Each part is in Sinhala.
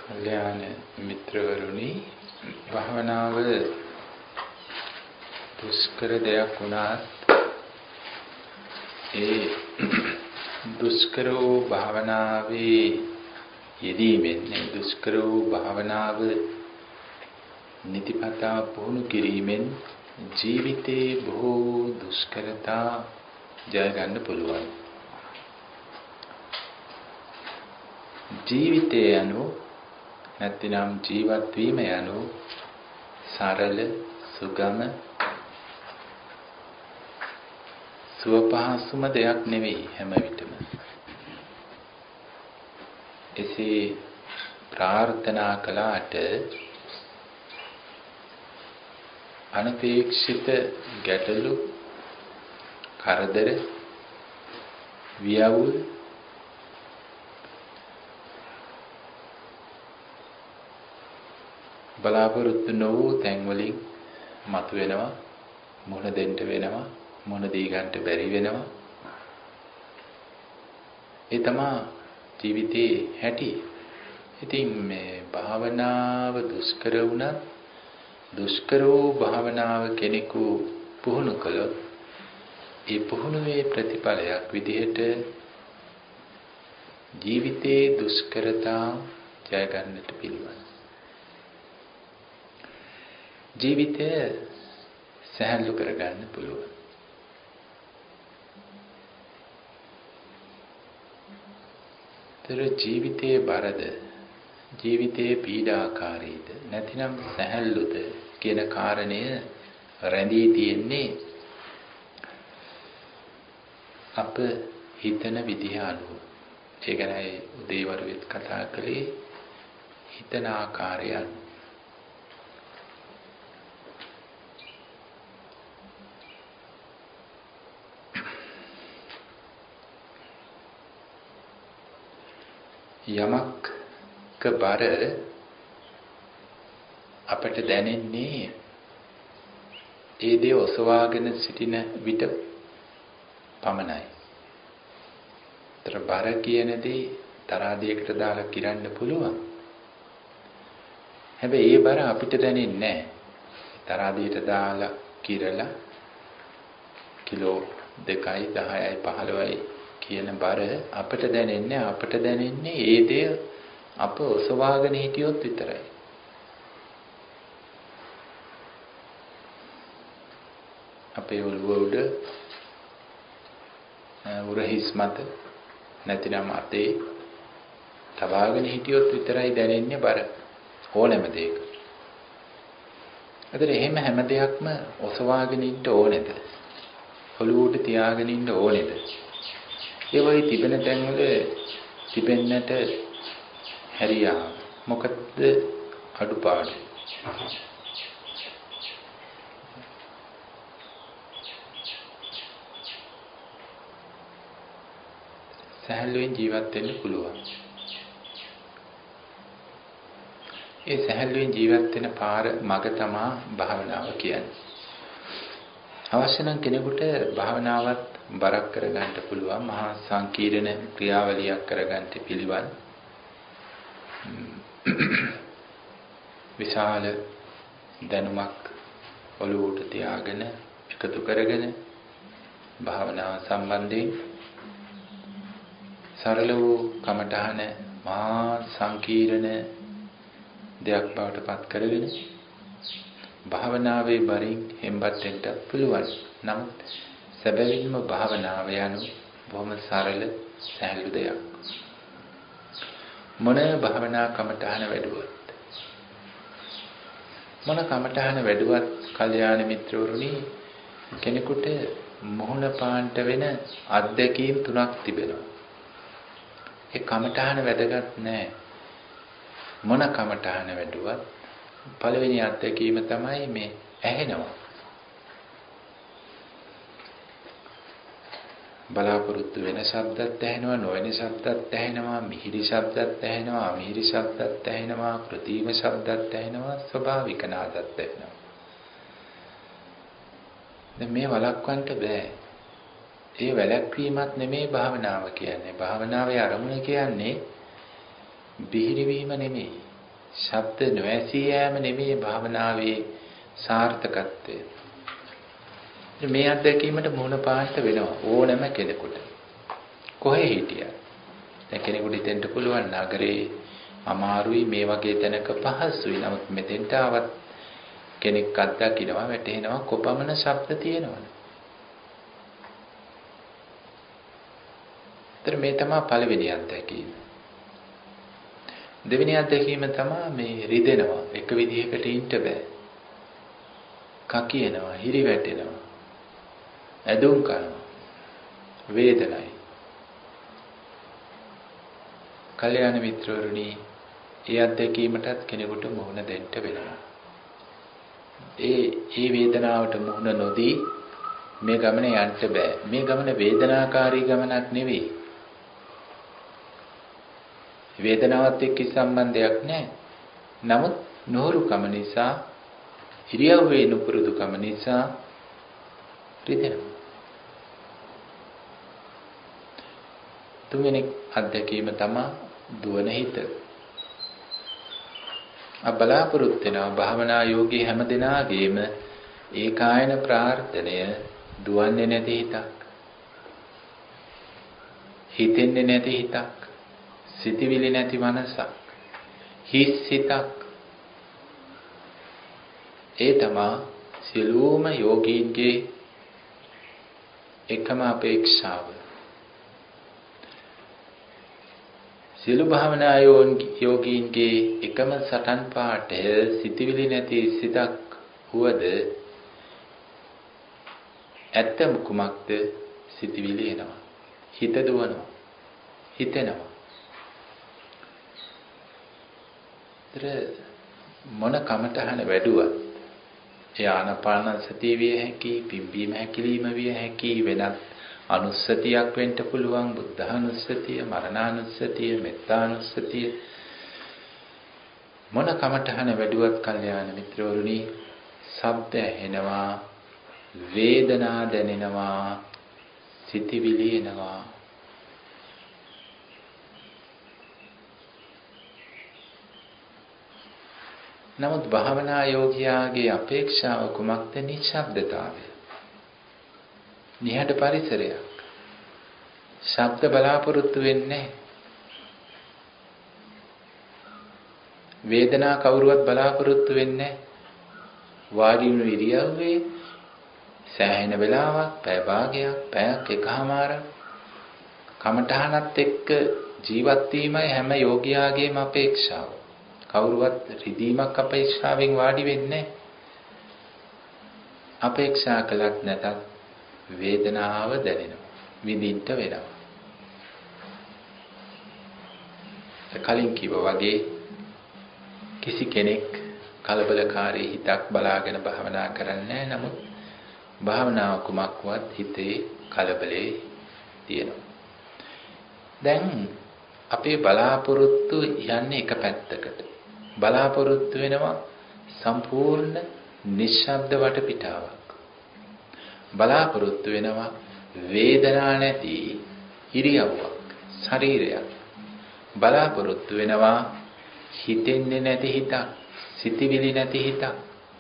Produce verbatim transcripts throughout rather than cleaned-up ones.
කල්‍යාණ මිත්‍රවරුනි, භාවනාව දුෂ්කර දෙයක් වුණත් ඒ දුෂ්කර වූ භාවනාවේ යෙදීමෙන් දුෂ්කර වූ භාවනාව නිතිපතා පුහුණු කිරීමෙන් ජීවිතේ බොහෝ දුෂ්කරතා ජය ගන්න පුළුවන්. ජීවිතය යනු නැත්නම් ජීවත් වීම යනු සරල සුගම සුවපහසුම දෙයක් නෙවෙයි හැම විටම. එසේ ප්‍රාර්ථනා කළාට අනපේක්ෂිත ගැටලු කරදර වියවුල් බලාපොරොත්තු නොවූ තැන් වලින් මතුවෙනවා, මුහුණ දෙන්න වෙනවා, මුහුණ දී ගන්නට බැරි වෙනවා. ඒ තමයි ජීවිතේ හැටි. ඉතින් මේ භාවනාව දුෂ්කර වුණත් දුෂ්කර වූ භාවනාව කෙනෙකු පුහුණු කළොත් ඒ පුහුණුවේ ප්‍රතිඵලයක් විදිහට ජීවිතේ දුෂ්කරතා ජය ගන්නට පිළිවන්. ජීවිතය සැහැල්ලු කරගන්න පුළුවන්. තර ජීවිතයේ බරද, ජීවිතයේ පීඩාකාරීද, නැතිනම් සැහැල්ලුද කියන කාරණය රැඳී තියෙන්නේ අප හිතන විදිහ අනුව. ඒ ගැනයි උදේවරුෙත් කතා කළේ, හිතන ආකාරය අනුව. යමක් බර අපට දැනෙන්නේ ඒ දේ ඔසවාගෙන සිටින විට පමණයි. ତර බර කියන දේ තරාදියකට දාලා කිරන්න පුළුවන්. හැබැයි ඒ බර අපිට දැනෙන්නේ නැහැ. තරාදියට දාලා කිරලා කිලෝ දෙකයි දහයයි පහළොවයි කියන බර අපට දැනෙන්නේ අපට දැනෙන්නේ ඒ දේ අප ඔසවාගෙන හිටියොත් විතරයි. අපේ ඔළුව උඩ උරහිස් මත නැතිනම් අතේ තබාගෙන හිටියොත් විතරයි දැනෙන්නේ බර ඕනෑම දෙයක. අතට එහෙම හැම දෙයක්ම ඔසවාගෙන ඉන්න ඕනේද? ඔළුව උඩ තියාගෙන ඉන්න ඕනේද? ඒ වගේ තිබෙන තැන්වල තිබෙන්නට හැරියා. මොකද අඩුපාඩු? සැහැල්ලුවෙන් ජීවත් වෙන්න පුළුවන්. ඒ සැහැල්ලුවෙන් ජීවත් වෙන පාර මඟ තමයි භාවනාව කියන්නේ. අවශ්‍ය නම් කෙනෙකුට භාවනාවත් බරක් කරගන්න පුළුවන්, මහා සංකීර්ණ ක්‍රියාවලියක් කරගන්න පිළිවන්. විශාල දැනුමක් ඔළුවට තියාගෙන එකතු කරගෙන භාවනාව සම්බන්ධයෙන් සරල වූ කමඨහන මහා සංකීර්ණ දෙයක් බවට පත් කරගෙන භාවනාවේ බරින් හෙම්බත් වෙන්න පුළුවන්. නමුත් සැබවින්ම භාවනාව යනු බොහොම සරල සැහැල්ලු දෙයක්. මොන භාවනා කමඨහන වැඩුවත් මොන කමඨහන වැඩුවත් කල්යාණ මිත්‍රවරුනි, කෙනෙකුට මොහොන පාන්ට වෙන අත්දැකීම් තුනක් තිබෙනවා. ඒ කමඨහන වැදගත් නෑ. මොන කමඨහන වැඩුවත් පළවෙනි අත්දැකීම තමයි මේ ඇහෙනවා. බලාපොරොත්තු වෙන ශබ්දත් ඇහෙනවා, නොවන ශබ්දත් ඇහෙනවා, මිහිරි ශබ්දත් ඇහෙනවා, අමිහිරි ශබ්දත් ඇහෙනවා, කෘත්‍රිම ශබ්දත් ඇහෙනවා, ස්වභාවික නාදත් ඇහෙනවා. දැන් මේ වළක්වන්න බෑ. ඒ වැළැක්වීමක් නෙමේ භාවනාව කියන්නේ. භාවනාවේ අරමුණ කියන්නේ බිහිරි වීම නෙමෙයි. ශබ්ද නොඇසී යෑම නෙමෙයි භාවනාවේ සාර්ථකත්වය. මේ අත්දැකීමට මුහුණ පාන්න වෙනවා ඕනෑම කෙනෙකුට. කොහේ හිටියත්. දැන් කෙනෙකුට හිතෙන්න පුළුවන් නගරේ අමාරුයි මේ වගේ තැනක පහසුයි. නමුත් මෙතෙන්ට ආවත් කෙනෙක් අත්දකිනවා වැටෙනවා කොපමණ ශබ්ද තියෙනවද? ඒතර මේ තමයි පළවෙනි අත්දැකීම. දෙවෙනි අත්දැකීම තමයි මේ රිදෙනවා. එක විදිහකට ඉන්න බෑ. කකියනවා, හිරි වැටෙනවා. ඇදුම් කරනවා. වේදනයි. කල්‍යාණ මිත්‍රවරුනි, ඒ අත්දැකීමටත් කෙනෙකුට මුහුණ දෙන්න වෙනවා. ඒ ඒ වේදනාවට මුහුණ නොදී මේ ගමන යන්න බෑ. මේ ගමන වේදනාකාරී ගමනක් නෙවෙයි. වේදනාවත් එක්ක සම්බන්ධයක් නැහැ. නමුත් නෝරුකම නිසා, ඉරියව්වේ නුපුරුදුකම නිසා රිදෙනවා. තුන්වෙනි අත්දැකීම තමයි දුවන හිත. අබලාපොරොත්තු වෙනවා භාවනා යෝගී හැම දිනාගේම ඒකායන ප්‍රාර්ථනය දුවන්නේ නැති හිතක්. හිතෙන්නේ නැති හිතක්. සිතවිලි නැති මනසක්. හිස් හිතක්. ඒ තමයි සියලුම යෝගීන්ගේ එකම අපේක්ෂාව. සියලු භාවනා යෝගීන්ගේ එකම සටන් පාඨය සිතවිලි නැති සිතක් වුවද ඇත්තම කුමක්ද? සිතවිලි එනවා. හිත දුවනවා. හිතෙනවා. මොන කමටහන වැඩුවත් ඒ ආනාපාන සතිය විය හැකි, පිම්බීම හැකිලිම විය හැකි, වෙනත් අනුස්සතියක් වෙන්න පුළුවන්, බුද්ධානුස්සතිය, මරණානුස්සතිය, මෙත්තානුස්සතිය. මොන කමටහන වැඩුවත් කල්යාණ මිත්‍රවරුනි, ශබ්ද ඇහෙනවා, වේදනා දැනෙනවා, සිතිවිලි එනවා. නමුත් භාවනා යෝගියාගේ අපේක්ෂාව කුමක්ද? නිශ්ශබ්දතාවය. නිහඬ පරිසරයක්. ශබ්ද බලාපොරොත්තු වෙන්නේ. වේදනා කවුරුවත් බලාපොරොත්තු වෙන්නේ. වාඩි වුණු ඉරියව්වේ සෑහෙන වෙලාවක්, පැය භාගයක්, පැයක් එකමාරක් කමඨහනත් එක්ක ජීවත් වීමයි හැම යෝගියාගේම අපේක්ෂාව. කවුරුවත් රිදීමක් අපේක්ෂාවෙන් වාඩි වෙන්නේ. අපේක්ෂා කළත් නැතත් වේදනාව දැනෙනවා, විඳින්න වෙනවා. කලින් කිව්වා වගේ කිසි කෙනෙක් කලබලකාරී හිතක් බලාගෙන භාවනා කරන්නේ නැහැ. නමුත් භාවනාව කුමක්වත් හිතේ කලබලේ තියෙනවා. දැන් අපේ බලාපොරොත්තු යන්නේ එක පැත්තකට. බලාපොරොත්තු වෙනවා සම්පූර්ණ නිශ්ශබ්ද වටපිටාවක්. බලාපොරොත්තු වෙනවා වේදනා නැති ඉරියව්වක්, ශරීරයක්. බලාපොරොත්තු වෙනවා හිතෙන්නේ නැති හිතක්, සිතිවිලි නැති හිතක්.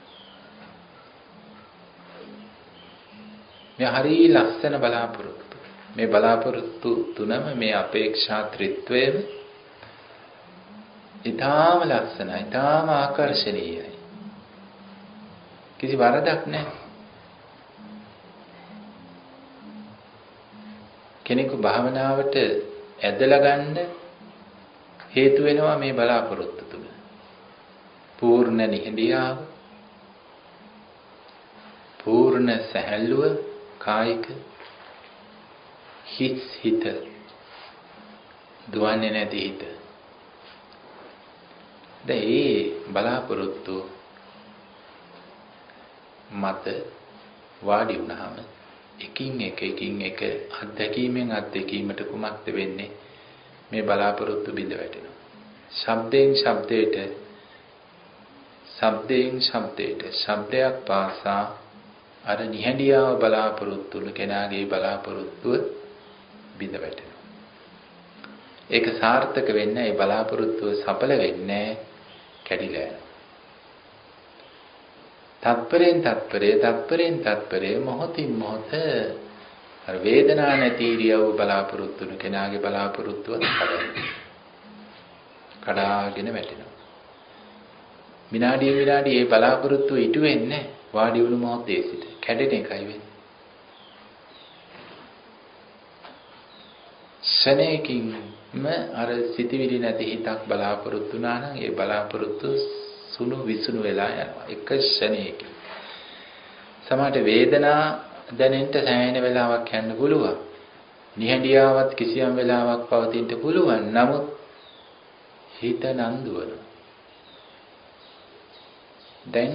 මේ හරි ලස්සන බලාපොරොත්තු. මේ බලාපොරොත්තු තුනම මේ අපේක්ෂා ත්‍රිත්වයම ඊටාම ලස්සනයි, ඊටාම ආකර්ශනීයයි. කිසි වරදක් නැහැ. කෙනෙකු භාවනාවට ඇදලා ගන්න හේතු වෙනවා මේ බලාපොරොත්තු තුන. පූර්ණ නිහඬියාව, පූර්ණ සැහැල්ලුව, කායික හිස් හිත, දුවන්නේ නැති හිත. දැන් බලාපොරොත්තු මත වාඩි වුණාම එකින් එක එකින් එක අත්දැකීමෙන් අත්දැකීමට කුමක්ද වෙන්නේ? මේ බලාපොරොත්තු බිඳ වැටෙනවා. ශබ්දයෙන් ශබ්දයට, ශබ්දයෙන් ශබ්දයට, ශබ්දයක් පාසා අර නිහඬියාව බලාපොරොත්තු වුණු කෙනාගේ බලාපොරොත්තුව බිඳ වැටෙනවා. ඒක සාර්ථක වෙන්නේ, ඒ බලාපොරොත්තුව සඵල වෙන්නේ කැඩිලා යනවා. තත්පරෙන් තත්පරේ තත්පරෙන් තත්පරේ මොහොතින් මොහොත අර වේදනා නැති ඉරියව් බලාපොරොත්තු වෙන කෙනාගේ බලාපොරොත්තුව කඩනවා. කඩාගෙන වැටෙනවා. විනාඩිය විනාඩිය ඒ බලාපොරොත්තුව ඉටු වෙන්නේ වාඩි වුණු මොහොතේ සිට කැඩෙන එකයි වෙන්නේ. ශනේකින්ම අර සිටිවිලි නැති හිතක් බලාපොරොත්තු වුණා නම් ඒ බලාපොරොත්තු සුණු විසුණු වෙලා යනවා. එක ශනේකින්. සමහරට වේදනා දැනෙන්න සෑහෙන වෙලාවක් යන්න පුළුවන්. නිහඬියාවත් කිසියම් වෙලාවක් පවතින්න පුළුවන්. නමුත් හිත නන්දුවන. දැන්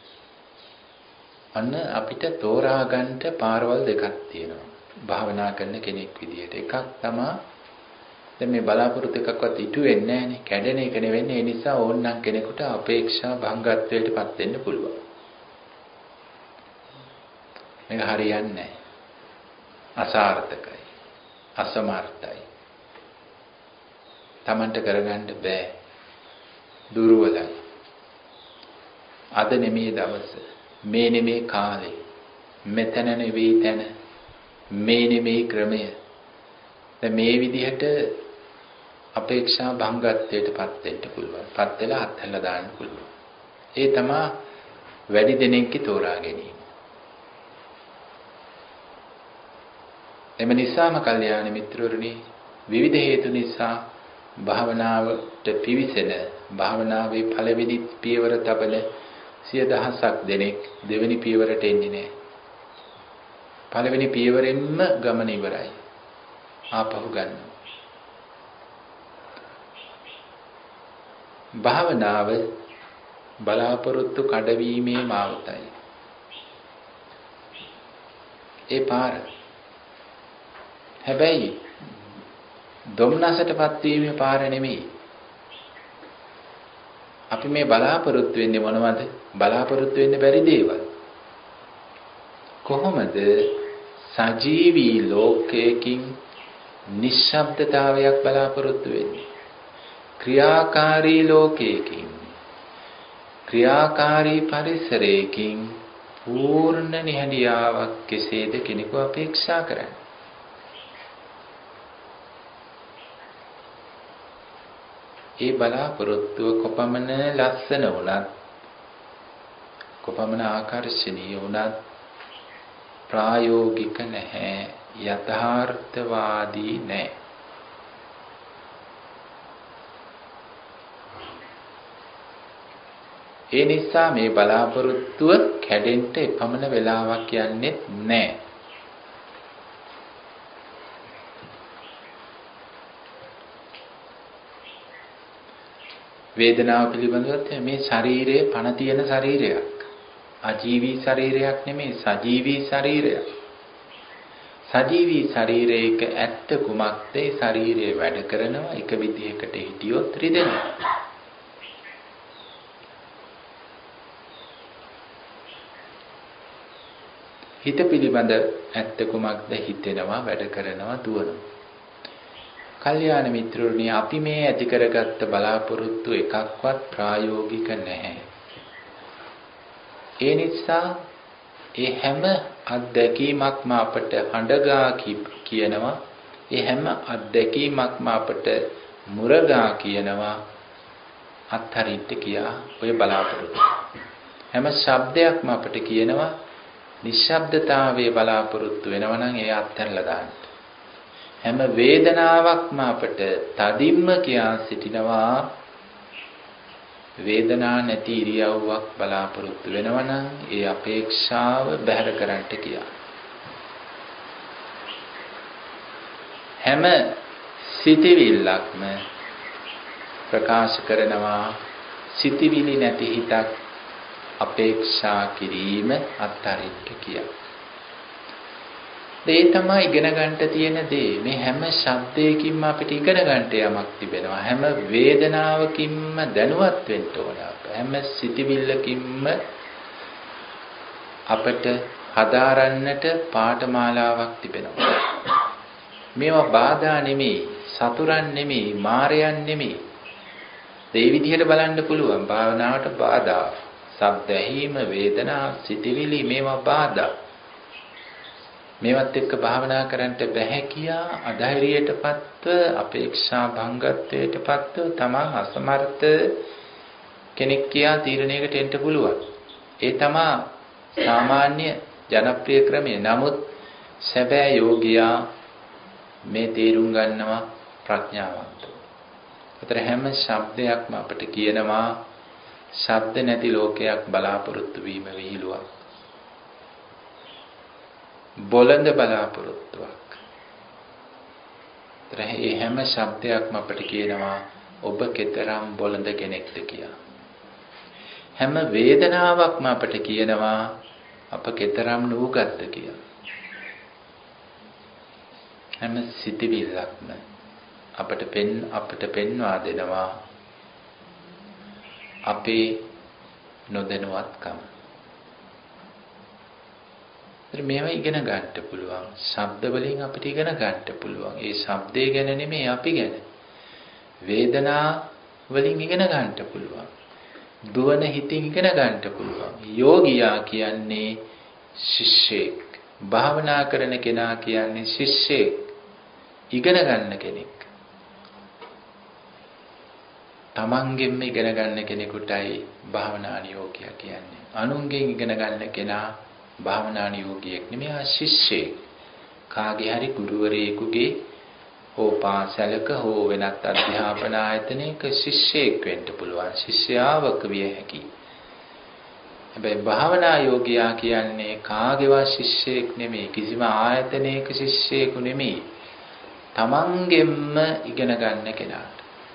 අන්න අපිට තෝරා ගන්නට පාරවල් දෙකක් තියෙනවා. භාවනා කරන කෙනෙක් විදියට. එකක් තමයි දැන් මේ බලාපොරොත්තු එකක්වත් ඉටු වෙන්නේ නැහනේ. කැඩෙන එක නෙවෙන්නේ. ඒ නිසා ඕනනම් කෙනෙකුට අපේක්ෂා භංගත්වයටපත් වෙන්න පුළුවන්. මේක හරියන්නේ නැහැ. අසාර්ථකයි. අසමර්ථයි. Tamanට කරගන්න බෑ. දුර්වලයි. අද නෙමේ දවස. මේ නෙමේ කාලේ. මෙතන නෙවෙයි තැන. මේ නෙමේ ක්‍රමය. දැන් මේ විදිහට අපේක්ෂා භංගත්වයටපත් වෙන්න පුළුවන්. පත් වෙලා අත්හැරලා දාන්න පුළුවන්. ඒ තමයි වැඩි දෙනෙක්ගේ තෝරා ගැනීම. එම නිසාම කල්යාණ මිත්‍රවරුනි විවිධ හේතු නිසා භාවනාවට පිවිසෙන භාවනාවේ පළවෙනි පියවර තබන සිය දහසක් දෙනෙක් දෙවෙනි පියවරට එන්නේ නැහැ. පළවෙනි පියවරෙන්ම ගමන ඉවරයි. ආපහු ගන්නවා. භාවනාව බලාපොරොත්තු කඩවීමේ මාවතයි. ඒ පාර. හැබැයි ධම්නසටපත් වීමේ පාර නෙමෙයි. අපි මේ බලාපොරොත්තු වෙන්නේ මොනවද? බලාපොරොත්තු වෙන්න බැරි දේවල්. කොහොමද සජීවී ලෝකයකින් නිශ්ශබ්දතාවයක් බලාපොරොත්තු වෙන්නේ? ක්‍රියාකාරී ලෝකයකින් ක්‍රියාකාරී පරිසරයකින් පූර්ණ නිහඬියාවක් කෙසේද කෙනෙකු අපේක්ෂා කරන්නේ? ඒ බලාපොරොත්තුව කොපමණ ලස්සන වුණත් කොපමණ ආකර්ෂණීය වුණත් ප්‍රායෝගික නැහැ, යථාර්ථවාදී නැහැ. ඒ නිසා මේ බලාපොරොත්තුව කැඩෙන්න එපමණ වෙලාවක් යන්නේ නැහැ. වේදනාව පිළිබඳව මේ ශරීරය පණ තියෙන ශරීරයක්. අජීවී ශරීරයක් නෙමෙයි, සජීවී ශරීරයක්. සජීවී ශරීරයක ඇත්ත කුමක්ද? ඒ ශරීරය වැඩ කරනවා, එක විදිහකට හිටියොත් රිදෙනවා. හිත පිළිබඳ ඇත්ත කුමක්ද? හිතෙනවා, වැඩ කරනවා, දුවනවා. කල්යාණ මිත්‍රෝනි, අපි මේ ඇති කරගත්ත බලාපොරොත්තු එකක්වත් ප්‍රායෝගික නැහැ. ඒ නිසා ඒ හැම අත්දැකීමක්ම අපට හඬගා කියනවා, ඒ හැම අත්දැකීමක්ම අපට මුරගා කියනවා අත්හරින්න කියා ඔය බලාපොරොත්තු. හැම ශබ්දයක්ම අපට කියනවා නිශ්ශබ්දතාවයේ බලාපොරොත්තු වෙනවා නම් ඒ අත්හැරලා දාන්න. හැම වේදනාවක්ම අපට තදින්ම කියා සිටිනවා වේදනා නැති ඉරියව්වක් බලාපොරොත්තු වෙනවා නම් ඒ අපේක්ෂාව බැහැර කරන්නට කියා. හැම සිතිවිල්ලක්ම ප්‍රකාශ කරනවා සිතිවිලි නැති හිතක් අපේක්ෂා කිරීම අත්හරින්න කියා. ඒ තමයි ඉගෙන ගන්නට තියෙන දේ. මේ හැම ශබ්දයකින්ම අපිට ඉගෙන ගන්නට යමක් තිබෙනවා. හැම වේදනාවකින්ම දැනුවත් වෙන්න ඕන. හැම සිතිවිල්ලකින්ම අපට හදාරන්නට පාඨමාලාවක් තිබෙනවා. මේවා බාධා නෙමෙයි, සතුරන් නෙමෙයි, මාරයන් නෙමෙයි. ඒ විදිහට බලන්න පුළුවන් භාවනාවට බාධා. ශබ්ද ඇහිම, වේදනා, සිතිවිලි මේවා බාධා. මේවත් එක්ක භාවනා කරන්නට බැහැ කියා අධෛර්යයටපත්ව, අපේක්ෂා භංගත්වයටපත්ව තමන් අසමර්ථ කෙනෙක් කියා තීරණයකට එන්න පුළුවන්. ඒ තමයි සාමාන්‍ය ජනප්‍රිය ක්‍රමය. නමුත් සැබෑ යෝගියා මේ තේරුම් ගන්නවා ප්‍රඥාවන්ත. ඒතර හැම ශබ්දයක්ම අපිට කියනවා ශබ්ද නැති ලෝකයක් බලාපොරොත්තු වීම විහිළුවක්. බොළඳ බලාපොරොත්තුවක්. ඒතර මේ හැම ශබ්දයක්ම අපිට කියනවා ඔබ කෙතරම් බොළඳ කෙනෙක්ද කියලා. හැම වේදනාවක්ම අපිට කියනවා අප කෙතරම් නුගත්ද කියලා. හැම සිතිවිල්ලක්ම අපට පෙන් අපට පෙන්වා දෙනවා අපේ නොදැනුවත්කම. ඒත් මේවා ඉගෙන ගන්න පුළුවන්. ශබ්ද වලින් අපිට ඉගෙන ගන්න පුළුවන්. ඒ ශබ්දේ ගැන නෙමෙයි අපි ගැන. වේදනා වලින් ඉගෙන ගන්න පුළුවන්. දුවන හිතින් ඉගෙන ගන්න පුළුවන්. යෝගියා කියන්නේ ශිෂ්‍යෙක්. භාවනා කරන කෙනා කියන්නේ ශිෂ්‍යෙක්. ඉගෙන ගන්න කෙනෙක්. තමන්ගෙන්ම ඉගෙන ගන්න කෙනෙකුටයි භාවනානියෝගියා කියන්නේ. අනුන්ගෙන් ඉගෙන ගන්න කෙනා භාවනානියෝගියෙක් නෙමෙයි, ආ ශිෂ්‍යෙක්. කාගේ හරි ගුරුවරයෙකුගේ හෝ පාසලක හෝ වෙනත් අධ්‍යාපන ආයතනයක ශිෂ්‍යෙක් වෙන්න පුළුවන්. ශිෂ්‍යාවක විය හැකියි. හැබැයි භාවනායෝගියා කියන්නේ කාගේවත් ශිෂ්‍යෙක් නෙමෙයි, කිසිම ආයතනයක ශිෂ්‍යෙකු නෙමෙයි. තමන්ගෙන්ම ඉගෙන ගන්න කෙනාට.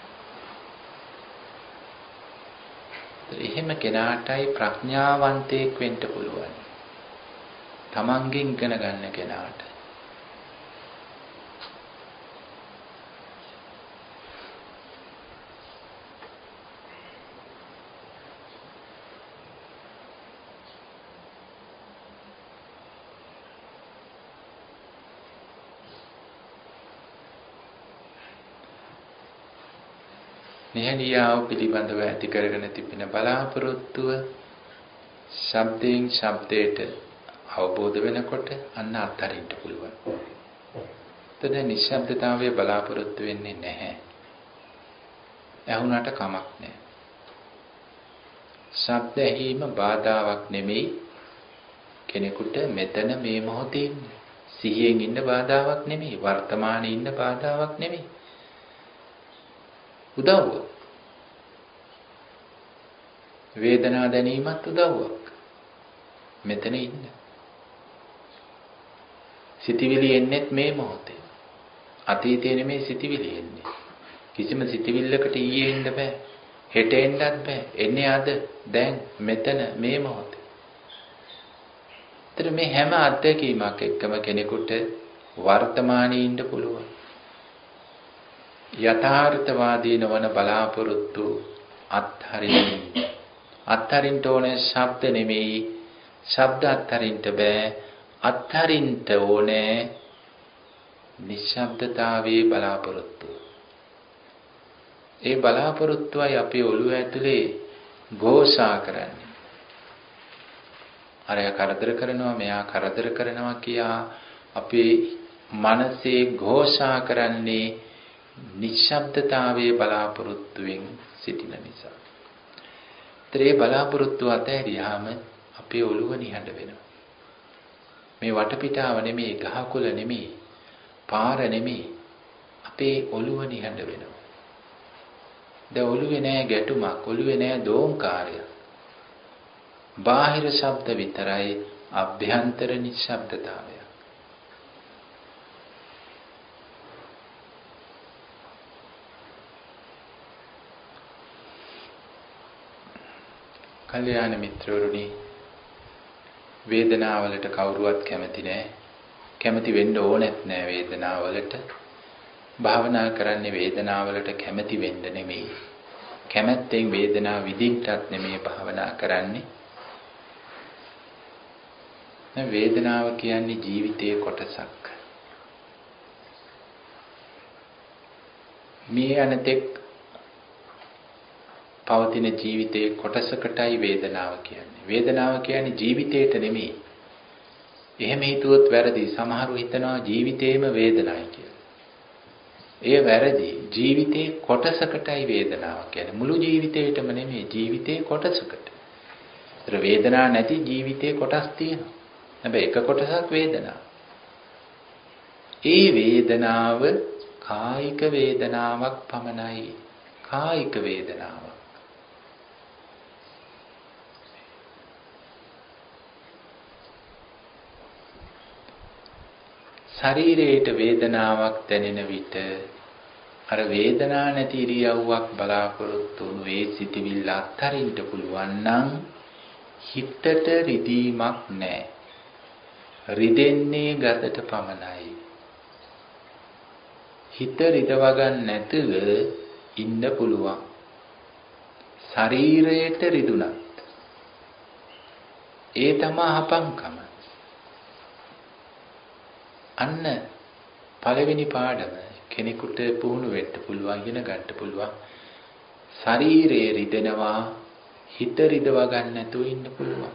එහෙම කෙනාටයි ප්‍රඥාවන්තයෙක් වෙන්න පුළුවන්. තමන්ගෙන් ඉගෙන ගන්න කෙනාට. නිහඬියාව පිළිබඳව ඇති කරගෙන තිබෙන බලාපොරොත්තුව ශබ්දයෙන් ශබ්දයට අවබෝධ වෙනකොට අන්න අත්හරින්න පුළුවන්. එතන නිශ්ශබ්දතාවයේ බලාපොරොත්තු වෙන්නේ නැහැ. ඇහුණාට කමක් නැහැ. ශබ්ද ඇහිම බාධාවක් නෙමෙයි කෙනෙකුට මෙතන මේ මොහොතේ සිහියෙන් ඉන්න බාධාවක් නෙමෙයි, වර්තමානයේ ඉන්න බාධාවක් නෙමෙයි. උදව්ව. වේදනා දැනීමත් උදව්වක්. මෙතන ඉන්න. සිතිවිලි එන්නේත් මේ මොහොතේ. අතීතේ නෙමෙයි සිතිවිලි එන්නේ. කිසිම සිතිවිල්ලකට ඊයේ ඉන්න බෑ. හෙට එන්නත් බෑ. එන්නේ අද, දැන්, මෙතන මේ මොහොතේ. ඒතර මේ හැම අත්දැකීමක් එක්කම කෙනෙකුට වර්තමානයේ ඉන්න පුළුවන්. යථාර්ථවාදී නොවන බලාපොරොත්තු අත්හරින්න. අත්හරින්න ඕනේ ශබ්ද නෙමෙයි. ශබ්ද අත්හරින්න බෑ. අත්හරින්න ඕනේ නිශ්ශබ්දතාවයේ බලාපොරොත්තු. ඒ බලාපොරොත්තුවයි අපේ ඔළුව ඇතුලේ ഘോഷා කරන්නේ. අරයා කරදර කරනවා, මෙයා කරදර කරනවා කියා අපේ මනසේ ഘോഷා කරන්නේ නිශ්ශබ්දතාවයේ බලාපොරොත්තුවෙන් සිටින නිසා. ත්‍රේ බලාපොරොත්තු අතහැරියාම අපේ ඔළුව නිහඬ වෙනවා. මේ වටපිටාව නෙමෙයි, ගහකොළ නෙමෙයි, පාර නෙමෙයි, අපේ ඔළුව නිහඬ වෙනවා. දැන් ඔළුවේ නෑ ගැටුමක්, ඔළුවේ නෑ දෝංකාරය. බාහිර ශබ්ද විතරයි, අභ්‍යන්තර නිශ්ශබ්දතාවය. කල්යාණ මිත්‍රවරුනි, වේදනාවලට කවුරුවත් කැමති නෑ. කැමති වෙන්න ඕනෙත් නෑ වේදනාවලට. භාවනා කරන්නේ වේදනාවලට කැමති වෙන්න නෙමෙයි. කැමැත්තෙන් වේදනාව විඳින්නත් නෙමෙයි භාවනා කරන්නේ. වේදනාව කියන්නේ ජීවිතයේ කොටසක්. මේ අනතෙක් පවතින ජීවිතයේ කොටසකටයි වේදනාව කියන්නේ. වේදනාව කියන්නේ ජීවිතේට නෙමෙයි. එහෙම හිතුවොත් වැරදි. සමහරව හිතනවා ජීවිතේම වේදනයි කියලා. ඒ වැරදි. ජීවිතේ කොටසකටයි වේදනාව කියන්නේ. මුළු ජීවිතේටම නෙමෙයි, ජීවිතේ කොටසකට. ඒතර වේදනාවක් නැති ජීවිතේ කොටස් තියෙනවා. හැබැයි එක කොටසක් වේදනාව. ඒ වේදනාව කායික වේදනාවක් පමණයි. කායික වේදනාවක්. ශරීරයට වේදනාවක් දැනෙන විට අර වේදනා නැති ඉරියව්වක් බලාපොරොත්තු වුණු ඒ සිටිවිල්ල අත්හරින්න පුළුවන් නම් හිතට රිදීමක් නැහැ. රිදෙන්නේ ගතට පමණයි. හිත රිදව ගන්න නැතුව ඉන්න පුළුවන්. ශරීරයට රිදුනත් ඒ තමයි හපංකම. අන්න පළවෙනි පාඩම කෙනෙකුට පුහුණු වෙන්න පුළුවන්, ඉගෙන ගන්න පුළුවන්. ශරීරයේ රිදෙනවා, හිත රිදව ගන්න නැතුව ඉන්න පුළුවන්.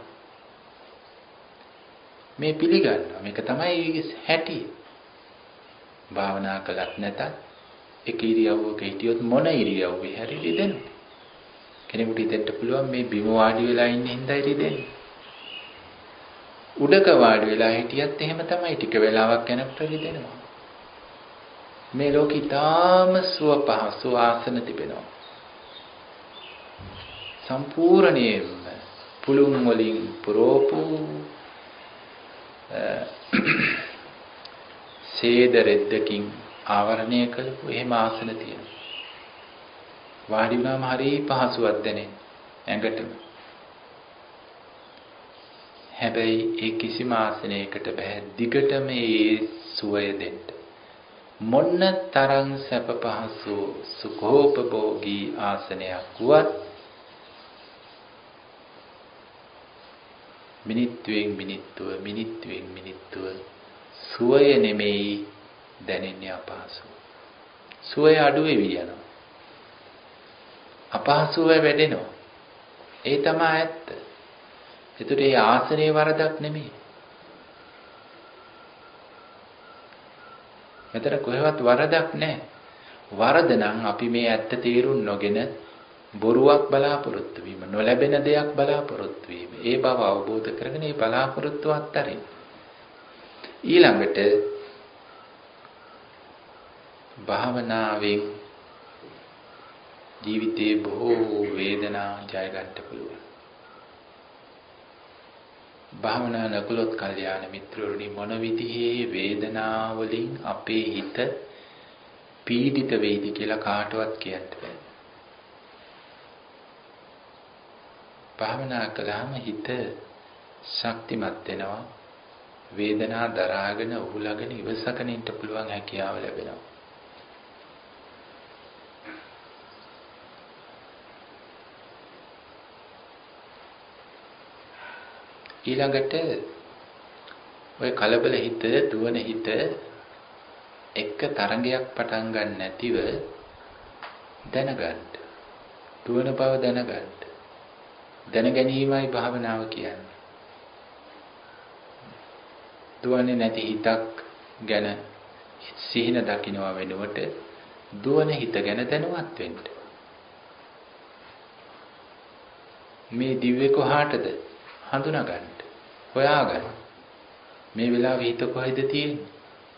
මේ පිළිගන්නවා. මේක තමයි හැටි. භාවනා කළත් නැතත් එක ඉරියව්වක හිටියොත් මොන ඉරියව්වේ හරි රිදෙනවා. කෙනෙකුට හිතෙන්න පුළුවන් මේ බිම වාඩි වෙලා ඉන්න හින්දායි රිදෙන්නේ. උඩක වාඩි වෙලා හිටියත් එහෙම තමයි. ටික වෙලාවක් යනකොට රිදෙනවා. මේ ලෝකේ තාම සුව පහසු ආසන තිබෙනවා. සම්පූර්ණයෙන්ම පුළුන් වලින් පුරෝපු සේද රෙද්දකින් ආවරණය කළපු එහෙම ආසන තියෙනවා. වාඩි වුණාම හරි පහසුවක් දැනෙන්නේ ඇඟටම. හැබැයි ඒ කිසිම ආසනයකට බෑ දිගටම මේ සුවය දෙන්න. මොන්න තරම් සැප පහසු සුඛෝපභෝගී ආසනයක් වුවත් මිනිත්තුවෙන් මිනිත්තුව මිනිත්තුවෙන් මිනිත්තුව සුවය නෙමෙයි දැනෙන්නේ අපහසුව. සුවය අඩු වෙවි යනවා. අපහසුව වැඩෙනවා. ඒ තමයි ඇත්ත. ඒතර ඒ ආසනේ වරදක් නෙමෙයි. මෙතන කොහෙවත් වරදක් නැහැ. වරද නම් අපි මේ ඇත්ත තේරුම් නොගෙන බොරුවක් බලාපොරොත්තු වීම, නොලැබෙන දෙයක් බලාපොරොත්තු වීම. ඒ බව අවබෝධ කරගෙන ඒ බලාපොරොත්තු අත්හරින්න. ඊළඟට භාවනාවෙන් ජීවිතේ බොහෝ වේදනා ජය ගන්න පුළුවන්. භාවනා නකලොත් කල්යාණ මිත්‍රවරුනි මොන විදිහේ වේදනාවලින් අපේ හිත පීඩිත වෙයිද කියලා කාටවත් කියන්න බෑ. භාවනා කළාම හිත ශක්තිමත් වෙනවා. වේදනා දරාගෙන උහුලගෙන ඉවසගෙන ඉන්න පුළුවන් හැකියාව ලැබෙනවා. ඊළඟට ඔය කලබල හිත, දුවන හිත එක තරංගයක් පටන් ගන්න නැතිව දැනගන්න. දුවන බව දැනගන්න. දැන ගැනීමයි භාවනාව කියන්නේ. දුවන්නේ නැති හිතක් ගැන සිහින දකින්නවා වෙනුවට දුවන හිත ගැන දැනුවත් වෙන්න. මේ දිව්‍ය කොහාටද හඳුනා ගන්න. හොයා ගන්න. මේ වෙලාවේ හිත කොහෙද තියෙන්නේ?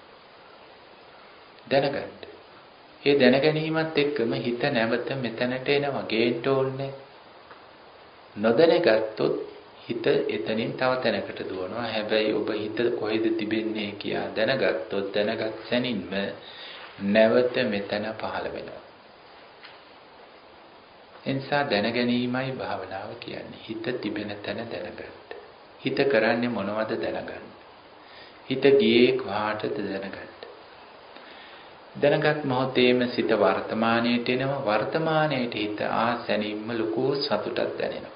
දැනගන්න. ඒ දැන ගැනීමත් එක්කම හිත නැවත මෙතනට එනවා. ගේන්න ඕනේ. නොදැනගත්තොත් හිත එතනින් තව තැනකට දුවනවා. හැබැයි ඔබ හිත කොහෙද තිබෙන්නේ කියා දැනගත්තොත් දැනගත් සැනින්ම නැවත මෙතන පහළ වෙනවා. එනිසා දැන ගැනීමයි භාවනාව කියන්නේ. හිත තිබෙන තැන දැනගන්න. හිත කරන්නේ මොනවද දැනගන්න. හිත ගියේ කොහාටද දැනගන්න. දැනගත් මොහොතේම සිත වර්තමානයට එනවා. වර්තමානයට හිත ආසැනින්ම ලොකු සතුටක් දැනෙනවා.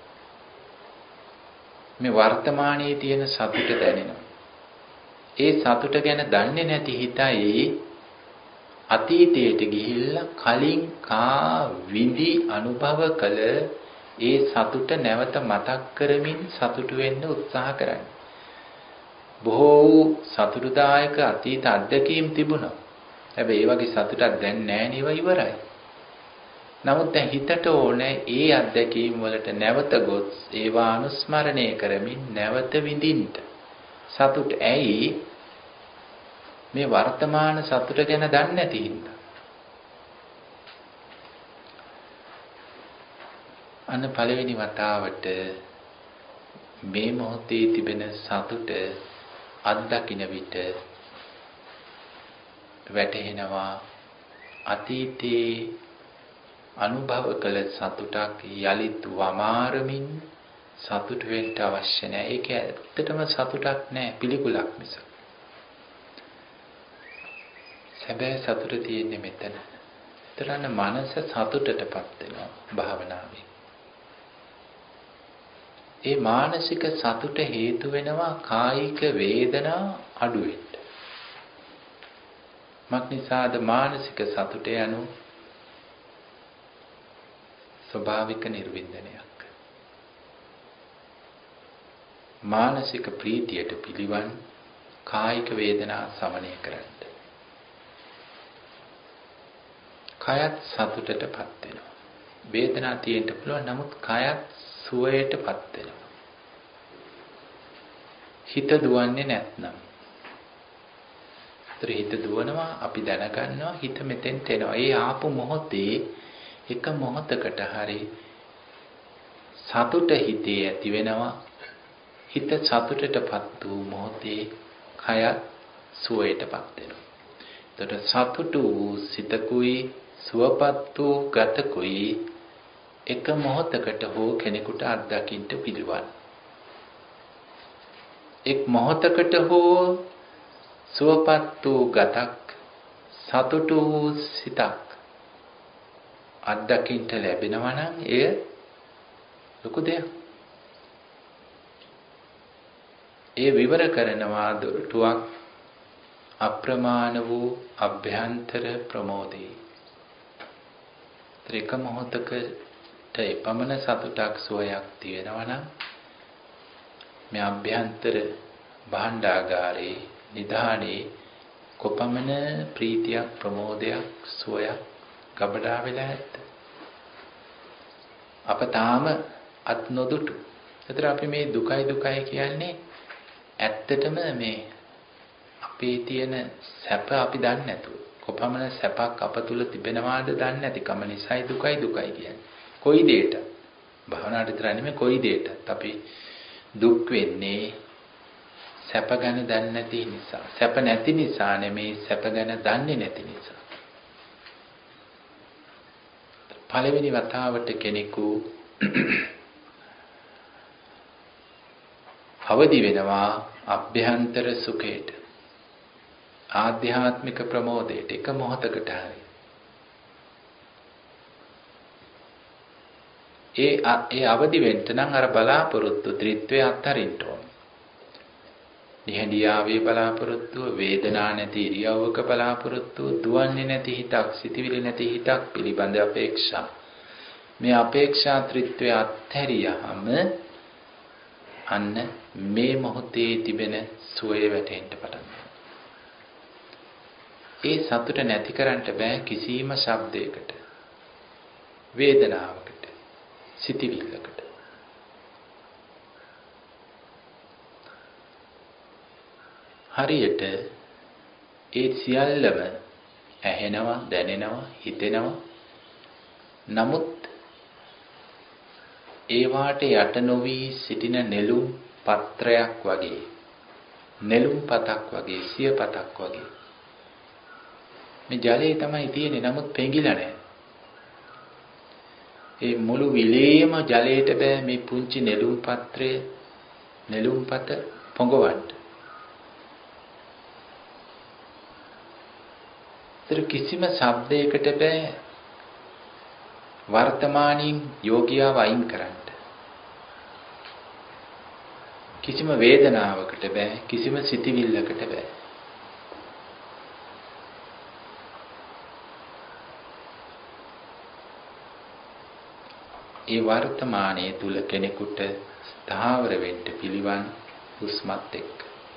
මේ වර්තමානයේ තියෙන සතුට දැනෙනවා. ඒ සතුට ගැන දන්නේ නැති හිතයි අතීතයට ගිහිල්ලා කලින් කා විඳි අනුභව කළ ඒ සතුට නැවත මතක් කරමින් සතුටු වෙන්න උත්සාහ කරන්න. බොහෝ සතුටුදායක අතීත අත්දැකීම් තිබුණා. හැබැයි ඒ වගේ සතුටක් දැන් නැහැ නේව ඉවරයි. නමුත් දැන් හිතට ඕනේ ඒ අත්දැකීම් වලට නැවත ගොස් ඒවා අනුස්මරණය කරමින් නැවත විඳින්න. සතුට ඇයි මේ වර්තමාන සතුට ගැන දන්නේ නැති හින්දා. අන්න පළවෙනි වතාවට මේ මොහොතේ තිබෙන සතුට අත්දකින්න විට වැටහෙනවා අතීතේ අනුභව කළ සතුටක් යලිත් වමාරමින් සතුට වෙන්න අවශ්‍ය නැහැ. ඒක ඇත්තටම සතුටක් නෑ, පිළිකුලක් මිස. සැබෑ සතුට තියෙන්නේ මෙතන. ඒතරන්න මනස සතුටටපත් වෙනවා භාවනාවෙන්. ඒ මානසික සතුට හේතු වෙනවා කායික වේදනා අඩු වෙන්න. මක්නිසාද මානසික සතුට යනු ස්වභාවික නිර්වින්දනයක්. මානසික ප්‍රීතියට පිළිවන් කායික වේදනා සමනය කරන්න. කයත් සතුටටපත් වෙනවා. වේදනා තියෙන්න පුළුවන්, නමුත් කයත් සුවයටපත් වෙනවා. හිත දුවන්නේ නැත්නම්. ඒතර හිත දුවනවා, අපි දැනගන්නවා හිත මෙතෙන්ට එනවා. ඒ ආපු මොහොතේ එක මොහොතකට හරි සතුට හිතේ ඇති වෙනවා. හිත සතුටටපත් වූ මොහොතේ කය සුවයටපත් වෙනවා. එතකොට සතුට වූ සිතකුයි සුවපත් වූ ගතකුයි එක මොහොතකට හෝ කෙනෙකුට අත්දකින්න පිළිවන්. එක් මොහොතකට හෝ සුවපත් වූ ගතක්, සතුට වූ සිතක් අත්දකින්න ලැබෙනවා නම් එය ලොකු දෙයක්. ඒ විවර කරනවා දොරටුවක් අප්‍රමාණ වූ අභ්‍යන්තර ප්‍රමෝදේ. ත්‍රික මොහොතකට එපමණ සතුටක් සුවයක් තියෙනවා නම් මේ අභ්‍යන්තර භාණ්ඩාගාරේ නිධානයේ කොපමණ ප්‍රීතියක්, ප්‍රමෝදයක්, සුවයක් ගබඩා වෙලා ඇත්ද? අප තාම අත් නොදුටු. ඒතර අපි මේ දුකයි දුකයි කියන්නේ ඇත්තටම මේ අපේ තියෙන සැප අපි දන්නේ නැතුව. කොපමණ සැපක් අප තුල තිබෙනවාද දන්නේ නැති කම නිසායි දුකයි දුකයි කියන්නේ. කොයි දෙයට? භවනාට විතර නෙමෙයි කොයි දෙයටත් අපි දුක් වෙන්නේ සැප ගැන දන්නේ නැති නිසා. සැප නැති නිසා නෙමෙයි, සැප ගැන දන්නේ නැති නිසා. පළවෙනි වතාවට කෙනෙකු අවදි වෙනවා අභ්‍යන්තර සුඛයට, ආධ්‍යාත්මික ප්‍රමෝදයට එක මොහොතකට හරි. ඒ ඒ අවදි වෙන්න නම් අර බලාපොරොත්තු ත්‍රිත්වය අත්හරින්න ඕන. නිහඬියාවේ බලාපොරොත්තුව, වේදනා නැති ඉරියව්වක බලාපොරොත්තුව, දුවන්නේ නැති හිතක්, සිතවිලි නැති හිතක් පිළිබඳ අපේක්ෂා. මේ අපේක්ෂා ත්‍රිත්වය අත්හැරියාම අන්න මේ මොහොතේ තිබෙන සුවය වැටෙන්න පටන් ගන්නවා. ඒ සතුට නැති කරන්න බෑ කිසිම ශබ්දයකට, වේදනාවකට, සිතවිල්ලකට. හරියට ඒ සියල්ලම ඇහෙනවා, දැනෙනවා, හිතෙනවා. නමුත් ඒවාට යට නොවි සිටින නෙළුම් පත්‍රයක් වගේ, නෙළුම් පතක් වගේ, සියපතක් වගේ. මේ ජලයේ තමයි තියෙන්නේ, නමුත් පෙඟිලා නැහැ. ඒ මුළු විලේම ජලයට බෑ මේ පුංචි නෙළුම් පත්‍රය, නෙළුම් පත පොඟවන්න. ඒතර කිසිම ශබ්දයකට බෑ වර්තමානින් යෝගියාව අයින් කරන්න. කිසිම වේදනාවකට බෑ, කිසිම සිතිවිල්ලකට බෑ. ඒ වර්තමානයේ තුල කෙනෙකුට ස්ථාවර වෙන්න පිළිවන් හුස්මත් එක්ක.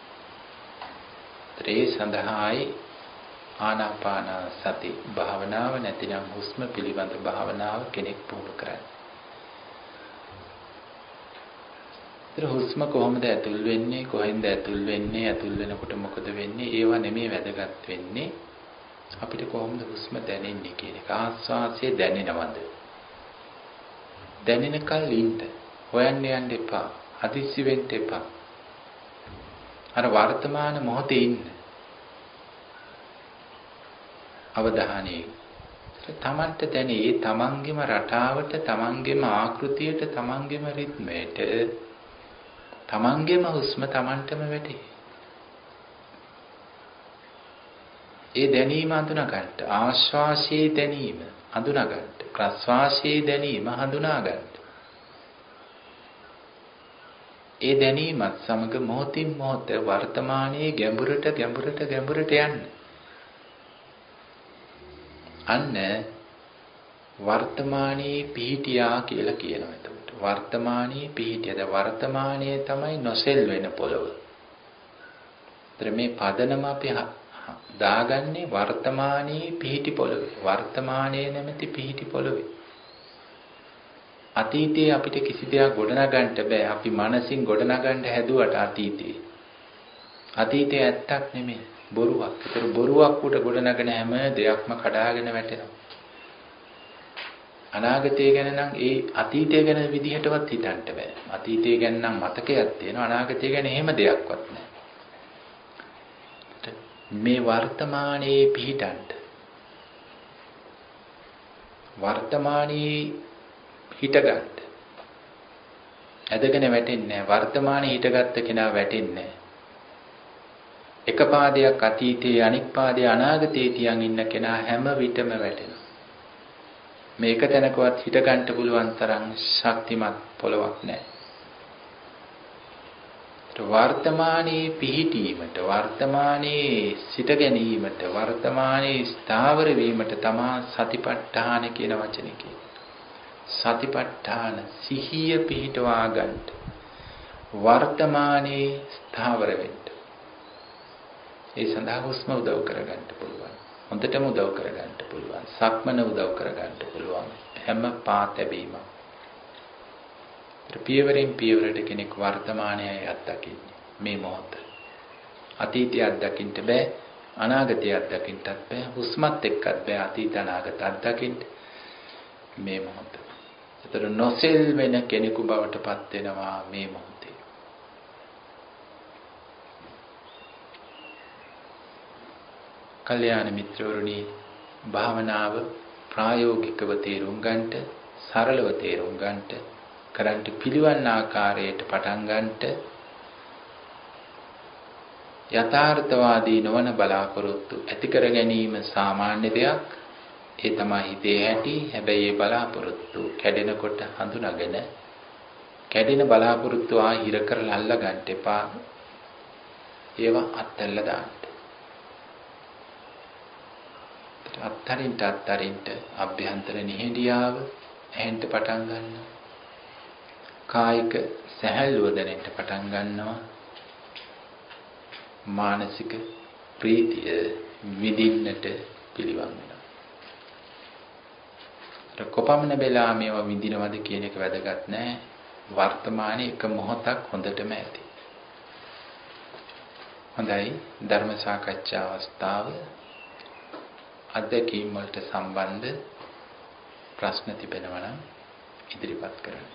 ඒ සඳහායි ආනාපාන සති භාවනාව නැතිනම් හුස්ම පිළිබඳ භාවනාව කෙනෙක් පුහුණු කරන්නේ. ඒ හුස්ම කොහොමද ඇතුල් වෙන්නේ, කොහෙන්ද ඇතුල් වෙන්නේ, ඇතුල් වෙනකොට මොකද වෙන්නේ, ඒවා නෙමෙයි වැදගත් වෙන්නේ. අපිට කොහොමද හුස්ම දැනෙන්නේ කියන එක. ආස්වාසිය දැනෙනවද? දැනෙනකල් ඉන්න. හොයන්න යන්න එපා. හදිස්සි වෙන්න එපා. අර වර්තමාන මොහොතේ ඉන්න. අවධානයේ තමන්ට දැනේ තමන්ගේම රටාවට, තමන්ගේම ආකෘතියට, තමන්ගේම රිද්මයට, තමන්ගේම හුස්ම තමන්ටම වැටේ. ඒ දැනීම හඳුනා ගන්න. ආශ්වාසයේ දැනීම හඳුනා ගන්න. ප්‍රශ්වාසයේ දැනීම හඳුනා ගන්න. ඒ දැනීමත් සමග මොහොතින් මොහොත වර්තමානයේ ගැඹුරට ගැඹුරට ගැඹුරට යන්න. අන්න වර්තමානයේ පිහිටියා කියලා කියනවා. එතකොට වර්තමානයේ පිහිටියද වර්තමානයේ තමයි නොසෙල් වෙන පොළව. ඒතර මේ පදනම අපි දාගන්නේ වර්තමානයේ පිහිටි පොළවේ. වර්තමානයේ නැමැති පිහිටි පොළවේ. අතීතයේ අපිට කිසි දෙයක් ගොඩනගන්න බෑ. අපි මනසින් ගොඩනගන්න හැදුවට අතීතේ. අතීතේ ඇත්තක් නෙමෙයි. බොරුවක්. ඒතර බොරුවක් උඩ ගොඩනගන හැම දෙයක්ම කඩාගෙන වැටෙනවා. අනාගතය ගැන නම් ඒ අතීතය ගැන විදිහටවත් හිතන්න බෑ. අතීතය ගැන නම් මතකයක් තියෙනවා. අනාගතය ගැන එහෙම දෙයක්වත් නෑ. මේ වර්තමානයේ පිහිටන්න. වර්තමානයේ හිටගන්න. ඇදගෙන වැටෙන්නේ නෑ. වර්තමානයේ හිටගත්ත කෙනා වැටෙන්නේ නෑ. එක පාදයක් අතීතයේ අනික් පාදය අනාගතයේ තියන් ඉන්න කෙනා හැම විටම වැටෙනවා. මේක තැනකවත් හිට ගන්න පුළුවන් තරම් ශක්තිමත් පොළවක් නැහැ. වර්තමානයේ පිහිටීමට, වර්තමානයේ සිට ගැනීමට, වර්තමානයේ ස්ථාවර වීමට තමා සතිපට්ඨාන කියන වචනේ කියන්නේ. සතිපට්ඨාන සිහිය පිහිටවා ගන්න. වර්තමානයේ ස්ථාවර වෙන්න. ඒ සඳහා හුස්ම උදව් කරගන්න පුළුවන්. හොඳටම උදව් කරගන්න පුළුවන්. සක්මන උදව් කරගන්න පුළුවන්. හැම පාතැබීමක්. පියවරෙන් පියවරට කෙනෙක් වර්තමානයයි අත්දකින්නේ. මේ මොහොත. අතීතය අත්දකින්න බෑ. අනාගතය අත්දකින්නත් බෑ. හුස්මත් එක්කත් බෑ අතීත අනාගත අත්දකින්න. මේ මොහොත. ඒතර නොසෙල් වෙන කෙනෙකු බවට පත් වෙනවා මේ මොහොතේ. කල්යාණ මිත්‍රවරුනි, භාවනාව ප්‍රායෝගිකව තේරුම් ගන්නට, සරලව තේරුම් ගන්නට, කරන්ට පිළිවන් ආකාරයට පටන් ගන්නට යථාර්ථවාදී නොවන බලාපොරොත්තු ඇති කර ගැනීම සාමාන්‍ය දෙයක්. ඒ තමයි හිතේ ඇති. හැබැයි ඒ බලාපොරොත්තු කැඩෙනකොට හඳුනාගෙන කැඩෙන බලාපොරොත්තු ආ හිර කරලා අල්ල ගන්න එපා. ඒවා අත්හැරලා දාන්න. අත්තරින්ට අත්තරින්ට අභ්‍යන්තර නිහඬියාව ඇහෙන්න පටන් ගන්නවා. කායික සැහැල්ලුව දැනෙන්න පටන් ගන්නවා. මානසික ප්‍රීතිය විඳින්නට පිළිවන් වෙනවා. කොපමණ වෙලා මේවා විඳිනවද කියන එක වැදගත් නෑ. වර්තමානයේ එක මොහොතක් හොඳටම ඇති. හොඳයි, ධර්ම සාකච්ඡා අවස්ථාව. අධ්‍යක්ීම් වලට සම්බන්ධ ප්‍රශ්න තිබෙනවා නම් ඉදිරිපත් කරන්න.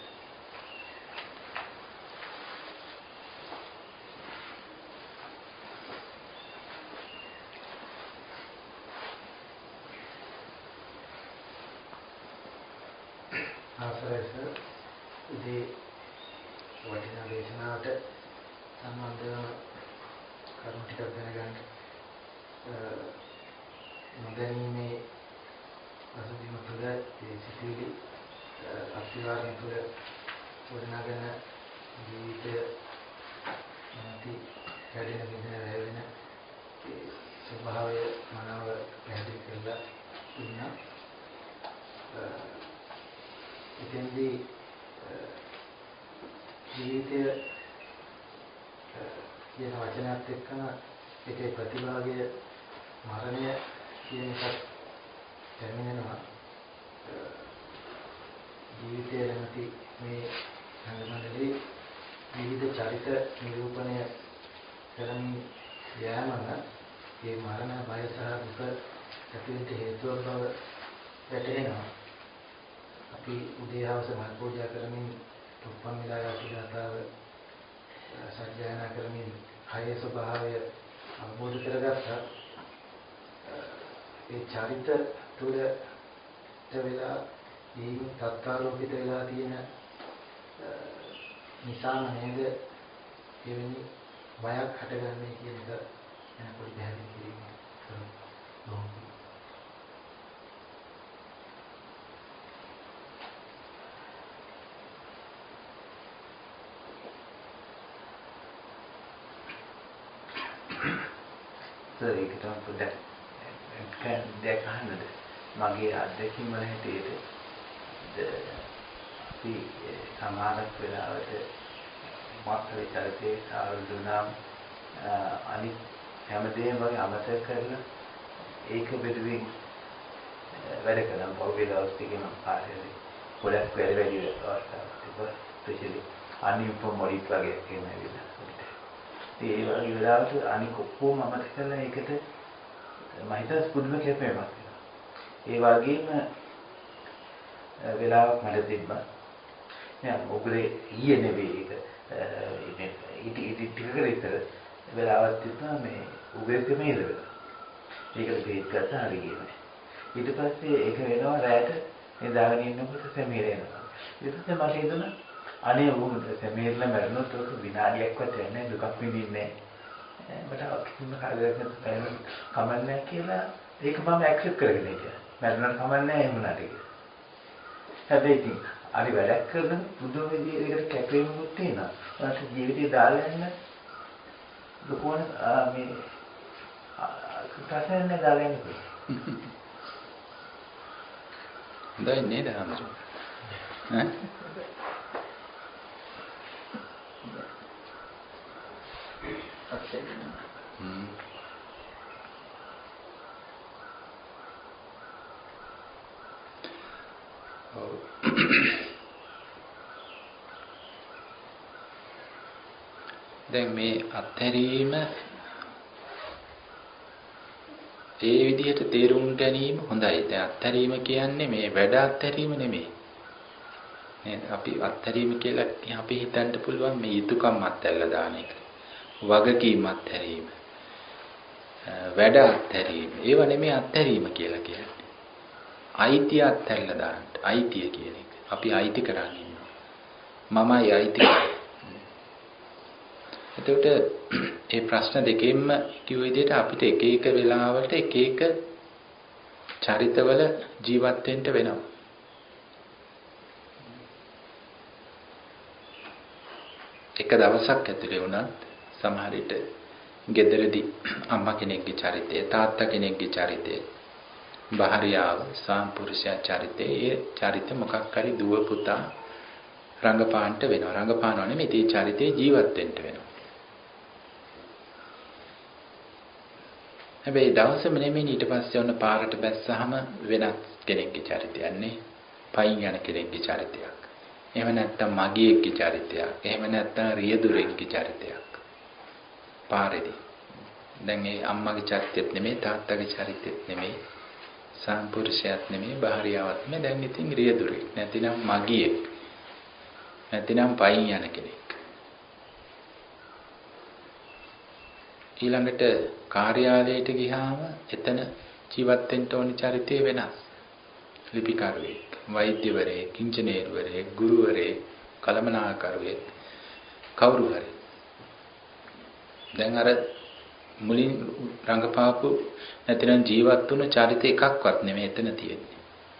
ආසරස උදේ වටිනා දේශනාවට සම්බන්ධ කරුණු ටිකක් දැනගන්න නොදැනීමේ අසුබිම තුළ ඒ සිටිවිලි අත්විඳින තුළ වඩනගෙන ජීවිතය නැති හැදෙන විදින වැවෙන ඒ ස්වභාවය මනව පැහැදිලි කරලා ඉන්න එතෙන්දී ජීවිතය කියන වචනයත් එක්කම ඒකේ ප්‍රතිභාගය මරණය කියන එකත් දැනෙනවා. ජීවිතය නැති මේ සංගමනදී විවිධ චරිත නිරූපණය කරමින් යෑමම මේ මරණ බය සහ දුක ඇතිවෙන්න හේතුවක් බව වැටහෙනවා. අපි උදේ හවස මල් පූජා කරමින් උපන් විලාය ගාථාව සජ්ජායනා කරමින් කයේ ස්වභාවය අවබෝධ කරගත්තා. ඒ චරිත තුළ වෙලා දීම තත්කාලෝකිත වෙලා තියෙන නිසාම නේද එවැනි බයක් හටගන්නේ කියන එක යන පොඩි පැහැදිලි කිරීමක් කරමු. ඒක තමයි පොඩ්ඩක් දෙයක් අහන්නද මගේ අත්දැකීම් වල හැටියට අපි සමහරක් වෙලාවට මාත්‍රේ චරිතේ සාරුදුනම් අනිත් හැමදේම වගේ අමතක කරලා ඒක බෙදුවෙන් වැඩ කරන පොවිලාස් ටිකම පාරේ පොඩක් වැඩ වැඩි අවස්ථාවක් තිබුණා ස්පෙෂලි අනිත් මොඩික් වගේ කියනවා. ඒ වගේ වෙලාවට අනික ඔක්කොම අමතක කරලා ඒකට මම හිතස් පුදුම කැපෙනවා. ඒ වගේම වෙලාවක් මට තිබ්බා. නෑ ඔගලේ ඊයේ නෙවෙයි ඒක. ඊට ඊට ටිකකට විතර වෙලාවක් තිබ්බා මේ උගලේ මේ ඉඳලා. ඒකට බේත් ගත්තා හරි ගියේ. ඊට පස්සේ ඒක වෙනවා රැයට මේ දාගෙන ඉන්නකොට සැමීර එනවා. ඊට පස්සේ මට හිතුණා අනේ වුණ සැමීරලා මරනොත් ඔක විනාඩියක්වත් යන්නේ දුකක් විඳින්නේ නැහැ. මට කිසිම කාර්යයක් නැත්නම් කමන්නේ කියලා ඒක මම ඇක්සෙප්ට් කරගෙන හිටියා. මරනොත් කමන්නේ එහෙම නැටි. හැබැයි ඉතින් අරි වැඩක් කරන බුදු විදියකට කැපෙමුත් තියෙනවා. මට ජීවිතය දාලා යන්න දුකෝන මේ ප්‍රශ්නේ දාලා යන්න පුළුවන්. හොඳයි නේද අම්මා? ඈ Hmm. Oh. දැන් මේ අත්හැරීම ඒ විදිහට තේරුම් ගැනීම හොඳයි. දැන් අත්හැරීම කියන්නේ මේ වැඩ අත්හැරීම නෙමෙයි. නේද? අපි අත්හැරීම කියලා අපි හිතන්න පුළුවන් මේ යුතුයකම් අත්හැරලා දාන එක. වගකීම් අත්හැරීම. වැඩ අත්හැරීම. ඒව නෙමෙයි අත්හැරීම කියලා කියන්නේ. අයිතිය අත්හැරලා දාන්න. අයිතිය කියන එක. අපි අයිති කරන් ඉන්නවා. මමයි අයිති. එතකොට මේ ප්‍රශ්න දෙකෙන්ම කිව්ව විදිහට අපිට එක එක වෙලාවට එක එක චරිතවල ජීවත් වෙන්න වෙනවා. එක දවසක් ඇතුලේ වුණත් සමහර විට ගෙදරදී අම්මා කෙනෙක්ගේ චරිතය, තාත්තා කෙනෙක්ගේ චරිතය, භාර්යාව, සාම්පුරුෂයා චරිතය, ඒ චරිත මොකක් හරි දුව පුතා රංගපාන්න වෙනවා. රංගපානව නෙමෙයි ඒ චරිතේ ජීවත් වෙන්න වෙනවා. හැබැයි දවසම නෙමෙයි ඊට පස්සේ ඔන්න පාරට බැස්සහම වෙනත් කෙනෙක්ගේ චරිතයක් නේ. පයින් යන කෙනෙක්ගේ චරිතයක්. එහෙම නැත්නම් මගියෙක්ගේ චරිතයක්. එහෙම නැත්නම් රියදුරෙක්ගේ චරිතයක්. පාරේදී. දැන් ඒ අම්මගේ චරිතෙත් නෙමෙයි තාත්තගේ චරිතෙත් නෙමෙයි සාම්පුරුෂයාත් නෙමෙයි භාර්යාවත් නෙමෙයි දැන් ඉතින් රියදුරෙක්. නැතිනම් මගියෙක්. නැතිනම් පයින් යන කෙනෙක්. ඊළඟට කාර්යාලයට ගියාම එතන ජීවත් වෙන්න ඕනි චරිතය වෙනස්. ලිපිකරුවෙක්, වෛද්‍යවරයෙක්, ඉංජිනේරුවරයෙක්, ගුරුවරයෙක්, කළමනාකරුවෙක් කවුරු හරි. දැන් අර මුලින් රංගපාපු නැතිනම් ජීවත් වුණ චරිත එකක්වත් නෙමෙයි එතන තියෙන්නේ.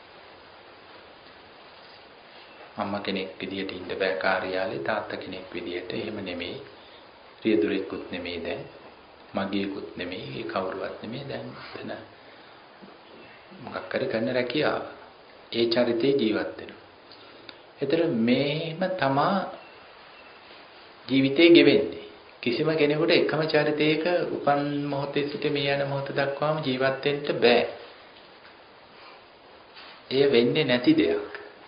අම්මා කෙනෙක් විදියට ඉන්න බෑ කාර්යාලේ, තාත්තා කෙනෙක් විදියට එහෙම නෙමෙයි. රියදුරෙකුත් නෙමෙයි දැන්. මගියෙකුත් නෙමෙයි, ඒ කවුරුවත් නෙමෙයි දැන් එතන මොකක් හරි කරන රැකියාව. ඒ චරිතේ ජීවත් වෙනවා. ඒතර මේම තමා ජීවිතේ ගෙවෙන්නේ. කිසිම කෙනෙකුට එකම චරිතයක උපන් මොහොතේ සිට මේ යන මොහොත දක්වාම ජීවත් වෙන්න බෑ. එය වෙන්නේ නැති දෙයක්.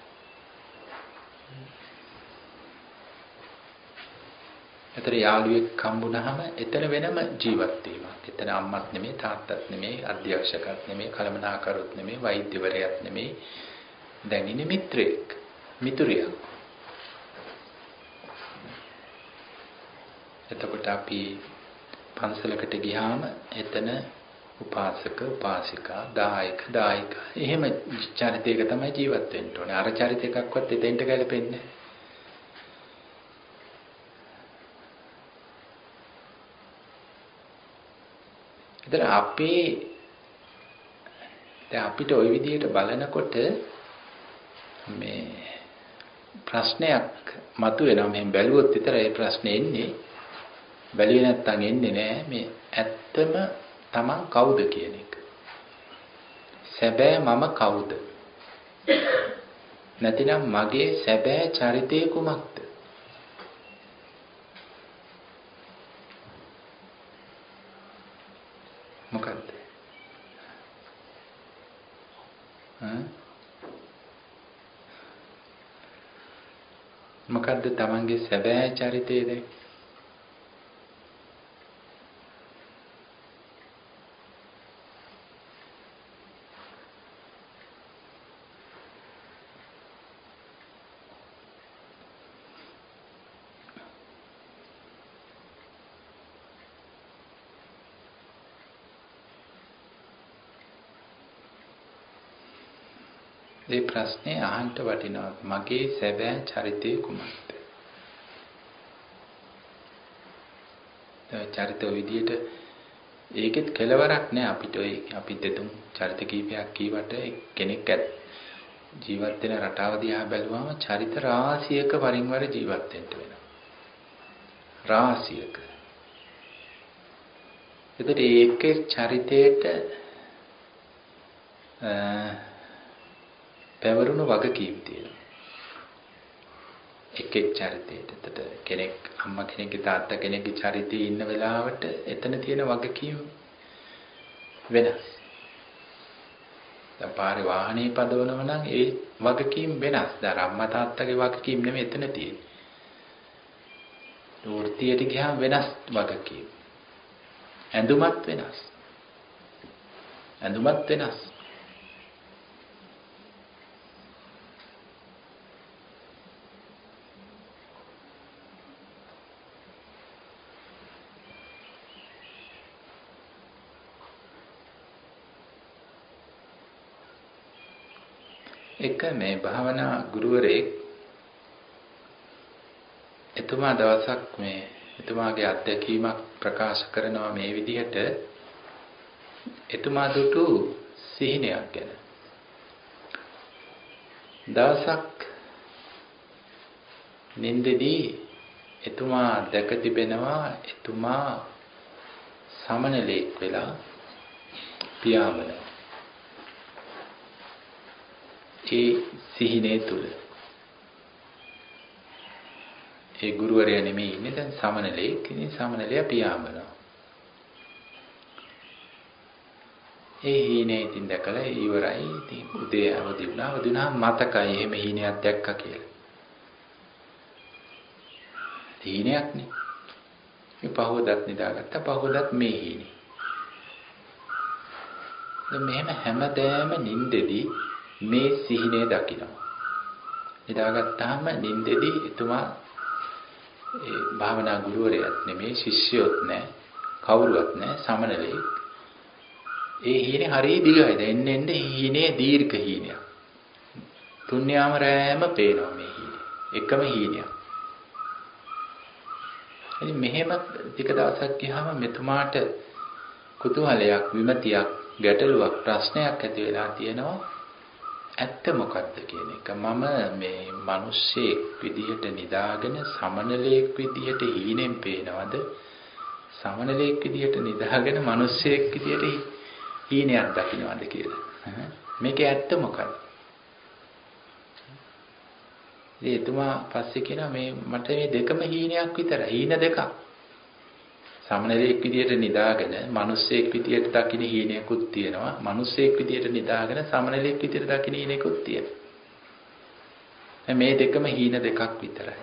ඒතර යාළුවෙක් හම්බුනහම එතන වෙනම ජීවත් වීමක්. එතන අම්මත් නෙමෙයි තාත්තත් නෙමෙයි අධ්‍යක්ෂකත් නෙමෙයි කලමනාකරුත් නෙමෙයි වෛද්‍යවරයෙක් නෙමෙයි දැන් ඉන්නේ මිත්‍රයෙක් මිතුරියක්. එතකොට අපි පන්සලකට ගියාම එතන උපාසක උපාසිකා දායක දායිකා එහෙම චරිතයක තමයි ජීවත් වෙන්න ඕනේ. අර චරිතයකක්වත් එතෙන්ට ගැලපෙන්නේ නැහැ. ඒතර අපි දැන් අපිට ওই විදිහට බලනකොට මේ ප්‍රශ්නයක් මතුවෙනවා. මෙහෙන් බැලුවොත් විතරයි ඒ ප්‍රශ්නේ එන්නේ. බැලුවේ නැත්තම් එන්නේ නැහැ. මේ ඇත්තම තමන් කවුද කියන එක. සැබෑ මම කවුද? නැතිනම් මගේ සැබෑ චරිතය කුමක්ද? මොකද්ද? හ්ම් මොකද්ද තමන්ගේ සැබෑ චරිතය දැන්? ඒ ප්‍රශ්නේ අහන්න වටිනවා. මගේ සැබෑ චරිතය කුමක්ද? චරිත විදියට ඒකෙත් කෙලවරක් නෑ අපිට. ඔය අපි දෙතුන් චරිත කීපයක් කීවට කෙනෙක් ජීවත් වෙන රටාව දිහා බැලුවම චරිත රාශියක වරින් වර ජීවත් වෙන්න වෙනවා. රාශියක. ඒකට ඒකේ චරිතයට පැවරුණු වගකීම් තියෙනවා. එක් එක් චරිතයට. එතකොට කෙනෙක් අම්මා කෙනෙක්ගේ තාත්තා කෙනෙක්ගේ චරිතයේ ඉන්න වෙලාවට එතන තියෙන වගකීම් වෙනස්. දැන් පාරේ වාහනේ පදවනව නම් ඒ වගකීම් වෙනස්. දැන් අම්මා තාත්තගේ වගකීම් නෙමෙයි එතන තියෙන්නේ. වෘත්තියට ගියාම වෙනස් වගකීම්. ඇඳුමත් වෙනස්. ඇඳුමත් වෙනස්. එක මේ භාවනා ගුරුවරයෙක් එතුමා දවසක් මේ එතුමාගේ අත්දැකීමක් ප්‍රකාශ කරනවා මේ විදිහට. එතුමා දුටු සිහිනයක් ගැන. දවසක් නින්දදී එතුමා දැක තිබෙනවා එතුමා සමනලෙක් වෙලා පියාඹනවා. ඒ සිහිනේ තුල ඒ ගුරුවරයා නෙමෙයි ඉන්නේ දැන් සමනලෙක්. ඉතින් සමනලයා පියාඹනවා. ඒ හීනේ ඉතින් දැකලා ඉවරයි. ඉතින් උදේ අවදි වුණා. අවදි වුණා මතකයි එහෙම හීනයක් දැක්කා කියලා. හීනයක් නේ. මේ පහවදත් නිදාගත්තා. පහවදත් මේ හීනේ. දැන් මෙහෙම හැමදෑම නිින්දෙදී මේ සිහිනේ දකිනවා. නිදාගත්තාම නිින්දෙදී එතුමා ඒ භාවනා ගුරුවරයාත් නෙමේ ශිෂ්‍යයොත් නැහැ. කවුරුවත් නැහැ සමනලෙක්. ඒ හීනේ හරිය දිගයි. දැන් එන්න එන්න හීනේ දීර්ඝ හීනයක්. තුන්යාම රෑම පේනවා මේ හීනේ. එකම හීනයක්. ඉතින් මෙහෙම ටික දවසක් ගියාම මෙතුමාට කුතුහලයක්, විමතියක්, ගැටලුවක්, ප්‍රශ්නයක් ඇති වෙලා තියෙනවා. ඇත්ත මොකක්ද කියන එක. මම මේ මිනිස්සෙක් විදිහට නිදාගෙන සමනලෙක් විදිහට හීනෙන් පේනවද? සමනලෙක් විදිහට නිදාගෙන මිනිස්සෙක් විදිහට හීනයක් දකින්නවද කියලා. මේකේ ඇත්ත මොකක්ද? ඉතින් එතුමා පස්සේ කියනවා මේ මට මේ දෙකම හීනයක් විතරයි. හීන දෙකක්. සමනලෙක් විදියට නිදාගෙන මිනිස්සෙක් විදියට දකින්න හීනයකුත් තියෙනවා. මිනිස්සෙක් විදියට නිදාගෙන සමනලෙක් විදියට දකින්න හීනයකුත් තියෙනවා. මේ දෙකම හීන දෙකක් විතරයි.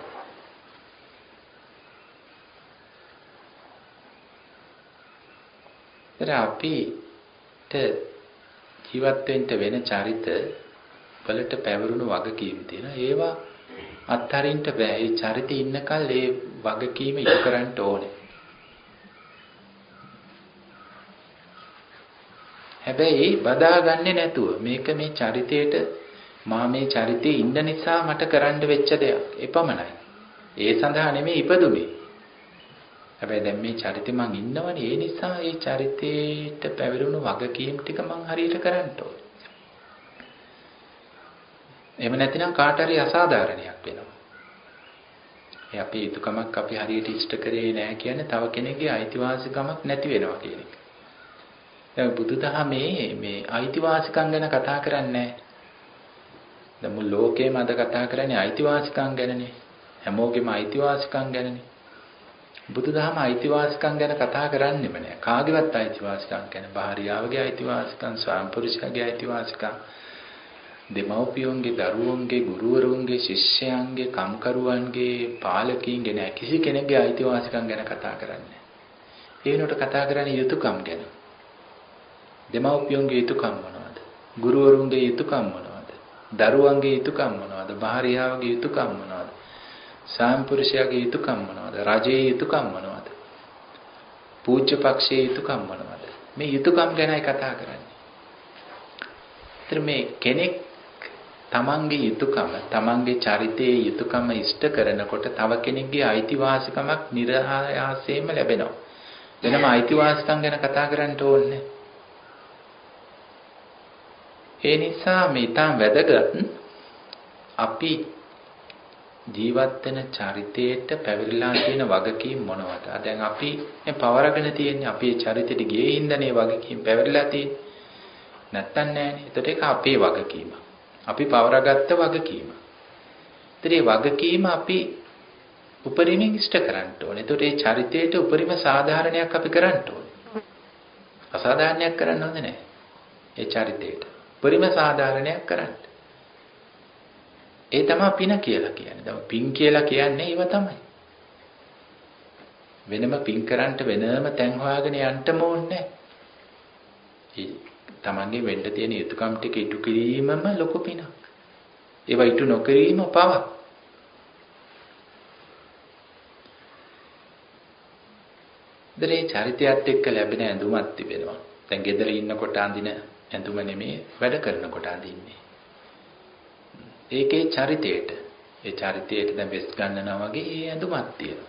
ඒත් අපිට ජීවත් වෙන්න වෙන චරිත වලට පැවරුණු වගකීම් තියෙනවා. ඒවා අත්හරින්න බෑ. ඒ චරිතේ ඉන්නකල් ඒ වගකීම ඉටු කරන්න ඕනේ. හැබැයි බදාගන්නේ නැතුව මේක මේ චරිතයට මා මේ චරිතේ ඉන්න නිසා මට කරන්න වෙච්ච දෙයක්. එපමණයි. ඒ සඳහා නෙමෙයි ඉපදුනේ. හැබැයි දැන් මේ චරිතේ මං ඉන්නවනේ. ඒ නිසා ඒ චරිතේට පැවරුණු වගකීම් ටික මං හරියට කරන්න ඕනේ. එහෙම නැතිනම් කාට හරි අසාධාරණයක් වෙනවා. ඒ අපේ යුතුයකමක් අපි හරියට ඉෂ්ට කරේ නැහැ කියන්නේ තව කෙනෙක්ගේ අයිතිවාසිකමක් නැති වෙනවා කියන එක. දැන් බුදුදහමේ මේ අයිතිවාසිකම් ගැන කතා කරන්නේ නැහැ. දැන් මුළු ලෝකෙම අද කතා කරන්නේ අයිතිවාසිකම් ගැනනේ. හැමෝගෙම අයිතිවාසිකම් ගැනනේ. බුදුදහම අයිතිවාසිකම් ගැන කතා කරන්නේම නැහැ. කාගේවත් අයිතිවාසිකම් ගැන භාර්යාවගේ අයිතිවාසිකම්, ස්වාමිපුරුෂයාගේ අයිතිවාසිකම්, දෙමව්පියන්ගේ, දරුවන්ගේ, ගුරුවරුන්ගේ, ශිෂ්‍යයන්ගේ, කම්කරුවන්ගේ, පාලකීන්ගේ නැහැ. කිසි කෙනෙක්ගේ අයිතිවාසිකම් ගැන කතා කරන්නේ නැහැ. ඒ වෙනුවට කතා කරන්නේ යුතුයකම් ගැන. දෙමව්පියන්ගේ යුතුයකම් මොනවද? ගුරුවරුන්ගේ යුතුයකම් මොනවද? දරුවන්ගේ යුතුයකම් මොනවද? භාර්යාවගේ යුතුයකම් මොනවද? ස්වාමිපුරුෂයාගේ යුතුයකම් මොනවද? රජයේ යුතුයකම් මොනවද? පූජ්‍ය පක්ෂයේ යුතුයකම් මොනවද? මේ යුතුයකම් ගැනයි කතා කරන්නේ. ඒතර මේ කෙනෙක් තමන්ගේ යුතුයකම, තමන්ගේ චරිතයේ යුතුයකම ඉෂ්ට කරනකොට තව කෙනෙක්ගේ අයිතිවාසිකමක් නිර්ආයාසයෙන්ම ලැබෙනවා. වෙනම අයිතිවාසිකම් ගැන කතා කරන්න ඕනේ. ඒ නිසා මේ තාම වැදගත් අපි ජීවත් වෙන චරිතයට පැවරිලා තියෙන වගකීම් මොනවද? දැන් අපි මේ පවරගෙන තියෙන්නේ අපේ චරිතෙට ගියේ ඉඳනේ වගකීම් පැවරිලා තියෙන්නේ. නැත්තම් නෑනේ. ඒකට ඒක අපේ වගකීම. අපි පවරගත්ත වගකීම. ඒතර මේ වගකීම අපි උපරිමයෙන් ඉෂ්ට කරන්න ඕනේ. ඒකට මේ චරිතයට උපරිම සාධාරණයක් අපි කරන්න ඕනේ. අසාධාරණයක් කරන්න හොඳ නෑ. ඒ චරිතයට උපරිම සාධාරණයක් කරන්න. ඒ තමයි පින කියලා කියන්නේ. දැන් පින් කියලා කියන්නේ ඒව තමයි. වෙනම පින් කරන්න වෙනම තැන් හොයාගෙන යන්නම ඕනේ නැහැ. තමන්ගේ වෙන්න තියෙන යුතුයකම් ටික ඉටු කිරීමම ලොකු පිනක්. ඒවා ඉටු නොකිරීම පවක්. දරේ චරිතයත් එක්ක ලැබෙන ඇඳුමක් තිබෙනවා. දැන් ගෙදර ඉන්නකොට අඳින ඇඳුම නෙමෙයි වැඩ කරනකොට අඳින්නේ. ඒකේ චරිතයට, ඒ චරිතයට දැන් වෙස් ගන්නවා වගේ ඒ ඇඳුමක් තියෙනවා.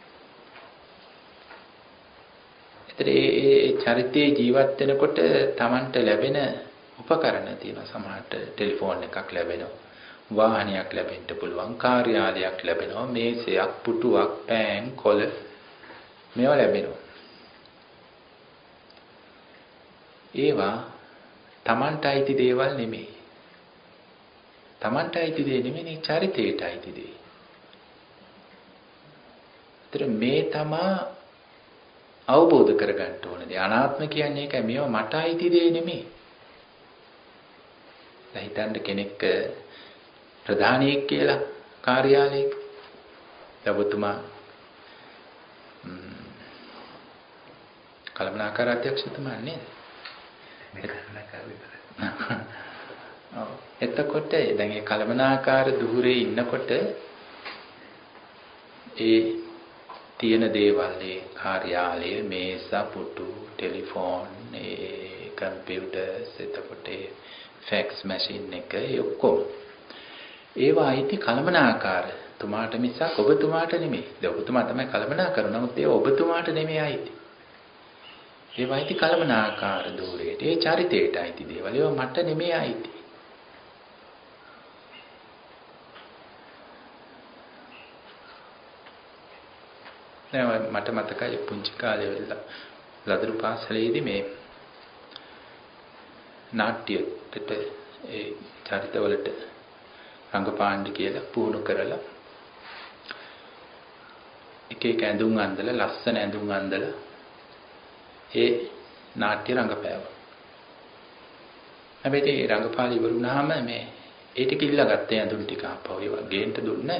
ඒතර ඒ චරිතයේ ජීවත් වෙනකොට Tamanට ලැබෙන උපකරණ තියෙනවා. සමහරට ටෙලිෆෝන් එකක් ලැබෙනවා, වාහනයක් ලැබෙන්න පුළුවන්, කාර්යාලයක් ලැබෙනවා, මේසයක්, පුටුවක්, පෑන්, කොළ මේවා ලැබෙනවා. ඒවා Tamanට අයිති දේවල් නෙමෙයි. Tamanට අයිති දේ නෙමෙයි, චරිතයට අයිති දේ. ඒතර මේ තමා අවබෝධ කරගන්න ඕනේ. අනාත්ම කියන්නේ ඒකයි. මේවා මට අයිති දේ නෙමෙයි. දැන් හිතන්න කෙනෙක් ප්‍රධානියෙක් කියලා කාර්යාලයක. ඔබතුමා කළමනාකාර අධ්‍යක්ෂතුමා නේද? මේ කළමනාකාර විතරයි. ඔව්. එතකොට දැන් මේ කළමනාකාර දුහුරේ ඉන්නකොට ඒ තියෙන දේවල්, ඒ කාර්යාලය, මේස, පුටු, ටෙලිෆෝන්, ඒ කම්පියුටර්ස්, එතකොට ෆැක්ස් මැෂින් එක ඔක්කොම ඒවා අයිති කළමනාකාර තුමාට මිසක් ඔබතුමාට නෙමෙයි. දැන් ඔබතුමා තමයි කළමනාකර, නමුත් ඒ ඔබතුමාට නෙමෙයි අයිති. ඒවා අයිති කළමනාකාර ධූරයට, ඒ චරිතයට අයිති දේවල්. ඒවා මට නෙමෙයි අයිති. මට මතකයි පුංචි කාලේ වෙලා ලදරු පාසලේදී මේ නාට්‍යයට ඒ චරිතවලට රංගපාන්න කියලා පුහුණු කරලා එක එක ඇඳුම් අඳලා ලස්සන ඇඳුම් අඳලා ඒ නාට්‍ය රංගපෑවා. හැබැයි ඒ රංගපාල ඉවරුනහම මේ ඒ ටික ඉල්ලගත්තේ ඇඳුම් ටික ආපහු ඒවා ගේන්න දුන්නේ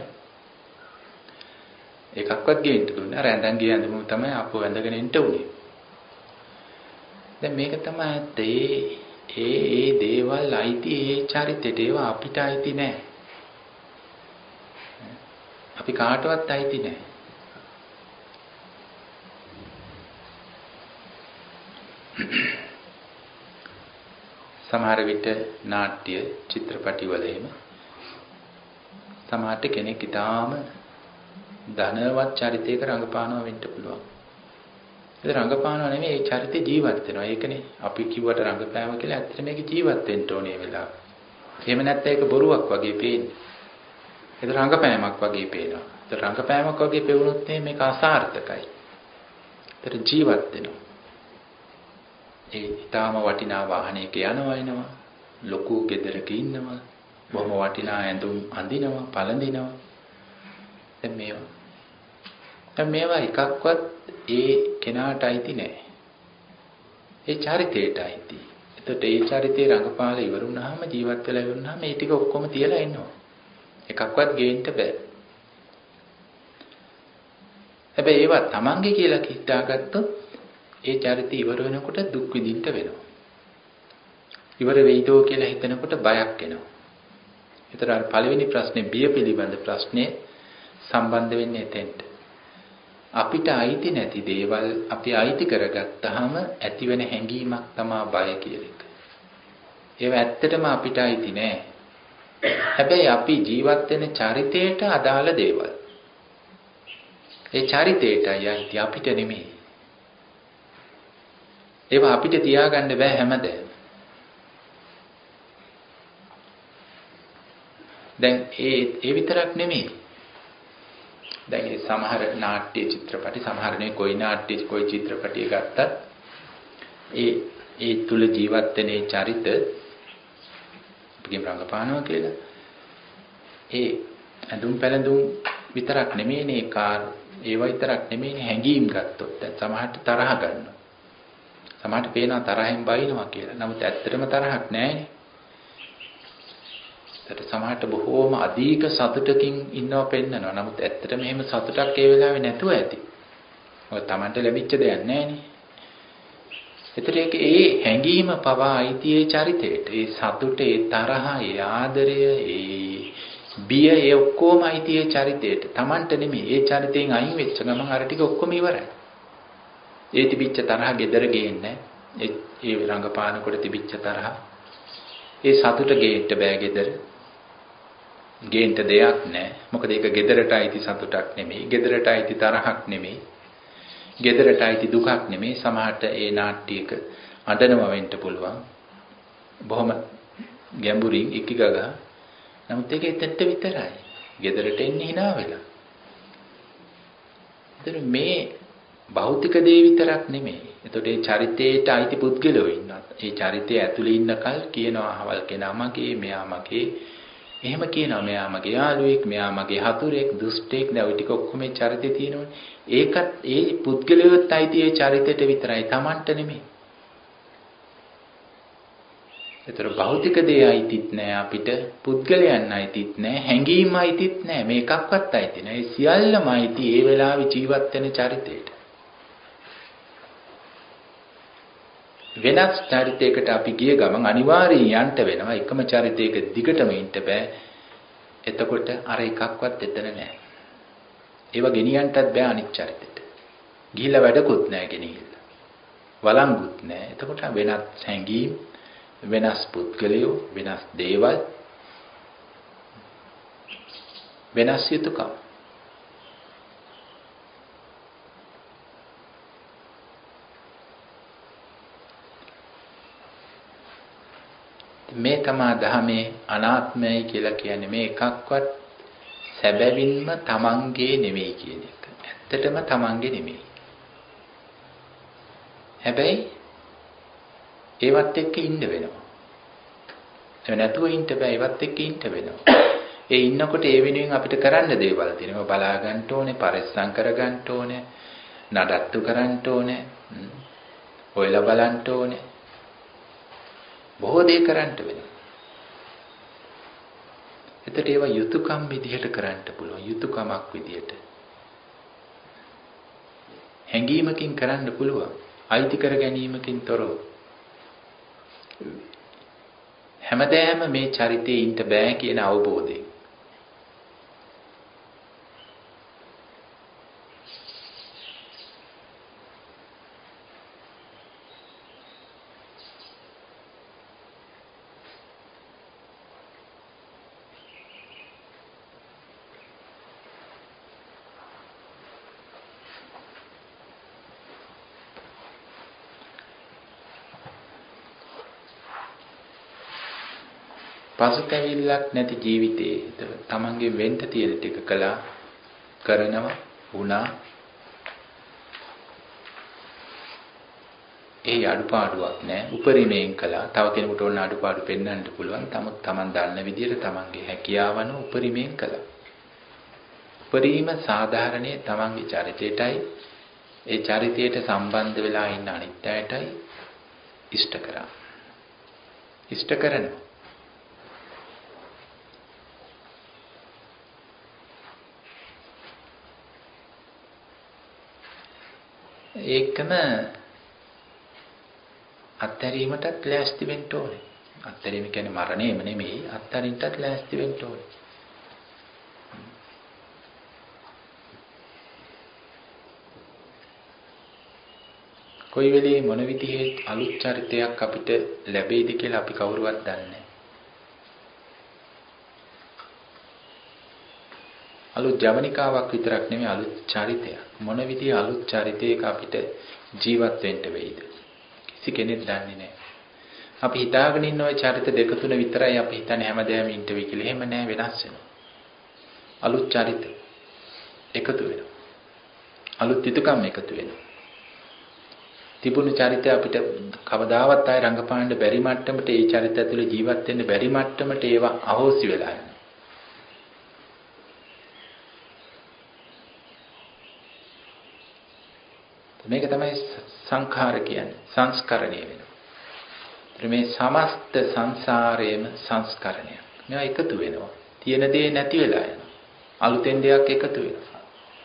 එකක්වත් ගේන්න දුන්නේ අර ඇඳන් ගිය ඇඳුම තමයි ආපහු ඇඳගෙන ඉන්න උනේ. දැන් මේක තමයි ඒ ඒ ඒ දේවල් අයිති ඒ චරිතේට ඒවා අපිට අයිති නෑ. අපි කාටවත් අයිති නෑ. සමහර විට නාට්‍ය චිත්‍රපටි වල එහෙම සමහර කෙනෙක් ඊටාම ධනවත් චරිතයක රංගපානවා වෙන්න පුළුවන්. ඒ රංගපානවා නෙමෙයි ඒ චරිතේ ජීවත් වෙනවා. ඒකනේ අපි කිව්වට රංගපෑම කියලා ඇත්තට මේක ජීවත් වෙන්න ඕනේ වෙලාව. එහෙම නැත්නම් ඒක බොරුවක් වගේ පේන්නේ. ඒක රංගපෑමක් වගේ පේනවා. ඒක රංගපෑමක් වගේ පෙවුනොත් මේක අසාර්ථකයි. ඒක ජීවත් වෙනවා. ඒ ඊටාම වටිනා වාහනයක යනවා එනවා ලොකු ගෙදරක ඉන්නවා බොහොම වටිනා ඇඳුම් අඳිනවා පළඳිනවා දැන් මේවා දැන් මේවා එකක්වත් ඒ කෙනාට අයිති නෑ ඒ චරිතයට අයිති. එතකොට ඒ චරිතේ රංගපාල ඉවරුනහම ජීවත් වෙලා ඉවරුනහම මේ ටික ඔක්කොම තියලා ඉන්නවා. එකක්වත් ගේන්න බෑ. හැබැයි ඒවා තමන්ගේ කියලා හිතාගත්තොත් ඒ චරිතය ඉවර වෙනකොට දුක් විඳින්න වෙනවා. ඉවර වෙයිදෝ කියලා හිතනකොට බයක් එනවා. ඒතර අර පළවෙනි ප්‍රශ්නේ බිය පිළිබඳ ප්‍රශ්නේ සම්බන්ධ වෙන්නේ එතෙන්ට. අපිට අයිති නැති දේවල් අපි අයිති කරගත්තාම ඇතිවෙන හැඟීමක් තමයි බය කියලා එක. ඒව ඇත්තටම අපිට අයිති නෑ. හැබැයි අපි ජීවත් වෙන චරිතයට අදාළ දේවල්. ඒ චරිතයට අයිති අපිට නෙමෙයි. ඒවා අපිට තියාගන්න බෑ හැමදේම. දැන් ඒ ඒ විතරක් නෙමෙයි. දැන් මේ සමහර නාට්‍ය චිත්‍රපටි සමහර නේ કોઈ නාට්‍ය કોઈ චිත්‍රපටිය ගත්තත් ඒ ඒ තුල ජීවත් වෙන ඒ චරිත පිටින් රංගපානවා කියලා. ඒ ඇඳුම් පැළඳුම් විතරක් නෙමෙයිනේ කාර් ඒවා විතරක් නෙමෙයිනේ හැංගීම් ගත්තොත් දැන් සමහරට තරහ ගන්නවා. සමහරට පේනවා තරහෙන් බයිනවා කියලා. නමුත් ඇත්තටම තරහක් නැහැනේ. ඒකට සමහරට බොහෝම අධික සතුටකින් ඉන්නව පෙන්නනවා. නමුත් ඇත්තටම එහෙම සතුටක් ඒ වෙලාවේ නැතුව ඇති. මොකද Tamanට ලැබිච්ච දෙයක් නැහැනේ. ඒතර ඒක ඒ හැඟීම පවා අයිතියේ චරිතයට. ඒ සතුට, ඒ තරහ, ඒ ආදරය, ඒ බිය ඒ ඔක්කොම අයිතියේ චරිතයට. Tamanට නෙමෙයි. ඒ චරිතයෙන් අයින් වෙච්ච ගමන් අර ටික ඔක්කොම ඉවරයි. ඒ තිබිච්ච තරහ gedara ගේන්නේ ඒ ඒ රංගපානකොට තිබිච්ච තරහ ඒ සතුට ගේන්න බෑ gedara ගේන්න දෙයක් නෑ මොකද ඒක gedarට අයිති සතුටක් නෙමෙයි gedarට අයිති තරහක් නෙමෙයි gedarට අයිති දුකක් නෙමෙයි සමහරට ඒ නාට්‍යයක අඬනව වෙන්න පුළුවන් බොහොම ගැඹුරින් ඉකිගගා නමුත් ඒක එතෙන්ට විතරයි gedarට එන්නේ hina වෙලා. ඒතර මේ භෞතික දේ විතරක් නෙමෙයි. එතකොට ඒ චරිතයට අයිති පුද්ගලයෝ ඉන්නවා. ඒ චරිතය ඇතුලේ ඉන්නකල් කියනවා අහවල් කෙනා මගේ, මෙයා මගේ. එහෙම කියනවා මෙයා මගේ යාළුවෙක්, මෙයා මගේ හතුරෙක්, දුෂ්ටෙක්. දැන් ওই ටික ඔක්කොම ඒ චරිතේ තියෙනවනේ. ඒකත් ඒ පුද්ගලයෝත් අයිති ඒ චරිතයට විතරයි, Tamanට නෙමෙයි. ඒතර භෞතික දේ අයිතිත් නෑ අපිට, පුද්ගලයන් අයිතිත් නෑ, හැඟීම් අයිතිත් නෑ. මේකක්වත් අයිති නෑ. ඒ සියල්ලම අයිති ඒ වෙලාවේ ජීවත් වෙන චරිතයට. වෙනස් චරිතයකට අපි ගිය ගමන් අනිවාර්යයෙන් යන්න වෙනවා. එකම චරිතයක දිගටම ඉන්න බෑ. එතකොට අර එකක්වත් එතන නෑ. ඒව ගෙනියන්නත් බෑ අනිත් චරිතෙට. ගිහිල්ලා වැඩකුත් නෑ ගෙනිහිල්ලා. වළංගුත් නෑ. එතකොට වෙනත් හැඟීම්, වෙනස් පුද්ගලයෝ, වෙනස් දේවල්, වෙනස් යුතුයකම්. මේ තමා ධමේ අනාත්මයි කියලා කියන්නේ මේ එකක්වත් සැබවින්ම තමන්ගේ නෙමෙයි කියන එක. ඇත්තටම තමන්ගේ නෙමෙයි. හැබැයි ඒවත් එක්ක ඉන්න වෙනවා. ඒ නැතුව ඉන්න බෑ ඒවත් එක්ක ඉන්න වෙනවා. ඒ ඉන්නකොට ඒ වෙනුවෙන් අපිට කරන්න දේවල් තියෙනවා. බලා ගන්න ඕනේ, පරිස්සම් කර ගන්න ඕනේ, නඩත්තු කරන්න ඕනේ, හොයලා බලන්න ඕනේ. බොහෝ දේ කරන්න වෙනවා. එතකොට ඒවා යුතුයකම් විදිහට කරන්න පුළුවන්. යුතුයකමක් විදිහට. හැඟීමකින් කරන්න පුළුවන්. අයිති කර ගැනීමකින් තොරව. හැමදාම මේ චරිතේ ඉන්න බෑ කියන අවබෝධය. පසුතැවිල්ලක් නැති ජීවිතේ තමන්ගේ වෙන්න තියෙන ටික කළා කරනවා වුණා. ඒ අඩුපාඩුවක් නෑ. උපරිමයෙන් කළා. තව කෙනෙකුට ඕන අඩුපාඩු පෙන්වන්න පුළුවන්. තම තමන් දන්න විදිහට තමන්ගේ හැකියාවන උපරිමයෙන් කළා. උපරිම සාධාරණයේ තමන්ගේ චරිතයටයි ඒ චරිතයට සම්බන්ධ වෙලා ඉන්න අනිත් අයටයි ඉෂ්ට කරා. ඉෂ්ට කරනවා. ඒකම අත්හැරීමටත් ලෑස්ති වෙන්න ඕනේ. අත්හැරීම කියන්නේ මරණයම නෙමෙයි, අත්හරින්නටත් ලෑස්ති වෙන්න ඕනේ. කොයි වෙලේ මොන විදිහේ අලුත් චරිතයක් අපිට ලැබෙයිද කියලා අපි කවුරුවත් දන්නේ නැහැ. අලුත් ජවනිකාවක් විතරක් නෙමෙයි අලුත් චරිතයක්. මොන විදිහේ අලුත් චරිතයක අපිට ජීවත් වෙන්න වෙයිද? කිසි කෙනෙක් දන්නේ නැහැ. අපි හිතාගෙන ඉන්න ওই චරිත දෙක තුන විතරයි අපි හිතන්නේ හැමදාම ඉන්න වෙයි කියලා. එහෙම නැහැ, වෙනස් වෙනවා. අලුත් චරිත එකතු වෙනවා. අලුත් යුතුයකම් එකතු වෙනවා. තිබුණු චරිතය අපිට කවදාවත් ආය රංගපාන්න බැරි මට්ටමට ඒ චරිත ඇතුලේ ජීවත් වෙන්න බැරි මට්ටමට ඒවා අහෝසි වෙලා යනවා. මේක තමයි සංඛාර කියන්නේ. සංස්කරණය වෙනවා. මේ සමස්ත සංසාරයේම සංස්කරණයක්. මේවා එකතු වෙනවා. තියෙන දේ නැති වෙලා යනවා. අලුතෙන් දෙයක් එකතු වෙනවා.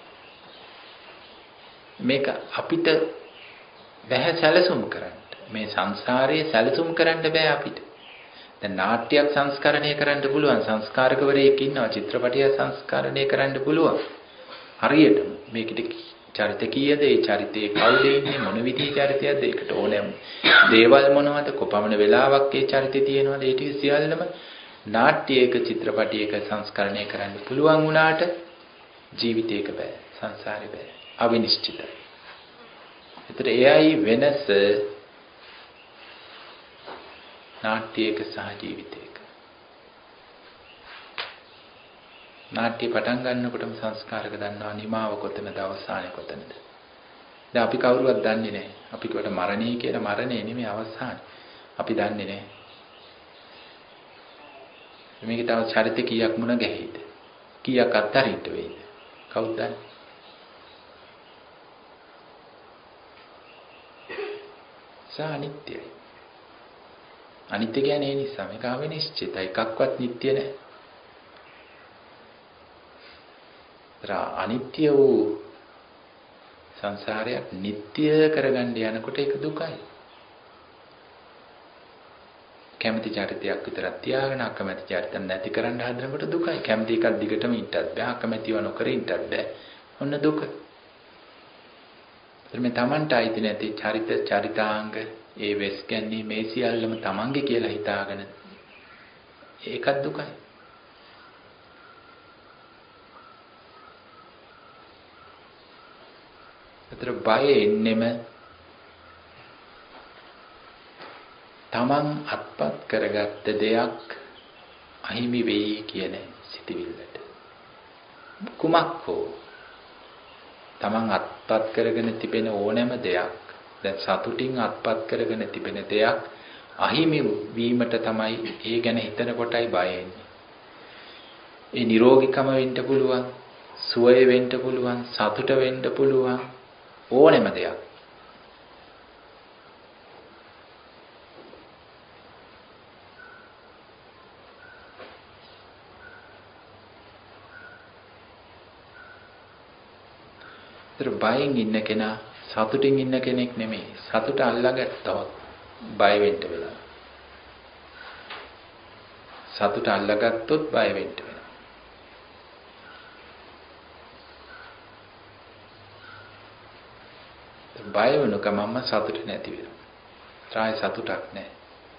මේක අපිට බෑ සැලසුම් කරන්න. මේ සංසාරයේ සැලසුම් කරන්න බෑ අපිට. දැන් නාට්‍යයක් සංස්කරණය කරන්න පුළුවන්. සංස්කාරකවරයෙක් ඉන්නවා. චිත්‍රපටය සංස්කරණය කරන්න පුළුවන්. හරියටම මේකට චරිත කීයද? ඒ චරිතයේ කවුද ඉන්නේ? මොන විදිහේ චරිතයක්ද? ඒකට ඕනෑම දේවල් මොනවද? කොපමණ වෙලාවක් ඒ චරිතේ තියෙනවද? ඒ ටික සියල්ලම නාට්‍යයක චිත්‍රපටයක සංස්කරණය කරන්න පුළුවන් වුණාට ජීවිතයක බෑ. සංසාරේ බෑ. අවිනිශ්චිතයි. ඒතර එයයි වෙනස නාට්‍යයක සහ ජීවිතයක. නාට්‍ය පටන් ගන්නකොටම සංස්කාරක දන්නවා නිමාව කොතනද අවසානය කොතනද. දැන් අපි කවුරුවත් දන්නේ නැහැ. අපි කොට මරණය කියලා මරණය නෙමෙයි අවසානය. අපි දන්නේ නැහැ. මේක තව චරිත කීයක් මුණ ගැහෙයිද? කීයක් අත්තරින්ට වෙයිද? කවුද දන්නේ? අනිත්‍යයි. අනිත්‍ය කියන්නේ ඒ නිසා මේක අවිනිශ්චිතයි. එකක්වත් නිට්ටය නැහැ. අනිත්‍ය වූ සංසාරයක් නිට්ටය කරගන්න යනකොට ඒක දුකයි. කැමැති චරිතයක් විතරක් තියාගෙන අකමැති චරිතයක් නැති කරන්න හදනකොට දුකයි. කැමැති එකක් දිගටම ඉන්නත් බෑ, අකමැතිව නොකර ඉන්නත් බෑ. ඔන්න දුක. මේ තමන්ට අයිති නැති චරිත චරිතාංග ඒ වෙස් කියන්නේ මේ සියල්ලම තමන්ගේ කියලා හිතාගෙන ඒකත් දුකයි. අතර බය එන්නෙම තමන් අත්පත් කරගත්ත දෙයක් අහිමි වෙයි කියන සිතවිල්ලට. කුමක් හෝ තමන් අත්පත් කරගෙන තිබෙන ඕනෑම දෙයක්, දැන් සතුටින් අත්පත් කරගෙන තිබෙන දෙයක් අහිමි වීමට තමයි ඒ ගැන හිතන කොටයි බය එන්නේ. ඒ නිරෝගීකම වෙන්න පුළුවන්, සුවය වෙන්න පුළුවන්, සතුට වෙන්න පුළුවන් ඕනෙම දෙයක්. ඒතර බයෙන් ඉන්න කෙනා සතුටින් ඉන්න කෙනෙක් නෙමෙයි. සතුට අල්ලාගත්තොත් බය වෙන්න වෙනවා. සතුට අල්ලාගත්තොත් බය වෙන්න වෙනවා. බය වෙනකමම සතුට නැති වෙනවා. ත්‍රාය සතුටක් නැහැ.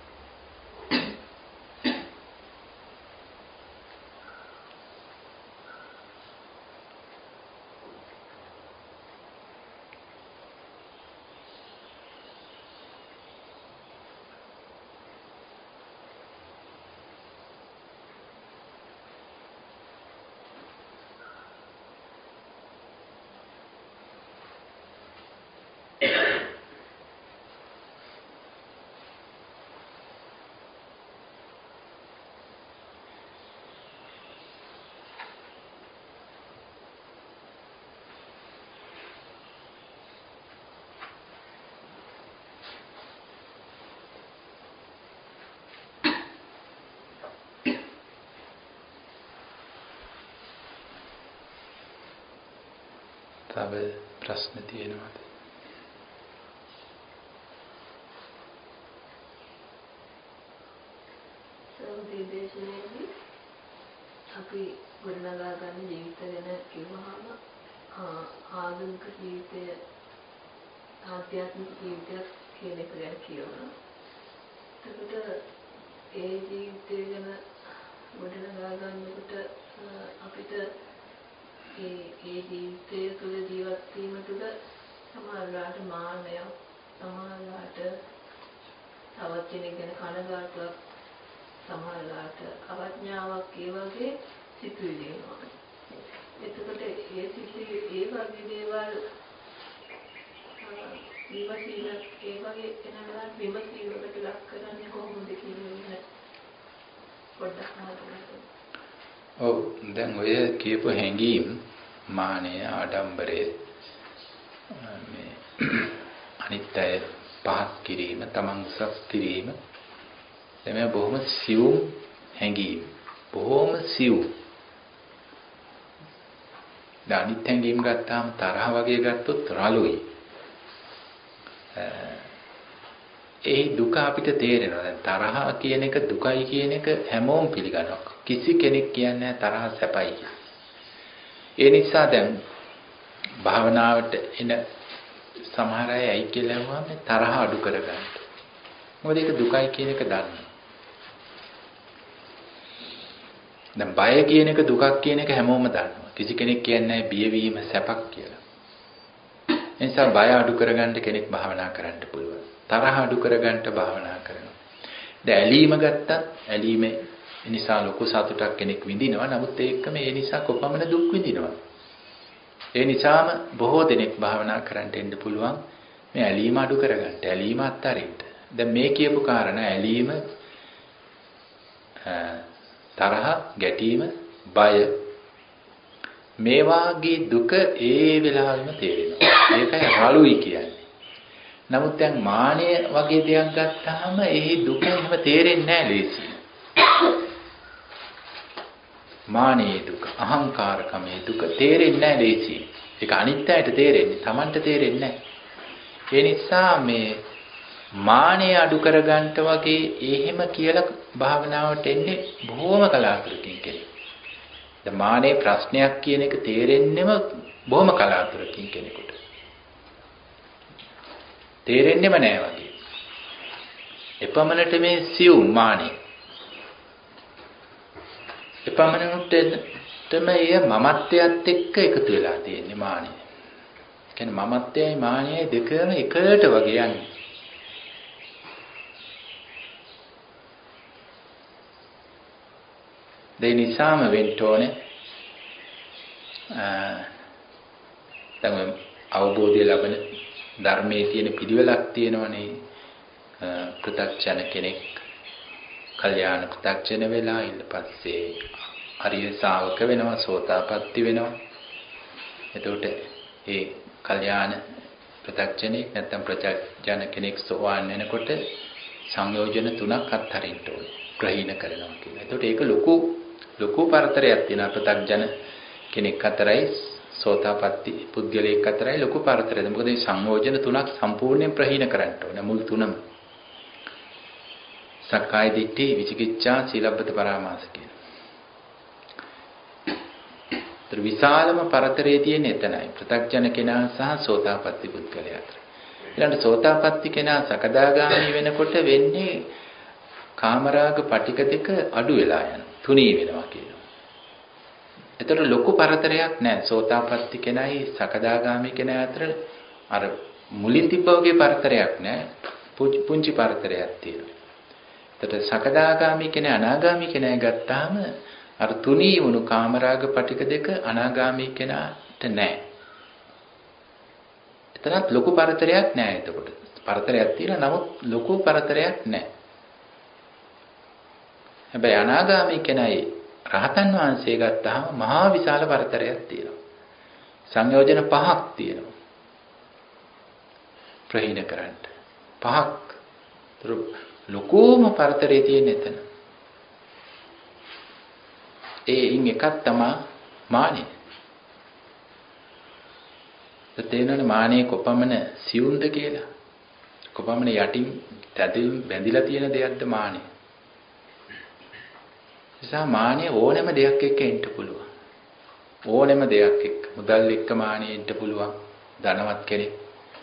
තව ප්‍රශ්න තියෙනවද? සෞදී දේශනයේදී අපි ගොඩනගා ගන්න ජීවිත ගැන කිව්වහම ආගමික ජීවිතය ආධ්‍යාත්මික ජීවිතයක් කියන එක ගැන කියනවා. එතකොට ඒ ජීවිතය ගැන ගොඩනගා ගන්නකොට අපිට ඒ ඒ ජීවිතය තුළ ජීවත් වීම තුළ සමහරවිට මාන්නය, සමහරවිට තවත් කෙනෙක් ගැන කනගාටුවක්, සමහරවිට අවඥාවක්, ඒ වගේ සිතුවිලි එනවා. එතකොට ඒ සිතුවිලි ඒ වගේ දේවල් විමසීම ඒ වගේ එනවා විමසීමකට ලක් කරන්නේ කොහොමද කියන්නේ පොඩ්ඩක් අහන්න. ඔව් දැන් ඔය කියපු හැඟීම් මානය ආඩම්බරය මේ අනිත්‍ය පහත් කිරීම තමන් උසස් කිරීම එමෙ බොහොම සියුම් හැඟීම් බොහොම සියුම් දැන් අනිත් හැඟීම් ගත්තාම තරහ වගේ ගත්තොත් රළුයි ඒ දුක අපිට තේරෙනවා දැන් තරහ කියන එක දුකයි කියන එක හැමෝම පිළිගන්නවා කිසි කෙනෙක් කියන්නේ තරහ සැපයි කියලා. ඒ නිසා දැන් භාවනාවට එන සමහර අය ඇයි කියලා වුණාම තරහ අඩු කරගන්න. මොකද ඒක දුකයි කියන එක දන්නවා. දැන් බය කියන එක දුකක් කියන එක හැමෝම දන්නවා. කිසි කෙනෙක් කියන්නේ නැහැ බියවීම සැපක් කියලා. ඒ නිසා බය අඩු කරගන්න කෙනෙක් භාවනා කරන්න පුළුවන්. තරහ අඩු කරගන්න භාවනා කරනවා. දැන් ඇලීම ගත්තත් ඇලීමේ ඒ නිසා ලොකු සතුටක් කෙනෙක් විඳිනවා. නමුත් ඒකම ඒ නිසා කොපමණ දුක් විඳිනවා. ඒ නිසාම බොහෝ දෙනෙක් භාවනා කරන්න එන්න පුළුවන් මේ ඇලීම අඩු කරගන්න. ඇලීම අත්හරින්න. දැන් මේ කියපු කාරණා ඇලීම තරහ, ගැටීම, බය මේ වාගේ දුක ඒ වෙලාවෙම තේරෙනවා. ඒකයි රළුයි කියන්නේ. නමුත් දැන් මානය වගේ දෙයක් ගත්තාම ඒ දුක එහෙම තේරෙන්නේ නැහැ ලේසියෙන්. මානේ දුක, අහංකාරකමේ දුක තේරෙන්නේ නැහැ ලේසියෙන්. ඒක අනිත්‍යයට තේරෙන්නේ, Tamanට තේරෙන්නේ නැහැ. ඒ නිසා මේ මානය අඩු කරගන්න වගේ එහෙම කියලා භාවනාවට එන්නේ බොහොම කලාතුරකින් කෙනෙක්. දැන් මානේ ප්‍රශ්නයක් කියන එක තේරෙන්නෙම බොහොම කලාතුරකින් කෙනෙකුට. තේරෙන්නෙම නැහැ වගේ. එපමණට මේ සියුම් මානේ එපමණටම එය මමත්වයට එක්ක එකතු වෙලා තියෙන්නේ මානෙ. කියන්නේ මමත්වයයි මානෙයි දෙකම එකට වගේ යන්නේ. ඒ නිසාම වෙන්න ඕනේ දැන් අවබෝධය ලබන ධර්මයේ තියෙන පිළිවෙලක් තියෙනවනේ. පෘථග්ජන කෙනෙක් කල්යාණ පෘථග්ජන වෙලා ඊට පස්සේ අරිය ශාවක වෙනවා, සෝතාපට්ටි වෙනවා. එතකොට ඒ කල්යාණ ප්‍රත්‍යක්ෂණේ නැත්නම් ප්‍රත්‍යක්ෂණ කෙනෙක් සෝවාන් වෙනකොට සංයෝජන තුනක් අත්හරින්න ඕනේ. ප්‍රහීන කරනවා කියලා. එතකොට ඒක ලොකු ලොකු පරතරයක් තියෙනවා. ප්‍රත්‍යක්ෂණ කෙනෙක් අතරයි සෝතාපට්ටි පුද්ගලයෙක් අතරයි ලොකු පරතරයක්. මොකද මේ සංයෝජන තුනක් සම්පූර්ණයෙන් ප්‍රහීන කරන්න ඕනේ. මුල් තුනම. සක්කාය දිට්ඨි, විචිකිච්ඡා, සීලබ්බත පරාමාස කියන. ඒතර විශාලම පරතරයේ තියෙන එතනයි. ප්‍රත්‍යක්ෂණ කෙනා සහ සෝතාපට්ටි පුද්ගලයා අතර. ඊළඟ සෝතාපට්ටි කෙනා සකදාගාමී වෙනකොට වෙන්නේ කාමරාග පටික දෙක අඩු වෙලා යන තුනී වෙනවා කියනවා. ඒතර ලොකු පරතරයක් නැහැ. සෝතාපට්ටි කෙනයි සකදාගාමී කෙනා අතර අර මුලින් තිබ්බවගේ පරතරයක් නැහැ. පුංචි පරතරයක් තියෙනවා. ඒතර සකදාගාමී කෙනා අනාගාමී කෙනා ගත්තාම අර තුනී වුණු කාමරාග පටික දෙක අනාගාමී කෙනාට නැහැ. එතනත් ලොකු පරතරයක් නැහැ. එතකොට පරතරයක් තියෙනවා, නමුත් ලොකු පරතරයක් නැහැ. හැබැයි අනාගාමී කෙනයි රහතන් වහන්සේ ගත්තාම මහා විශාල පරතරයක් තියෙනවා. සංයෝජන පහක් තියෙනවා. ප්‍රහීන කරන්න. පහක්. ලොකුම පරතරේ තියෙන එතන. ඒයින් එකක් තමයි මානෙ. තේනවනේ මානෙ කොපමණ සියුම්ද කියලා. කොපමණ යටින් තදින් බැඳිලා තියෙන දෙයක්ද මානෙ. නිසා මානෙ ඕනෑම දෙයක් එක්ක එන්න පුළුවන්. ඕනෑම දෙයක් එක්ක. මුදල් එක්ක මානෙ එන්න පුළුවන්. ධනවත් කෙනෙක්.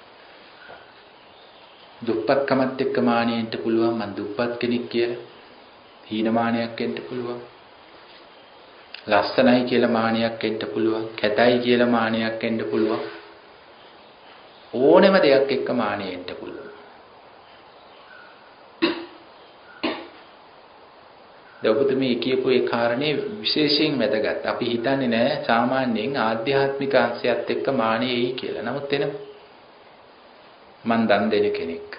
දුප්පත්කමත් එක්ක මානෙ එන්න පුළුවන්. මං දුප්පත් කෙනෙක් කියලා. හීනමානයක් එන්න පුළුවන්. ලස්සනයි කියලා මානයක් එන්න පුළුවන්. කැතයි කියලා මානයක් එන්න පුළුවන්. ඕනෙම දෙයක් එක්ක මානෙ එන්න පුළුවන්. දවපුතුමේ කියපු ඒ කාරණේ විශේෂයෙන් වැදගත්. අපි හිතන්නේ නෑ සාමාන්‍යයෙන් ආධ්‍යාත්මික අංශයත් එක්ක මානෙ එයි කියලා. නමුත් එන මන් දන් දෙන කෙනෙක්.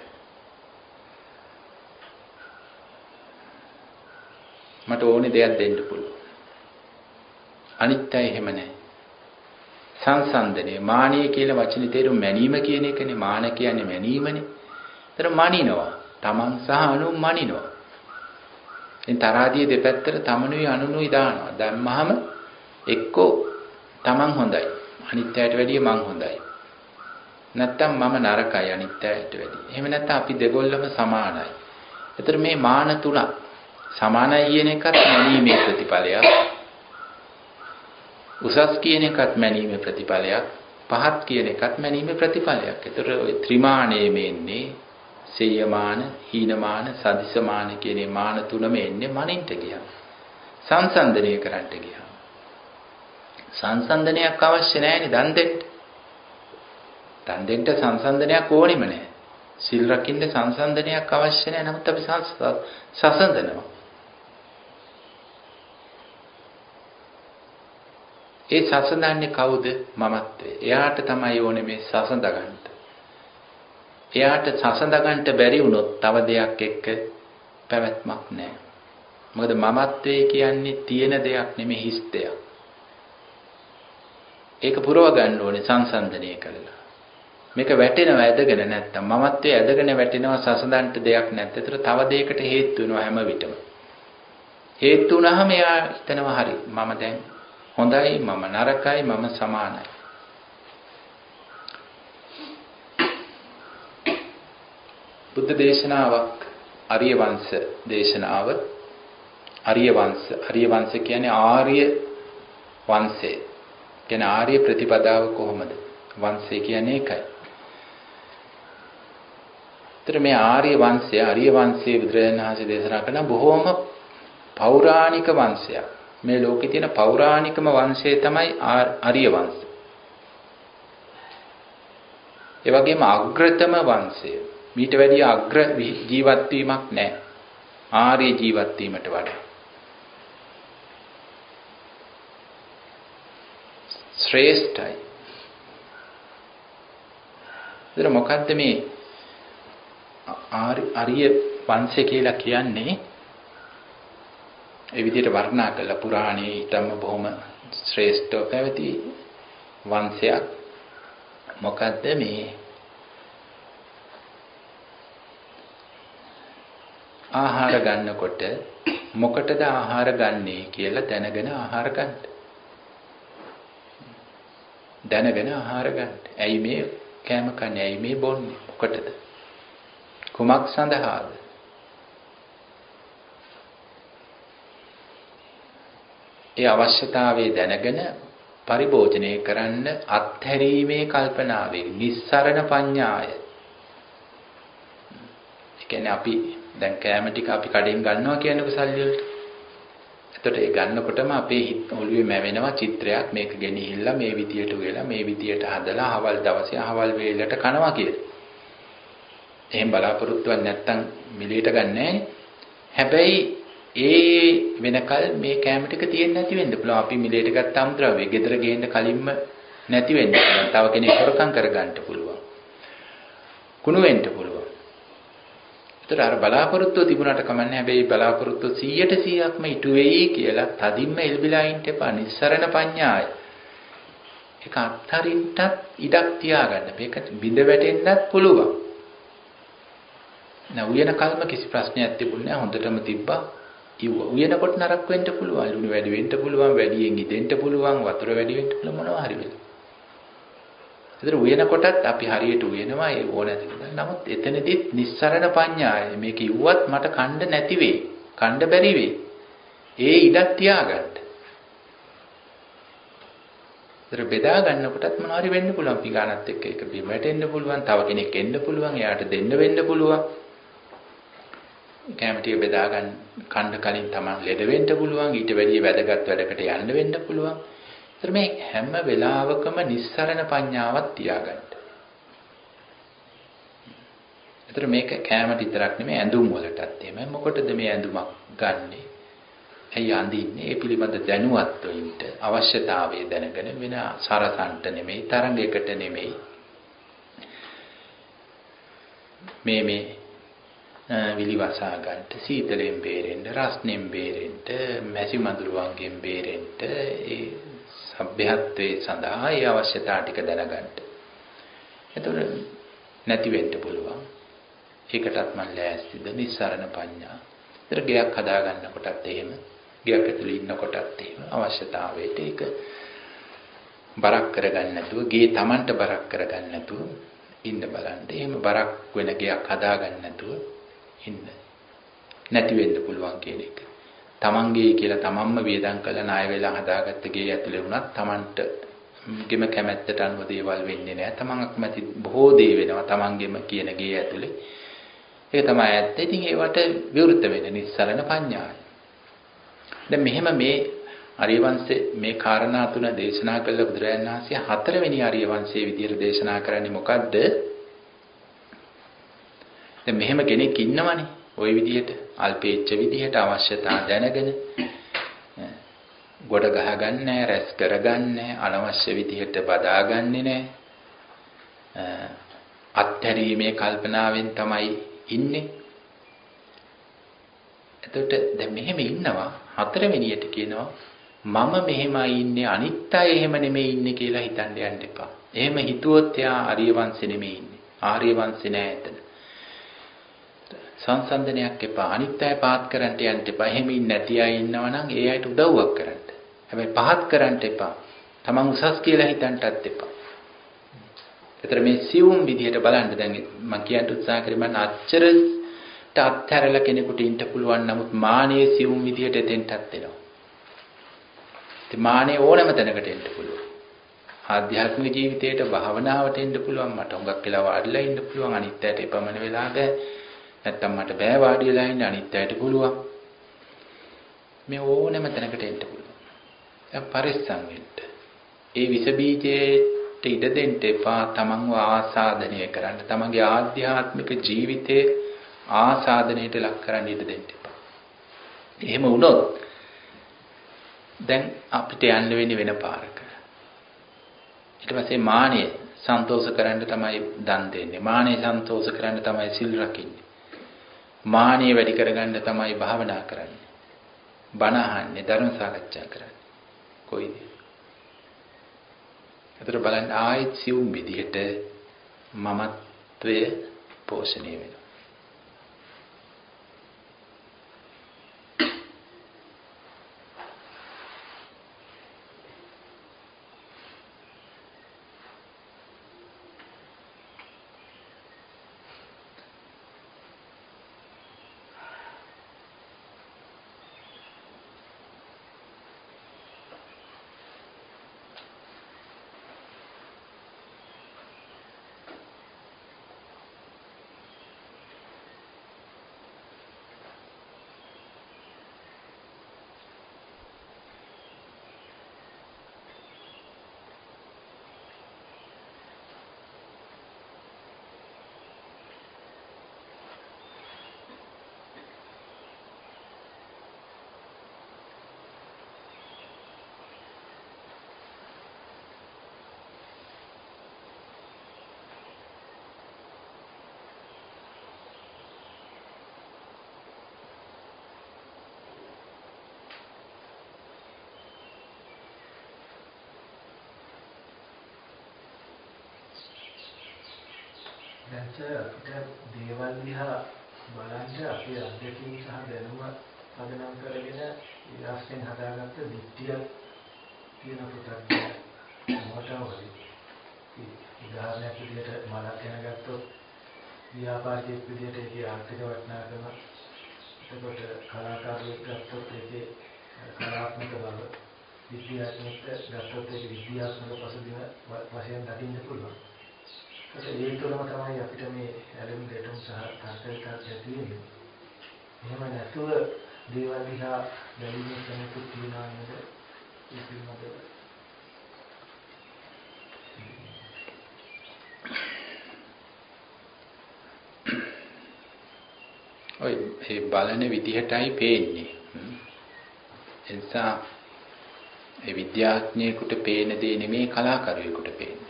මට ඕනේ දෙයක් දෙන්න පුළුවන්. අනිත් අය එහෙම නැහැ. සංසන්දනය මානිය කියලා වචනේ තේරුම මැනීම කියන එකනේ. මාන කියන්නේ මැනීමනේ. ඒතර මනිනවා. තමන් සහ අනුන් මනිනවා. එන් තරාදිය දෙපැත්තට තමනුයි අනුනුයි දානවා. දැම්මහම එක්කෝ තමන් හොඳයි. අනිත් අයට වැඩිය මං හොඳයි. නැත්තම් මම නරකයි අනිත් අයට වැඩිය. එහෙම නැත්නම් අපි දෙගොල්ලම සමානයි. ඒතර මේ මාන තුනක් සමානයි කියන එකත් මැනීමේ ප්‍රතිඵලයක්. උසස් කියන එකත් මැනීමේ ප්‍රතිඵලයක්. පහත් කියන එකත් මැනීමේ ප්‍රතිඵලයක්. ඒතර ඔය ත්‍රිමාණයේ මේන්නේ සේයමාන, හීනමාන, සදිසමාන කියන මාන තුනම එන්නේ මනින්ට ගියා. සංසන්දනය කරන්නට ගියා. සංසන්දනයක් අවශ්‍ය නැහැනේ දන් දෙන්න. දන් දෙන්න සංසන්දනයක් ඕනෙම නැහැ. සිල් රකින්න සංසන්දනයක් අවශ්‍ය නැහැ. නමුත් අපි සසඳනවා. ඒ සසඳන්නේ කවුද? මමත්වේ. එයාට තමයි ඕනේ මේ සසඳ ගන්න. එයාට සසඳ ගන්න බැරි වුණොත් තව දෙයක් එක්ක පැවැත්මක් නැහැ. මොකද මමත්වේ කියන්නේ තියෙන දෙයක් නෙමෙයි හිස් දෙයක්. ඒක පුරව ගන්න ඕනේ සංසන්දනය කරලා. මේක වැටෙනව ඇදගෙන නැත්තම් මමත්වයේ ඇදගෙන වැටෙනවා සසඳන්ට දෙයක් නැත්නම් ඒතර තව දෙයකට හේතු වෙනවා හැම විටම. හේතු වුණාම එයා හිතනවා හරි මම දැන් හොඳයි මම නරකයි මම සමානයි. බුද්ධ දේශනාවක් ආර්ය වංශ දේශනාව ආර්ය වංශ ආර්ය වංශ කියන්නේ ආර්ය වංශය. කියන්නේ ආර්ය ප්‍රතිපදාව කොහොමද? වංශය කියන්නේ ඒකයි. ඒතර මේ ආර්ය වංශය ආර්ය වංශයේ බුදුරජාණන් වහන්සේ දේශනා කරන බොහෝම පෞරාණික වංශයක්. මේ ලෝකේ තියෙන පෞරාණිකම වංශය තමයි ආර්ය වංශය. ඒ වගේම අග්‍රතම වංශය. මීට වැඩිය අග්‍ර ජීවත් වීමක් නැහැ. ආර්ය ජීවත් වීමට වඩා. ශ්‍රේෂ්ඨයි. ඒතර මොකද්ද මේ ආර්ය වංශය කියලා කියන්නේ? ඒ විදිහට වර්ණනා කළ පුරාණයේ ඊටම බොහොම ශ්‍රේෂ්ඨව පැවති වංශයක්. මොකද්ද මේ ආහාර ගන්නකොට මොකටද ආහාර ගන්නෙ කියලා දැනගෙන ආහාර ගන්න. දැනගෙන ආහාර ගන්න. ඇයි මේ කෑම කන්නේ? ඇයි මේ බොන්නේ? මොකටද? කුමක් සඳහාද? ඒ අවශ්‍යතාවයේ දැනගෙන පරිභෝජනය කරන්න අත්හැරීමේ කල්පනාවෙන් නිස්සරණ පඤ්ඤාය. ඒ කියන්නේ අපි දැන් කෑම ටික අපි කඩෙන් ගන්නවා කියනකො සල්ලි වලට. එතකොට ඒ ගන්නකොටම අපේ ඔළුවේ මැවෙනවා චිත්‍රයක් මේක ගෙනිහිල්ලා මේ විදියට උයලා මේ විදියට හදලා අවල් දවසේ අවල් වේලට කනවා කියලා. එහෙන් බලාපොරොත්තුවක් නැත්තම් මිලේට ගන්නෑ. හැබැයි ඒ වෙනකල් මේ කැම ටික තියෙන්නේ නැති වෙන්න පුළුවන්. අපි මිලේට ගත්තාම ද්‍රව්‍ය ගෙදර ගේන්න කලින්ම නැති වෙන්න පුළුවන්. තව කෙනෙක් හොරකම් කරගන්න පුළුවන්. කුණු වෙන්න පුළුවන්. ඒතර අර බලාපොරොත්තුව තිබුණාට කමන්නේ. හැබැයි බලාපොරොත්තුව සීයට සීයක්ම ඉටු වෙයි කියලා තදින්ම එල්බිලා ඉන්න එපා. නිස්සරණ පඤ්ඤාය. ඒක අත්තරින්ටත් ඉඩක් තියාගන්න. මේක බිඳ වැටෙන්නත් පුළුවන්. නෑ උයන කල්ම කිසි ප්‍රශ්නයක් තිබුණේ නැහැ. හොඳටම තිබ්බා. ඉව උයනකොට නරක වෙන්න පුළුවන්. ලුණු වැඩි වෙන්න පුළුවන්. වැඩියෙන් ඉදෙන්න පුළුවන්. වතුර වැඩි වෙන්න පුළුවන්. මොනවා හරි වෙලා. ඒතර උයනකොටත් අපි හරියට උයනවා ඒ ඕන නැති නිසා. නමුත් එතනදිත් නිස්සරණ පඤ්ඤාය. මේක ඉව්වත් මට කණ්ඩ නැති වෙයි. කණ්ඩ බැරි වෙයි. ඒ ඉඩක් තියාගන්න. ඒතර බෙදා ගන්නකොටත් මොනවා හරි වෙන්න පුළුවන්. පිඟානත් එක්ක එක බිම වැටෙන්න පුළුවන්. තව කෙනෙක් එන්න පුළුවන්. එයාට දෙන්න වෙන්න පුළුවන්. කැමටිය බෙදා ගන්න කණ්ඩ කලින් Taman ලෙඩ වෙන්න පුළුවන්. ඊට වැඩිය වැදගත් වැඩකට යන්න වෙන්න පුළුවන්. ඒතර මේ හැම වෙලාවකම නිස්සරණ පඤ්ඤාවක් තියාගන්න. ඒතර මේක කැමටි විතරක් නෙමෙයි ඇඳුම් වලටත් එහෙමයි. මොකටද මේ ඇඳුමක් ගන්නෙ? ඇයි අඳින්නේ? ඒ පිළිබඳ දැනුවත් වෙන්න අවශ්‍යතාවය දැනගෙන වෙන සරසන්ට නෙමෙයි, තරංගයකට නෙමෙයි. මේ මේ විලිවසා ගන්නට, සීතලෙන් බේරෙන්න, රස්නෙන් බේරෙන්න, මැසි මදුරුවන්ගෙන් බේරෙන්න, ඒ සભ્યත්වයේ සඳහා ඒ අවශ්‍යතා ටික දැනගන්න. එතකොට නැති වෙන්න පුළුවන්. ඒකටත් මම ලෑස්තිද නිස්සරණ පඤ්ඤා. ඒතර ගයක් හදා ගන්නකොටත් එහෙම, ගයක් ඇතුළේ ඉන්නකොටත් එහෙම අවශ්‍යතාවයට ඒක බරක් කරගන්න නැතුව, ගේ Tamanට බරක් කරගන්න නැතුව ඉන්න බලන්න. එහෙම බරක් වෙන ගයක් හදා ගන්න නැතුව ඉන්න. නැති වෙන්න පුළුවන් කියන එක. තමන්ගේ කියලා තමන්ම වේදම් කළ ණය වෙලා හදාගත්ත ගේ ඇතුලේ වුණත් තමන්ට ගෙම කැමැත්තට අනුව දේවල් වෙන්නේ නැහැ. තමන් අකමැති බොහෝ දේ වෙනවා තමන්ගෙම කියන ගේ ඇතුලේ. ඒක තමයි ඇත්ත. ඉතින් ඒවට විවෘත වෙන්න නිස්සරණ පඤ්ඤාය. දැන් මෙහෙම මේ ආර්ය වංශයේ මේ කාරණා තුන දේශනා කළ බුදුරජාණන් වහන්සේ හතරවෙනි ආර්ය වංශයේ විදියට දේශනා කරන්නේ මොකද්ද? දැන් මෙහෙම කෙනෙක් ඉන්නවනේ. ওই විදිහට අල්පේච්ඡ විදිහට අවශ්‍යතා දැනගෙන ගොඩ ගහගන්නේ රැස් කරගන්නේ අනවශ්‍ය විදිහට බදාගන්නේ නැහැ. අත්හැරීමේ කල්පනාවෙන් තමයි ඉන්නේ. එතකොට දැන් මෙහෙම ඉන්නවා හතරවෙනියට කියනවා මම මෙහෙමයි ඉන්නේ අනිත් අය එහෙම නෙමෙයි ඉන්නේ කියලා හිතන්න යන්න එපා. එහෙම හිතුවොත් එයා ආර්ය වංශේ නෙමෙයි ඉන්නේ. ආර්ය වංශේ නෑ එතන. සංසන්දනයක් එපා. අනිත් අය පාත් කරන්න යන්න එපා. එහෙම ඉන්නේ නැති අය ඉන්නවා නම් ඒ අයට උදව්වක් කරන්න. හැබැයි පහත් කරන්න එපා. තමන් උසස් කියලා හිතන්නත් එපා. ඒතර මේ සියුම් විදිහට බලන්න දැන් මම කියන්න උත්සාහ කරේ මම අච්චරට අත්හැරලා කෙනෙකුට ඉන්න පුළුවන් නමුත් මානයේ සියුම් විදිහට එතෙන්ටත් එනවා. ඉතින් මානයේ ඕනම තැනකට එන්න පුළුවන්. ආධ්‍යාත්මික ජීවිතයට භාවනාවට එන්න පුළුවන්. මට හුඟක් වෙලා වාඩිලා ඉන්න පුළුවන්. අනිත් අයට එපමණ වෙලා බෑ. නැත්තම් මට බෑ වාඩි වෙලා ඉන්න අනිත් අයට පුළුවන්. මේ ඕනම තැනකට එන්න පුළුවන්. දැන් පරිස්සම් වෙන්න. ඒ විස බීජයට ඉඩ දෙන්න එපා. තමන්ව ආසාදනය කරන්න. තමන්ගේ ආධ්‍යාත්මික ජීවිතයේ ආසාදනයට ලක් කරන්න ඉඩ දෙන්න එපා. එහෙම වුණොත් දැන් අපිට යන්න වෙන්නේ වෙන පාරක. ඊට පස්සේ මානෙ සන්තෝෂ කරන්න තමයි දන් දෙන්නේ. මානෙ සන්තෝෂ කරන්න තමයි සිල් රකින්නේ. මානෙ වැඩි කරගන්න තමයි භාවනා කරන්නේ. බණ අහන්නේ ධර්ම සාකච්ඡා කරන්නේ කොයිද? ඒතර බලන්න ආයෙත් සිවුම් විදිහට මමත්වය පෝෂණය වෙනවා. දැන් අපිට දේවල් දිහා බලන්න අපේ අධ්‍යක්ෂින් සහ දැනුම පදනම් කරගෙන ඊළඟට හදාගත්ත දිට්ඨිය තියෙන පුතක් මොකටද? උදාහරණයක් විදිහට මලක් ගැන ගත්තොත් ව්‍යාපාරිකයෙක් විදිහට ඒකේ ආර්ථික වටිනාකම, එතකොට කලාකාරයෙක් ගත්තොත් ඒකේ කලාත්මක බව, විද්‍යාත්මක ගත්තොත් ඒකේ විද්‍යාත්මක පසුබිම වශයෙන් දකින්න පුළුවන්. ඒ තුළම තමයි අපිට මේ ඇලෙමු ගැටුම් සහ තර්ක ඇති වෙන්නේ. එහෙම නැතුව දේවල් දිහා බැලීමේ කෙනෙකුට තියනවා නේද? ඒ පිළිබඳව ඔය ඒ බලන විදිහටයි පේන්නේ. එනිසා ඒ විද්‍යාඥයෙකුට පේන දේ නෙමෙයි කලාකාරයෙකුට පේන්නේ.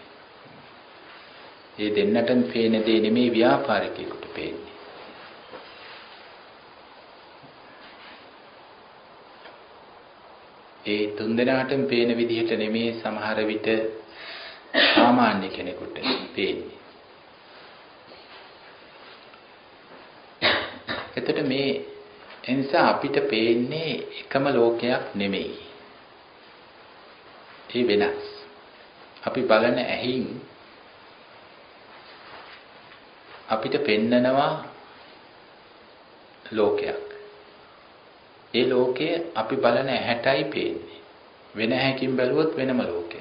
ඒ දෙන්නටම පේන දේ නෙමෙයි ව්‍යාපාරිකයෙකුට පේන්නේ. ඒ තුන්දෙනාටම පේන විදිහට නෙමෙයි සමහර විට සාමාන්‍ය කෙනෙකුට පේන්නේ. එතකොට මේ එනිසා අපිට පේන්නේ එකම ලෝකයක් නෙමෙයි. ඒ වෙනස්. අපි බලන ඇහින් අපිට පෙන්නනවා ලෝකයක්. ඒ ලෝකය අපි බලන ඇහැටයි පේන්නේ. වෙන ඇහැකින් බැලුවොත් වෙනම ලෝකයක්.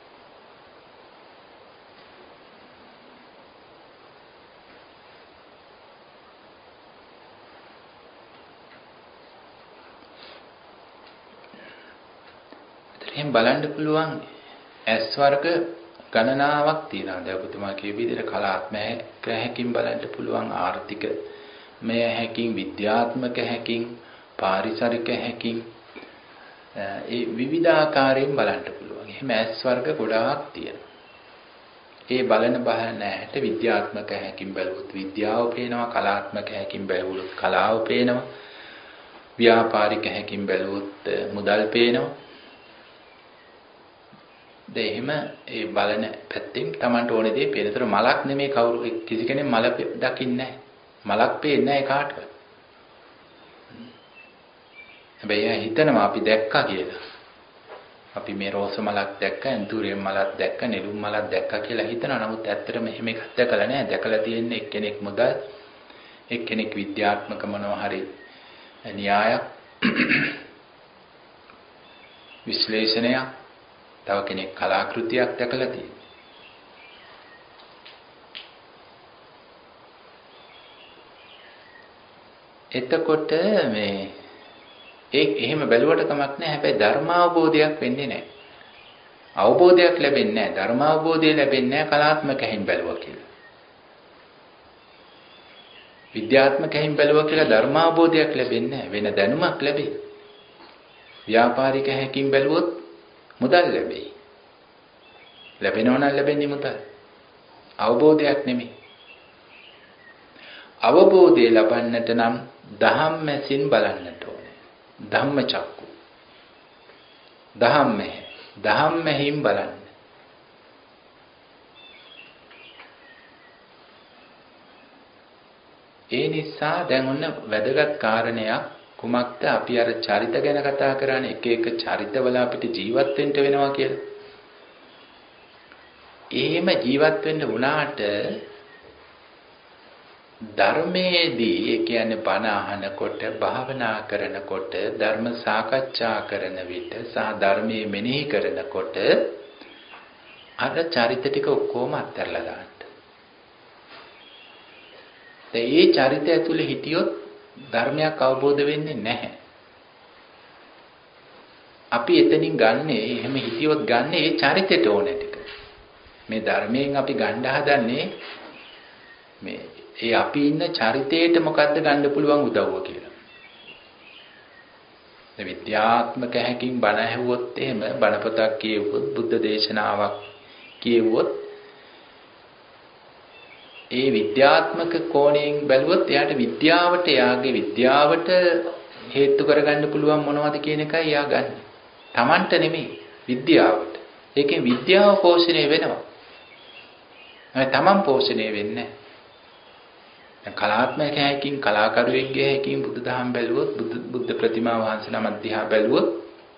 එහෙනම් බලන්න පුළුවන් ඇස් වර්ග ගණනාවක් තියෙනවා. දැන් ඔබතුමා කියපු විදිහට කලාත්මක හැකින් බලන්න පුළුවන්, ආර්ථික මේ හැකින්, විද්‍යාත්මක හැකින්, පාරිසරික හැකින්, ඒ විවිධාකාරයෙන් බලන්න පුළුවන්. එහෙම ඇස් වර්ග ගොඩාක් තියෙනවා. ඒ බලන බහන ඇහැට විද්‍යාත්මක හැකින් බැලුවොත් විද්‍යාව පේනවා, කලාත්මක හැකින් බැලුවොත් කලාව පේනවා, ව්‍යාපාරික හැකින් බැලුවොත් මුදල් පේනවා. දෙහිම ඒ බලන පැත්තෙන් Tamanට ඕනේ දේ පේන. ඒතර මලක් නෙමෙයි කවුරු කිසි කෙනෙක් මල දකින්නේ නැහැ. මලක් පේන්නේ නැහැ කාටවත්. හැබැයි හිතනවා අපි දැක්කා කියලා. අපි මේ රෝස මලක් දැක්කා, ඇන්තූරියම් මලක් දැක්කා, නෙළුම් මලක් දැක්කා කියලා හිතනවා. නමුත් ඇත්තටම එහෙම එකක් දැකලා නැහැ. දැකලා තියෙන්නේ එක්කෙනෙක් මුදල්, එක්කෙනෙක් විද්‍යාත්මක මොනවා හරි න්‍යායක්, විශ්ලේෂණයක්, තව කෙනෙක් කලාකෘතියක් දැකලා තියෙනවා. එතකොට මේ ඒ එහෙම බැලුවට කමක් නැහැ. හැබැයි ධර්ම අවබෝධයක් වෙන්නේ නැහැ. අවබෝධයක් ලැබෙන්නේ නැහැ. ධර්ම අවබෝධය ලැබෙන්නේ නැහැ කලාත්මක හැයින් බැලුවා කියලා. විද්‍යාත්මක හැයින් බැලුවා කියලා ධර්ම අවබෝධයක් ලැබෙන්නේ නැහැ. වෙන දැනුමක් ලැබෙයි. ව්‍යාපාරික හැකින් බැලුවොත් මුදල් ලැබෙයි. ලැබෙනවා නම් ලැබෙන්නේ මුදල්. අවබෝධයක් නෙමෙයි. අවබෝධය ලබන්නට නම් දහම් මැසින් බලන්නට ඕනේ. ධම්මචක්කු. ධම්මෙහි ධම්මෙහිම් බලන්න. ඒ නිසා දැන් ඔන්න වැදගත් කාරණයක් කුමක්ද? අපි අර චරිත ගැන කතා කරන්නේ, එක එක චරිතවල අපිට ජීවත් වෙන්න වෙනවා කියලා. එහෙම ජීවත් වෙන්න වුණාට ධර්මයේදී, ඒ කියන්නේ බණ අහනකොට, භාවනා කරනකොට, ධර්ම සාකච්ඡා කරන විට සහ ධර්මයේ මෙනෙහි කරනකොට අර චරිත ටික ඔක්කොම අත්හැරලා දාන්න. ඒ චරිතය ඇතුලේ හිටියොත් ධර්මයක් අවබෝධ වෙන්නේ නැහැ. අපි එතනින් ගන්නේ, එහෙම හිටියොත් ගන්නේ ඒ චරිතයට ඕන ටික. මේ ධර්මයෙන් අපි ගන්න හදන්නේ මේ ඒ අපි ඉන්න චරිතයට මොකද්ද ගන්න පුළුවන් උදව්ව කියලා. මේ විද්‍යාත්මක හැකින් බණ ඇහුවොත් එහෙම, බණ පොතක් කියවුවොත්, බුද්ධ දේශනාවක් කියවුවොත්, ඒ විද්‍යාත්මක කෝණයෙන් බැලුවොත් එයාට විද්‍යාවට, එයාගේ විද්‍යාවට හේතු කරගන්න පුළුවන් මොනවද කියන එකයි එයා ගන්න. Tamanට නෙමෙයි, විද්‍යාවට. ඒකෙන් විද්‍යාව පෝෂණය වෙනවා. ඒ Taman පෝෂණය වෙන්නේ නැහැ. කලාත්මක හැකින්, කලාකරුවෙක්ගේ හැකින් බුදුදහම බැලුවොත්, බුදු බුද්ධ ප්‍රතිමා වහන්සේ නම දිහා බැලුවොත්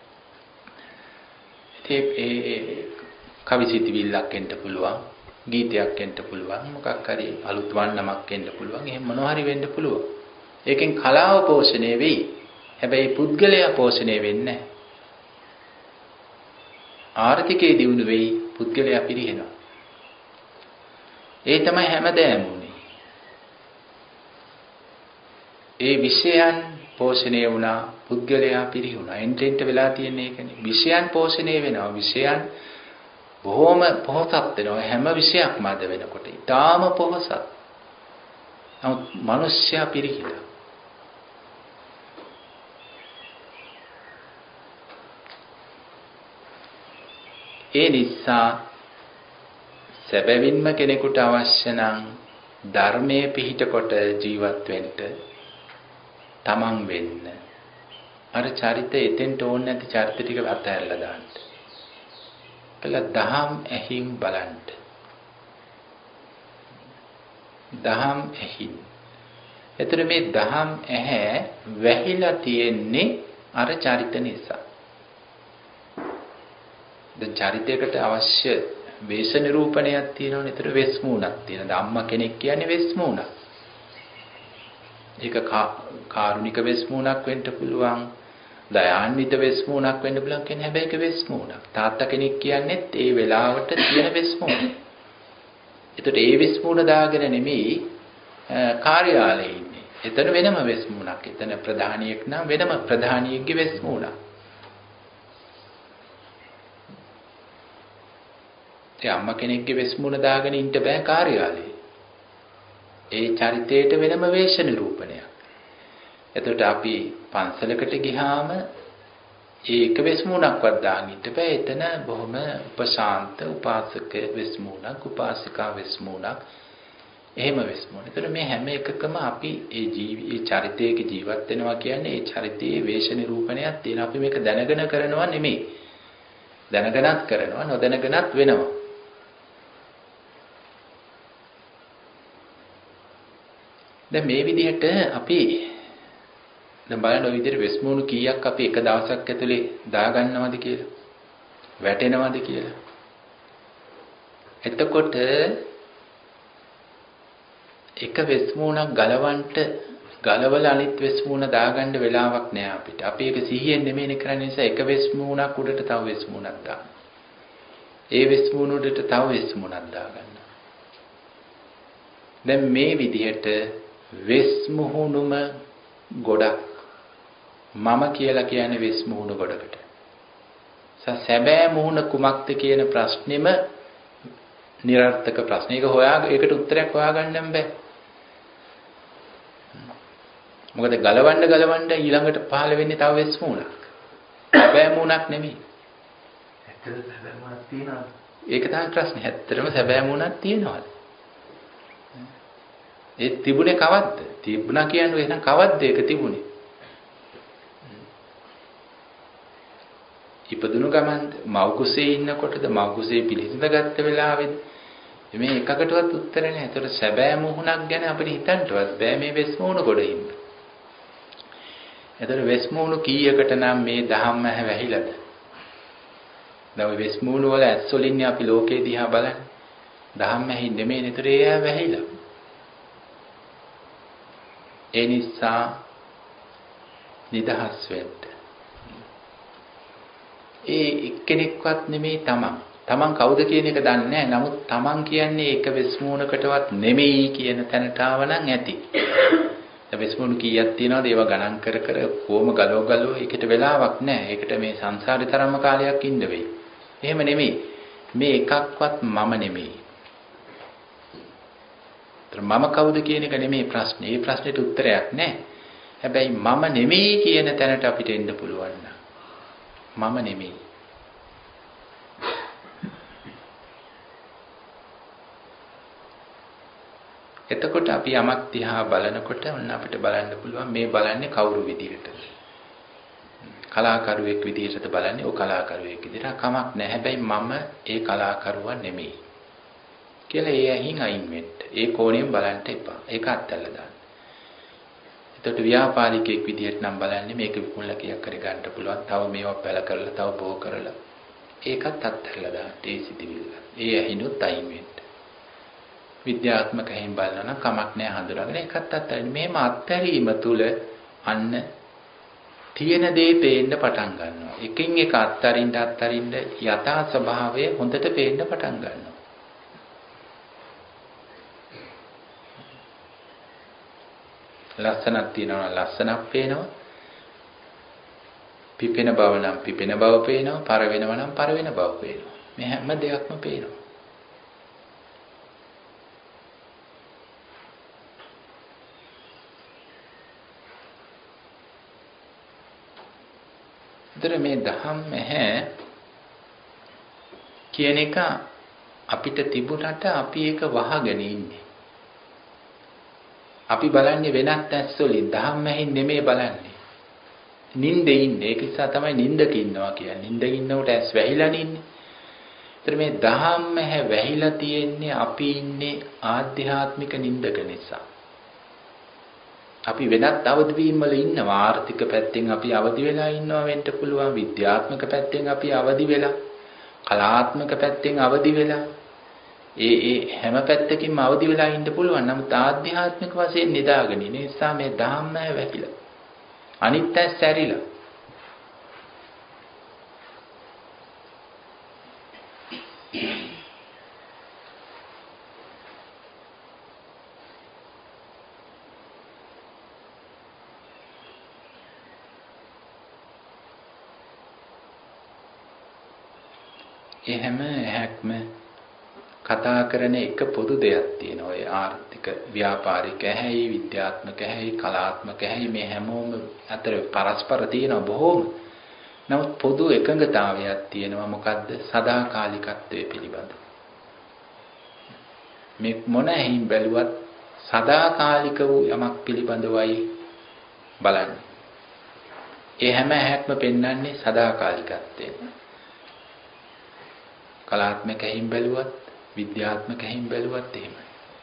ඒ ඒ කවි සිතිවිල්ලක් එන්න පුළුවන්, ගීතයක් එන්න පුළුවන්, මොකක් හරි අලුත් වන්නමක් එන්න පුළුවන්, එහෙම මොනවා හරි වෙන්න පුළුවන්. ඒකෙන් කලාව පෝෂණය වෙයි. හැබැයි පුද්ගලයා පෝෂණය වෙන්නේ නැහැ. ආර්ථිකයේ දියුණු වෙයි, පුද්ගලයා පිරිහෙනවා. ඒ තමයි හැමදේම උනේ. ඒ විෂයන් පෝෂණය වුණා, පුද්ගලයා පිරිහුණා. එන්ටෙන්ට වෙලා තියෙන එකනේ. විෂයන් පෝෂණය වෙනවා, විෂයන් බොහොම පොහොසත් වෙනවා. හැම විෂයක්ම අද වෙනකොට ඊටාම පොහොසත්. නමුත් මිනිස්සයා පිරිහිලා. ඒ නිසා සැබවින්ම කෙනෙකුට අවශ්‍ය නම් ධර්මයේ පිහිට කොට ජීවත් වෙන්න, තමන් වෙන්න. අර චරිතය එතෙන්ට ඕනේ නැති චරිත ටික අතහැරලා දාන්න. කළා දහම් ඇහින් බලන්න. දහම් ඇහින්. එතන මේ දහම් ඇහැ වැහිලා තියෙන්නේ අර චරිත නිසා. දැන් චරිතයකට අවශ්‍ය වේශ නිරූපණයක් තියෙනවනේ. ඒතර වෙස් මූණක් තියෙනවා. අම්මා කෙනෙක් කියන්නේ වෙස් මූණක්. ඒක කාරුණික වෙස් මූණක් වෙන්න පුළුවන්. දයාන්විත වෙස් මූණක් වෙන්න පුළුවන්. කියන්නේ හැබැයි ඒක වෙස් මූණක්. තාත්තා කෙනෙක් කියන්නේත් ඒ වෙලාවට තියෙන වෙස් මූණ. ඒතර ඒ වෙස් මූණ දාගෙන නෙමෙයි කාර්යාලයේ ඉන්නේ. එතන වෙනම වෙස් මූණක්. එතන ප්‍රධානියෙක් නම් වෙනම ප්‍රධානියෙක්ගේ වෙස් මූණක්. ඒ අම්මා කෙනෙක්ගේ වෙස් මුණ දාගෙන ඉන්න බෑ කාර්යාලයේ. ඒ චරිතයට වෙනම වේශ නිරූපණයක්. එතකොට අපි පන්සලකට ගියාම ඒක වෙස් මුණක්වත් දාන්න ඉන්න බෑ. එතන බොහොම උපශාන්ත උපාසක වෙස් මුණක්, උපාසිකා වෙස් මුණක්, එහෙම වෙස් මුණ. එතකොට මේ හැම එකකම අපි ඒ ජීවි ඒ චරිතයක ජීවත් වෙනවා කියන්නේ ඒ චරිතයේ වේශ නිරූපණයක් තියෙන. අපි මේක දැනගෙන කරනවා නෙමෙයි. දැනගෙනත් කරනවා, නොදැනගෙනත් වෙනවා. දැන් මේ විදිහට අපි දැන් බලන්න ඔය විදිහට වෙස් මූණු කීයක් අපි එක දවසක් ඇතුලේ දාගන්නවද කියලා, වැටෙනවද කියලා. එතකොට එක වෙස් මූණක් ගලවන්න ගලවලා අනිත් වෙස් මූණ දාගන්න වෙලාවක් නෑ අපිට. අපි ඒක සිහියෙන් නෙමෙයිනේ කරන්නේ. නිසා එක වෙස් මූණක් උඩට තව වෙස් මූණක් දාන්න. ඒ වෙස් මූණ උඩට තව වෙස් මූණක් දාගන්න. දැන් මේ විදිහට වෙස් මුහුණුම ගොඩක්. මම කියලා කියන්නේ වෙස් මුහුණු ගොඩකට. සැබෑ මුහුණ කුමක්ද කියන ප්‍රශ්නෙම නිරර්ථක ප්‍රශ්න. ඒක හොයා ඒකට උත්තරයක් හොයාගන්න බෑ. මොකද ගලවන්න ගලවන්න ඊළඟට පහළ වෙන්නේ තව වෙස් මුහුණක්. සැබෑ මුහුණක් නෙමෙයි. ඇත්තටම සැබෑ මුහුණක් තියෙනවා. ඒක තමයි ප්‍රශ්නේ. ඇත්තටම සැබෑ මුහුණක් තියෙනවද? ඒ තිබුණේ කවද්ද? තිබුණා කියන්නේ එහෙනම් කවද්ද ඒක තිබුණේ? ඉපදුණු ගමන්ද මව් කුසේ ඉන්නකොටද මව් කුසේ පිළිසිඳ ගත්ත වෙලාවේද මේ එකකටවත් උත්තර නැහැ. ඒතකොට සැබෑ මුහුණක් ගැන අපිට හිතන්නවත් බෑ මේ වෙස් මුහුණ ගොඩින්. ඒතකොට වෙස් මුහුණු කීයකට නම් මේ දහම් ඇහැ වැහිලාද? දැන් වෙස් මුහුණු වල ඇස් වලින් අපි ලෝකේ දිහා බලන්නේ. දහම් ඇහි නෙමෙයි නේද? ඒ ඇහැ වැහිලා. ඒ නිසා නිදහස් වෙන්න. ඒ එක්කෙනෙක්වත් නෙමෙයි තමන්. තමන් කවුද කියන එක දන්නේ නැහැ. නමුත් තමන් කියන්නේ එක වෙස්මුණකටවත් නෙමෙයි කියන තැනට ආවනම් ඇති. දැන් වෙස්මුණු කීයක් තියෙනවද? ඒවා ගණන් කර කර කොහොම ගලව ගලව ඒකට වෙලාවක් නැහැ. ඒකට මේ සංසාරේ තරම්ම කාලයක් ඉන්න වෙයි. එහෙම නෙමෙයි. මේ එකක්වත් මම නෙමෙයි. මම කවුද කියන එක නෙමෙයි ප්‍රශ්නේ. ඒ ප්‍රශ්නෙට උත්තරයක් නැහැ. හැබැයි මම නෙමෙයි කියන තැනට අපිට එන්න පුළුවන් නම් මම නෙමෙයි. එතකොට අපි යමක් දිහා බලනකොට ඔන්න අපිට බලන්න පුළුවන් මේ බලන්නේ කවුරු විදිහටද? කලාකරුවෙක් විදිහටද බලන්නේ? ඔය කලාකරුවෙක් විදිහට කමක් නැහැ. හැබැයි මම ඒ කලාකරුවා නෙමෙයි කියලා ඒ ඇහින් අයින් වෙන්න. ඒ කෝණයෙන් බලන්න එපා. ඒක අත්හැරලා දාන්න. එතකොට ව්‍යාපාරිකයෙක් විදිහට නම් බලන්නේ මේක විකුණලා කියක් කර ගන්න පුළුවන්. තව මේවා පැල කරලා තව බෝ කරලා ඒකත් අත්හැරලා දාන්න. ඒ සිටිවිල්ල. ඒ ඇහිනුත් අයින් වෙන්න. විද්‍යාත්මක හැම බලනවා නම් කමක් නැහැ හඳුනාගෙන ඒකත් අත්හැරින්න. මේම අත්හැරීම තුල අන්න තියෙන දේ පේන්න පටන් ගන්නවා. එකින් එක අත්හරින්න අත්හරින්න යථා ස්වභාවය හොඳට පේන්න පටන් ගන්නවා. ලස්සනක් තියෙනවා ලස්සනක් පේනවා. පිපෙන බව නම් පිපෙන බව පේනවා. පර වෙනව නම් පර වෙන බව පේනවා. මේ හැම දෙයක්ම පේනවා. ඒතර මේ දහම් ඇහැ කියන එක අපිට තිබුණට අපි ඒක වහගෙන ඉන්නේ. අපි බලන්නේ වෙනත් ඇස් වලින් දහම් ඇහින් නෙමෙයි බලන්නේ. නිින්දේ ඉන්නේ. ඒක නිසා තමයි නිින්දක ඉන්නවා කියන්නේ. නිින්දක ඉන්නකොට ඇස් වැහිලා ඉන්නේ. ඒතර මේ දහම් ඇහැ වැහිලා තියෙන්නේ අපි ඉන්නේ ආධ්‍යාත්මික නිින්දක නිසා. අපි වෙනත් අවදි වීම වල ඉන්නවා. ආර්ථික පැත්තෙන් අපි අවදි වෙලා ඉන්නවා වෙන්න පුළුවන්. විද්‍යාත්මක පැත්තෙන් අපි අවදි වෙලා. කලාත්මක පැත්තෙන් අවදි වෙලා. ඒ ඒ හැම පැත්තකින්ම අවදි වෙලා ඉන්න පුළුවන්. නමුත් ආධ්‍යාත්මික වශයෙන් නිදාගෙන ඉන්න නිසා මේ ධම්ම වැහිලා. අනිත් ඇස් ඇරිලා. ඒ හැම හැක්ම කතා කරන එක පොදු දෙයක් තියෙනවා. ඒ ආර්ථික ව්‍යාපාරික ඇහැයි විද්‍යාත්මක ඇහැයි කලාත්මක ඇහැයි මේ හැමෝම අතර පරස්පර තියෙන බොහෝම. නමුත් පොදු එකඟතාවයක් තියෙනවා. මොකද්ද? සදාකාලිකත්වයේ පිළිබඳ. මේ මොන ඇහින් බැලුවත් සදාකාලික වූ යමක් පිළිබඳවයි බලන්නේ. ඒ හැම ඇහැක්ම පෙන්වන්නේ සදාකාලිකත්වය. කලාත්මක ඇහින් බැලුවත් විද්‍යාත්මක ඇහින් බැලුවත් එහෙමයි.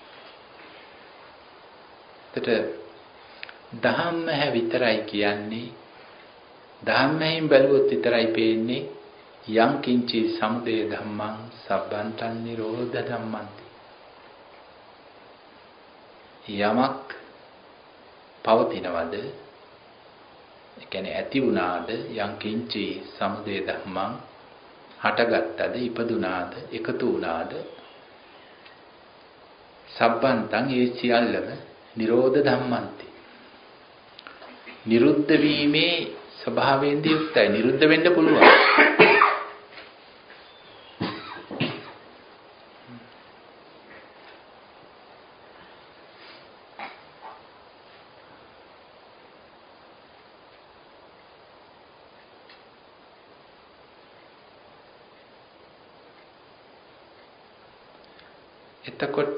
එතට ධම්ම ඇහැ විතරයි කියන්නේ ධම්ම ඇහින් බැලුවොත් විතරයි පේන්නේ යං කිංචි සමුදය ධම්මං සබ්බන්තං නිරෝධ ධම්මන්ති. යමක් පවතිනවද? ඒ කියන්නේ ඇති වුණාද? යං කිංචි සමුදය ධම්මං හටගත්තද? ඉපදුනාද? එකතු වුණාද? සබ්බන්තං ඒ සියල්ලම නිරෝධ ධම්මන්ති. නිරුද්ධ වීමේ ස්වභාවයෙන් යුක්තයි. නිරුද්ධ වෙන්න පුළුවන්. එතකොට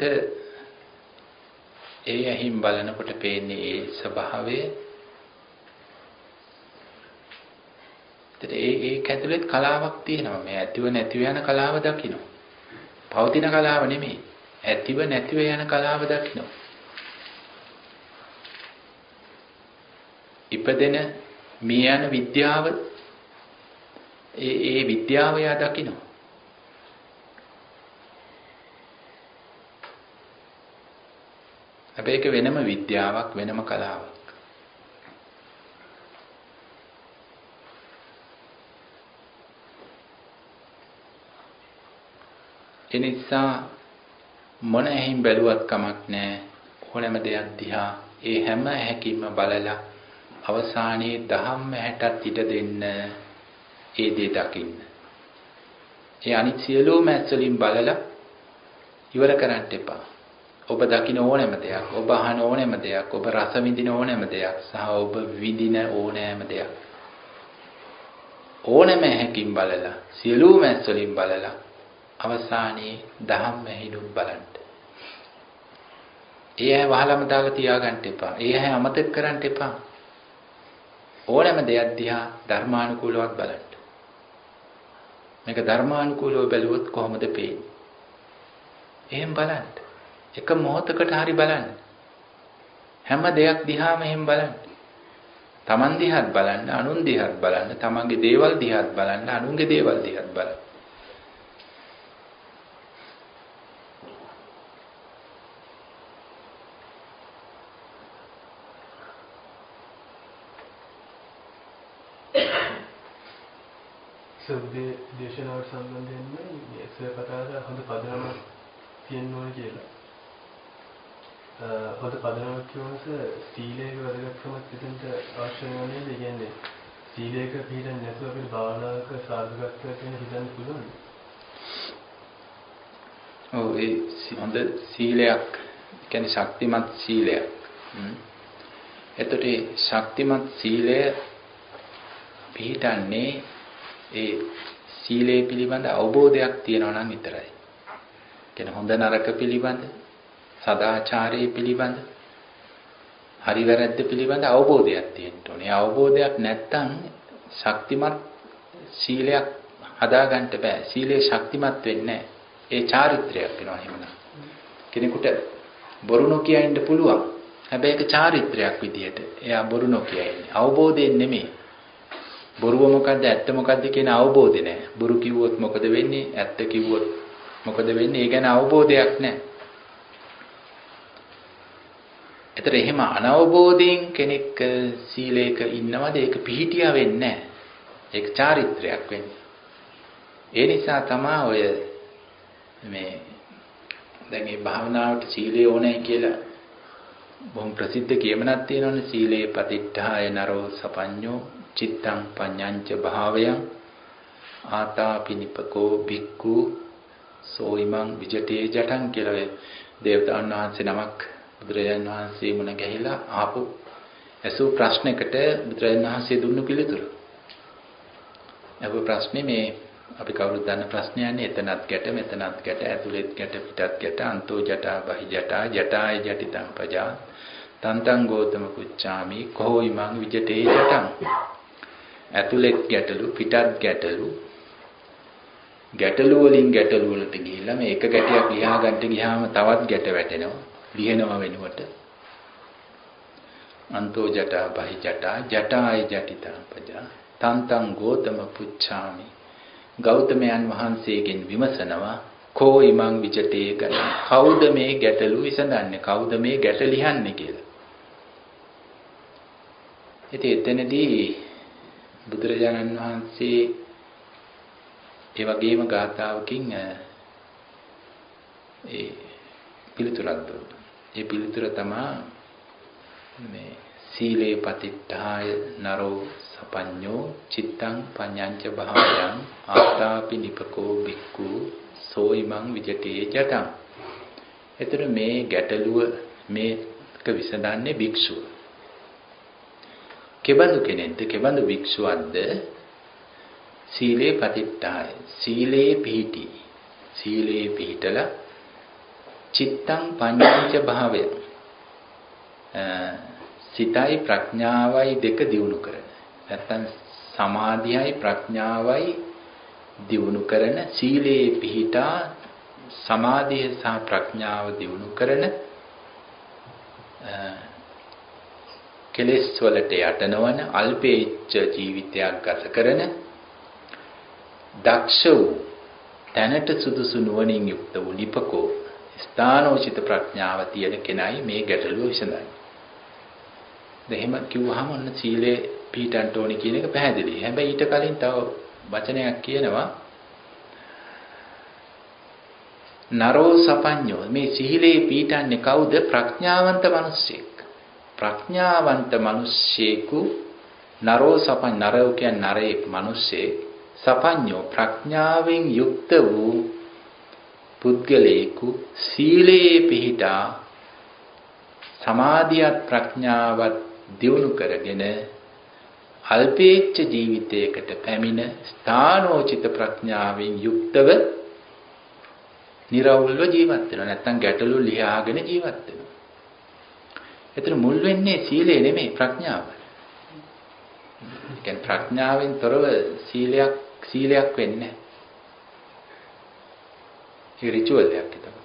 ඒ ඇහිම් බලනකොට පේන්නේ ඒ ස්වභාවය ඒ ඒක ඇතුළෙත් කලාවක් තියෙනවා. මේ ඇතිව නැතිව යන කලාව දකින්න. පවතින කලාව නෙමෙයි. ඇතිව නැතිව යන කලාව දකින්න. ඉපදෙන මේ යන විද්‍යාව ඒ ඒ විද්‍යාව යා දකින්න. හැබැයි ඒක වෙනම විද්‍යාවක් වෙනම කලාවක්. ඒ නිසා මොන ඇහින් බැලුවත් කමක් නැහැ. ඕනෑම දෙයක් දිහා ඒ හැම ඇහැකින්ම බලලා අවසානයේ දහම් ඇහැටත් ඉඩ දෙන්න ඒ දේ දකින්න. ඒ අනිත් සියලුම ඇස් වලින් බලලා ඉවර කරන්න එපා. ඔබ දකින්න ඕනෑම දෙයක්, ඔබ අහන ඕනෑම දෙයක්, ඔබ රස විඳින ඕනෑම දෙයක් සහ ඔබ විඳින ඕනෑම දෙයක් ඕනෑම ඇහැකින් බලලා සියලුම ඇස් වලින් බලලා අවසානයේ දහම් ඇහිණුත් බලන්න. ඒ ඇහැ වහලම දාලා තියාගන්න එපා. ඒ ඇහැ අමතක කරන්න එපා. ඕනෑම දෙයක් දිහා ධර්මානුකූලව බලන්න. මේක ධර්මානුකූලව බැලුවොත් කොහොමද පේන්නේ? එහෙම බලන්න. එක මොහොතකට හරි බලන්න. හැම දෙයක් දිහාම එහෙම බලන්න. Taman දිහාත් බලන්න, අනුන් දිහාත් බලන්න, Tamanගේ දේවල් දිහාත් බලන්න, අනුන්ගේ දේවල් දිහාත් බලන්න. සර්වේ දේශනාවට සම්බන්ධයෙන් මේ සර් කතා කරලා හොඳ පදනමක් තියෙන්න ඕනේ කියලා. හොඳ පදනමක් කියනස සීලයක වැදගත්කමක් විදිහට අවශ්‍ය වෙනවා නේද? කියන්නේ සීලයක පිළිදෙන්නේ නැතුව අපිට භාවනාවක සාර්ථකත්වයක් වෙන හිතන්න පුළුවන්. ඔව් ඒ හොඳ සීලයක් කියන්නේ ශක්තිමත් සීලයක්. එතකොට ශක්තිමත් සීලය පිළිදන්නේ ඒ සීලය පිළිබඳ අවබෝධයක් තියෙනවා නම් විතරයි. කියන්නේ හොඳ නරක පිළිබඳ, සදාචාරයේ පිළිබඳ, හරි වැරද්ද පිළිබඳ අවබෝධයක් තියෙන්න ඕනේ. අවබෝධයක් නැත්නම් ශක්තිමත් සීලයක් හදාගන්න බෑ. සීලය ශක්තිමත් වෙන්නේ නැහැ. ඒ චාරිත්‍රයක් වෙනවා එහෙමනම්. කෙනෙකුට බොරු නොකිය ඉන්න පුළුවන්. හැබැයි ඒක චාරිත්‍රයක් විදියට. එයා බොරු නොකිය ඉන්නේ. අවබෝධයෙන් නෙමෙයි. බොරුව මොකද්ද ඇත්ත මොකද්ද කියන අවබෝධය නැහැ. බොරු කිව්වොත් මොකද වෙන්නේ? ඇත්ත කිව්වොත් මොකද වෙන්නේ? ඒ ගැන අවබෝධයක් නැහැ. ඒතර එහෙම අනවබෝධයෙන් කෙනෙක් සීලයක ඉන්නවද? ඒක පිහිටියා වෙන්නේ නැහැ. ඒක චාරිත්‍රයක් වෙන්නේ. ඒ නිසා තමයි ඔය මේ දැන් මේ භාවනාවට සීලය ඕනේ කියලා බොහොම ප්‍රසිද්ධ කියමනක් තියෙනවනේ. සීලේ පතිට්ඨාය නරෝ සපඤ්ඤෝ චිත්තං පඤ්ඤංච භාවයං ආතාපිනිපකෝ භික්ඛු සෝයිමං විජිතේ ජටං කියලා දේවතාවුන් වහන්සේ නමක් බුදුරජාණන් වහන්සේ මුණ ගැහිලා ආපු ඇසූ ප්‍රශ්නයකට බුදුරජාණන් වහන්සේ දුන්නු පිළිතුර. අහපු ප්‍රශ්නේ මේ අපි කවුරුත් දන්න ප්‍රශ්නයන්නේ එතනත් ගැට මෙතනත් ගැට ඇතුළෙත් ගැට පිටත් ගැට අන්තෝ ජටා බහි ජටා ජටාය ජටිතං පජා තන්තං ගෝතම කුච්චාමි කොහොයිමං විජිතේ ජටං. ඇතුළෙත් ගැටලු පිටත් ගැටලු ගැටලු වලින් ගැටලු වලට ගිහිල්ලා මේ එක ගැටයක් ලියා ගන්න ගියාම තවත් ගැට වැටෙනවා ලියනවා වෙනුවට අන්තෝ ජටා බහි ජටා ජටාය ජටිතං පජා තන්තං ගෝතම පුච්ඡාමි. ගෞතමයන් වහන්සේගෙන් විමසනවා කෝ ඉමං විජිතේ ගණ. කවුද මේ ගැටලු විසඳන්නේ? කවුද මේ ගැට ලියන්නේ කියලා. ඉතින් එතනදී බුදුරජාණන් වහන්සේ ඒ වගේම ගාථාවකින් ඒ පිළිතුරක් දුන්නා. ඒ පිළිතුර තමයි මේ සීලේ පතිට්ඨාය නරෝ සපඤ්ඤෝ චිත්තං පඤ්ඤංච භාවයං ආතාපි නිපකෝ භික්ඛු සෝයිමං විජිතේ ජටං. එතන මේ ගැටලුව මේක විසඳන්නේ භික්ෂුව. කෙබඳු කෙනෙක්ද? කෙබඳු භික්ෂුවක්ද? සීලේ පතිට්ඨාය. සීලේ පිහිටි. සීලේ පිහිටලා චිත්තං පඤ්ඤංච භාවය. සිතයි ප්‍රඥාවයි දෙක දියුණු කරන. නැත්තම් සමාධියයි ප්‍රඥාවයි දියුණු කරන සීලේ පිහිටා සමාධිය සහ ප්‍රඥාව දියුණු කරන කෙලෙස් වලට යට නොවන අල්පේච්ඡ ජීවිතයක් ගත කරන දක්ෂ වූ තැනට සුදුසු නුවණින් යුක්ත වූ ලිපකෝ ස්ථානෝචිත ප්‍රඥාව තියෙන කෙනයි මේ ගැටලුව විසඳන්නේ. දෙහිම කිව්වහම ඔන්න සීලේ පිහිටන්ට ඕනේ කියන එක පැහැදිලි. හැබැයි ඊට කලින් තව වචනයක් කියනවා නරෝ සපඤ්ඤෝ මේ සීලේ පිහිටන්නේ කවුද? ප්‍රඥාවන්ත මිනිස්සෙක්. ප්‍රඥාවන්ත මිනිස්සෙකු නරෝ සපඤ්ඤ නරෝ කියන්නේ නරේක් මිනිස්සෙක් සපඤ්ඤෝ ප්‍රඥාවෙන් යුක්ත වූ පුද්ගලයෙකු සීලේ පිහිටා සමාධියත් ප්‍රඥාවත් දියුණු කරගෙන අල්පේච්ඡ ජීවිතයකට පැමිණ ස්ථානෝචිත ප්‍රඥාවෙන් යුක්තව නිර්වෘල්ව ජීවත් වෙනවා. නැත්නම් ගැටලු ලියාගෙන ජීවත් වෙනවා. එතන මුල් වෙන්නේ සීලය නෙමෙයි ප්‍රඥාව. ඒ කියන්නේ ප්‍රඥාවෙන් තොරව සීලයක් සීලයක් වෙන්නේ නැහැ. ඒ රිචුවල් එකක් එතකොට.